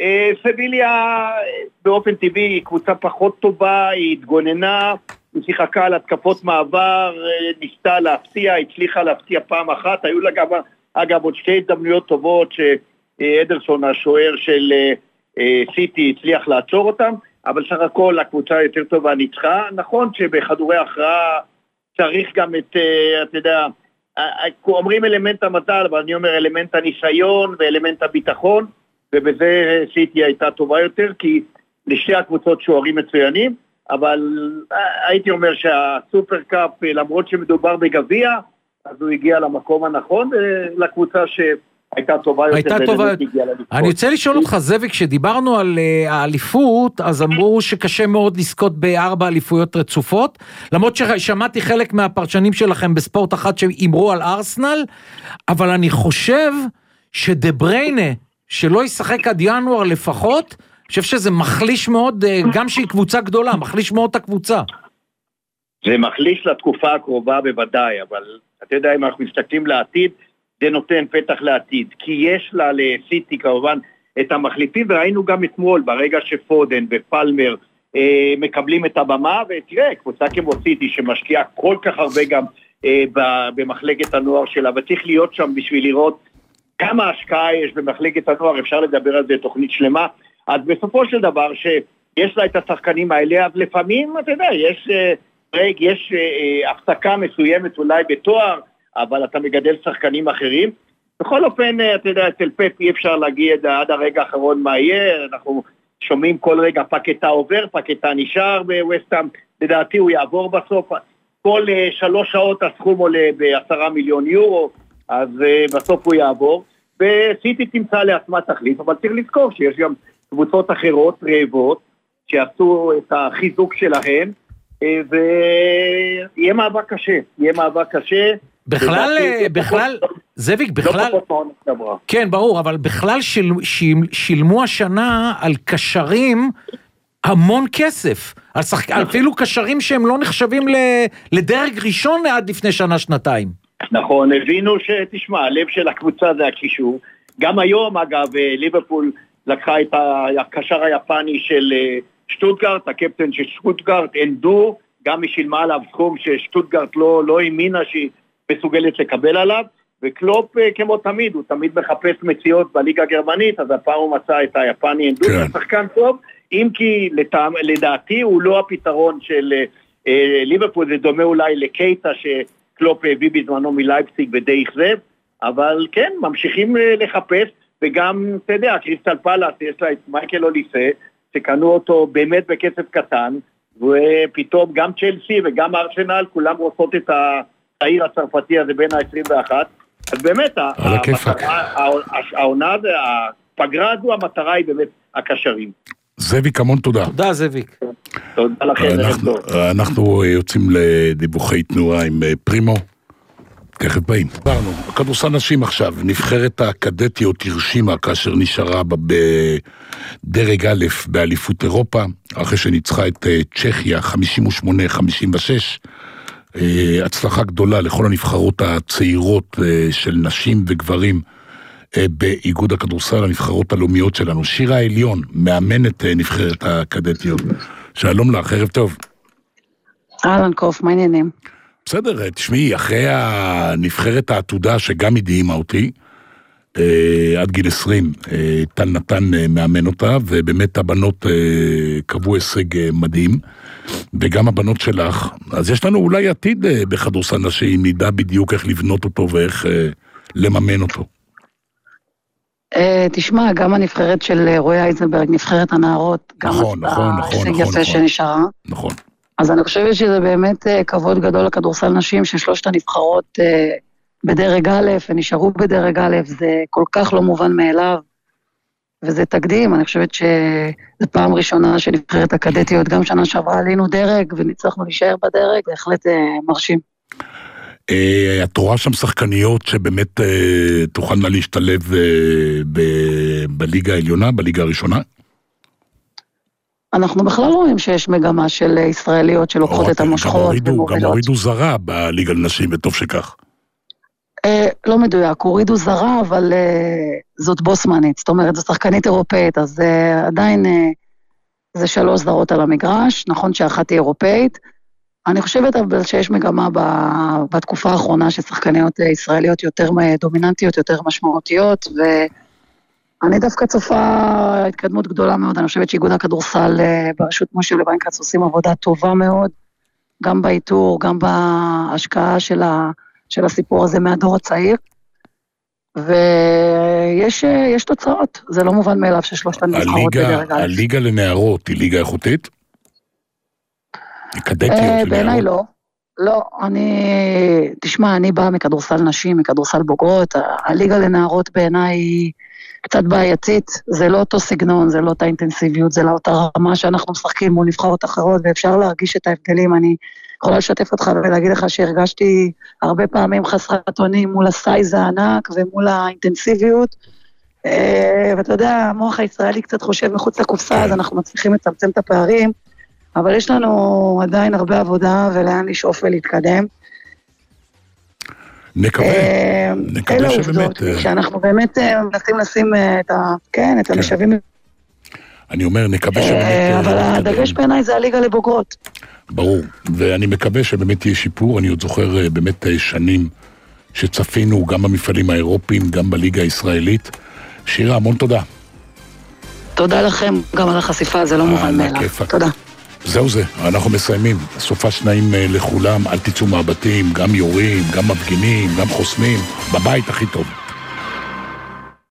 סביליה באופן טבעי היא קבוצה פחות טובה, היא התגוננה, היא שיחקה על התקפות מעבר, ניסתה להפתיע, הצליחה להפתיע פעם אחת, היו לה גם, אגב עוד שתי הזדמנויות טובות שאדרסון השוער של סיטי הצליח לעצור אותם, אבל סך הכל הקבוצה יותר טובה ניצחה. נכון שבחדורי הכרעה צריך גם את, אתה יודע, אומרים אלמנט המזל, אבל אני אומר אלמנט הניסיון ואלמנט הביטחון, ובזה סיטי הייתה טובה יותר, כי לשתי הקבוצות שוערים מצוינים, אבל הייתי אומר שהסופרקאפ, למרות שמדובר בגביע, אז הוא הגיע למקום הנכון, לקבוצה שהייתה טובה יותר. הייתה טובה יותר. אני רוצה לשאול אותך, זאביק, כשדיברנו על האליפות, אז אמרו שקשה מאוד לזכות בארבע אליפויות רצופות, למרות ששמעתי חלק מהפרשנים שלכם בספורט אחת שאמרו על ארסנל, אבל אני חושב שדה בריינה, שלא ישחק עד ינואר לפחות, אני חושב שזה מחליש מאוד, גם שהיא קבוצה גדולה, מחליש מאוד את הקבוצה. זה מחליש לתקופה הקרובה בוודאי, אבל אתה יודע, אם אנחנו מסתכלים לעתיד, זה נותן פתח לעתיד, כי יש לה לסיטי כמובן את המחליפים, וראינו גם אתמול, ברגע שפודן ופלמר אה, מקבלים את הבמה, ותראה, קבוצה כמו סיטי שמשקיעה כל כך הרבה גם אה, במחלקת הנוער שלה, וצריך להיות שם בשביל לראות כמה השקעה יש במחלקת הנוער, אפשר לדבר על זה תוכנית שלמה, אז בסופו של דבר שיש לה את השחקנים האלה, אז לפעמים, אתה יודע, יש רגע, יש הפסקה מסוימת אולי בתואר, אבל אתה מגדל שחקנים אחרים. בכל אופן, אתה יודע, אצל פפ אי אפשר להגיד עד הרגע האחרון מה יהיה, אנחנו שומעים כל רגע פקטה עובר, פקטה נשאר בווסטהאם, לדעתי הוא יעבור בסוף, כל שלוש שעות הסכום עולה בעשרה מיליון יורו, אז בסוף הוא יעבור, וסיטי תמצא לעצמה תחליף, אבל צריך לזכור שיש גם קבוצות אחרות רעבות, שעשו את החיזוק שלהן, ויהיה מאבק קשה, יהיה מאבק קשה. בכלל, בכלל, זביק, בכלל, כן, ברור, אבל בכלל שילמו השנה על קשרים המון כסף, אפילו קשרים שהם לא נחשבים לדרג ראשון עד לפני שנה, שנתיים. נכון, הבינו שתשמע, הלב של הקבוצה זה הקישור, גם היום אגב, ליברפול לקחה את הקשר היפני של שטוטגרט, הקפטן של שטוטגרט, אנדו, גם היא שילמה עליו סכום ששטוטגרט לא, לא האמינה שהיא מסוגלת לקבל עליו, וקלופ כמו תמיד, הוא תמיד מחפש מציאות בליגה הגרמנית, אז הפעם הוא מצא את היפני אנדו, כן. שחקן טוב, אם כי לטעם, לדעתי הוא לא הפתרון של אה, ליברפול, זה דומה אולי לקייטה שקלופ הביא בזמנו מלייפציג ודי אכזב, אבל כן, ממשיכים לחפש, וגם, אתה יודע, קריסטל פלאס, יש לה את מייקל אוליסה, שקנו אותו באמת בכסף קטן, ופתאום גם צ'לסי וגם ארסנל, כולם רוצות את העיר הצרפתי הזה בין ה-עשרים ואחת, אז באמת, העונה, הפגרה הזו, המטרה היא באמת הקשרים. זביק, המון תודה. תודה, זביק. תודה לכם. אנחנו יוצאים לדיווחי תנועה עם פרימו. תכף באים. ברנו, הכדורסל נשים עכשיו, נבחרת הקדטיות הרשימה כאשר נשארה בדרג א' באליפות אירופה, אחרי שניצחה את צ'כיה חמישים ושמונה חמישים ושש, הצלחה גדולה לכל הנבחרות הצעירות של נשים וגברים באיגוד הכדורסל, הנבחרות הלאומיות שלנו. שירה אליון, מאמנת נבחרת הקדטיות. שלום לך, ערב טוב. אהלן קוף, מה העניינים? בסדר, תשמעי, אחרי הנבחרת העתודה שגם הדהימה אותי, עד גיל עשרים, טל נתן מאמן אותה, ובאמת הבנות קבעו הישג מדהים, וגם הבנות שלך, אז יש לנו אולי עתיד בכדורסל נשים, נדע בדיוק איך לבנות אותו ואיך לממן אותו. תשמע, גם הנבחרת של רועי אייזנברג, נבחרת הנערות, גם נכון, נכון, נכון, הישג יפה שנשארה. נכון. אז אני חושבת שזה באמת כבוד גדול לכדורסל נשים, ששלושת הנבחרות בדרג א' ונשארו בדרג א', זה כל כך לא מובן מאליו, וזה תקדים. אני חושבת שזו פעם ראשונה שנבחרת הקדטיות, גם שנה שעברה עלינו דרג וניצחנו להישאר בדרג, בהחלט מרשים. את רואה שם שחקניות שבאמת תוכלנה להשתלב בליגה העליונה, בליגה הראשונה? אנחנו בכלל רואים שיש מגמה של ישראליות שלוקחות את המושכות ומובילות. גם הורידו זרה בליגה לנשים, וטוב שכך. לא מדויק, הורידו זרה, אבל זאת בוסמנית, זאת אומרת, זו שחקנית אירופאית, אז עדיין זה שלוש זרות על המגרש, נכון שאחת היא אירופאית. אני חושבת אבל שיש מגמה בתקופה האחרונה ששחקניות ישראליות יותר דומיננטיות, יותר משמעותיות, ו... אני דווקא צופה התקדמות גדולה מאוד, אני חושבת שאיגוד הכדורסל ברשות משה לוינקרץ עושים עבודה טובה מאוד, גם באיתור, גם בהשקעה של, ה, של הסיפור הזה מהדור הצעיר, ויש יש תוצאות, זה לא מובן מאליו ששלושת הנבחרות בדרג א'. הליגה לנערות היא ליגה איכותית? היא קדטיות לנערות? בעיניי לא. לא, אני, תשמע, אני באה מכדורסל נשים, מכדורסל בוגרות, הליגה לנערות בעיניי היא קצת בעייתית, זה לא אותו סגנון, זה לא אותה אינטנסיביות, זה לא אותה רמה שאנחנו משחקים מול נבחרות אחרות, ואפשר להרגיש את ההבדלים. אני יכולה לשתף אותך ולהגיד לך שהרגשתי הרבה פעמים חסרת אונים מול הסייז הענק ומול האינטנסיביות, ואתה יודע, המוח הישראלי קצת חושב מחוץ לקופסה, אז אנחנו מצליחים לצמצם את הפערים, אבל יש לנו עדיין הרבה עבודה ולאן לשאוף ולהתקדם. נקווה, נקווה שבאמת... שאנחנו באמת מנסים לשים את ה... כן, את המשאבים... אני אומר, נקווה שבאמת... אבל הדגש בעיניי זה הליגה לבוגרות. ברור, ואני מקווה שבאמת יהיה שיפור. אני עוד זוכר באמת שנים שצפינו גם במפעלים האירופיים, גם בליגה הישראלית. שירה, המון תודה. תודה לכם גם על החשיפה, זה לא מובן מאליו. תודה. זהו זה, אנחנו מסיימים. סופה שניים לכולם, אל תצאו מהבתים, גם יורים, גם מפגינים, גם חוסמים, בבית הכי טוב.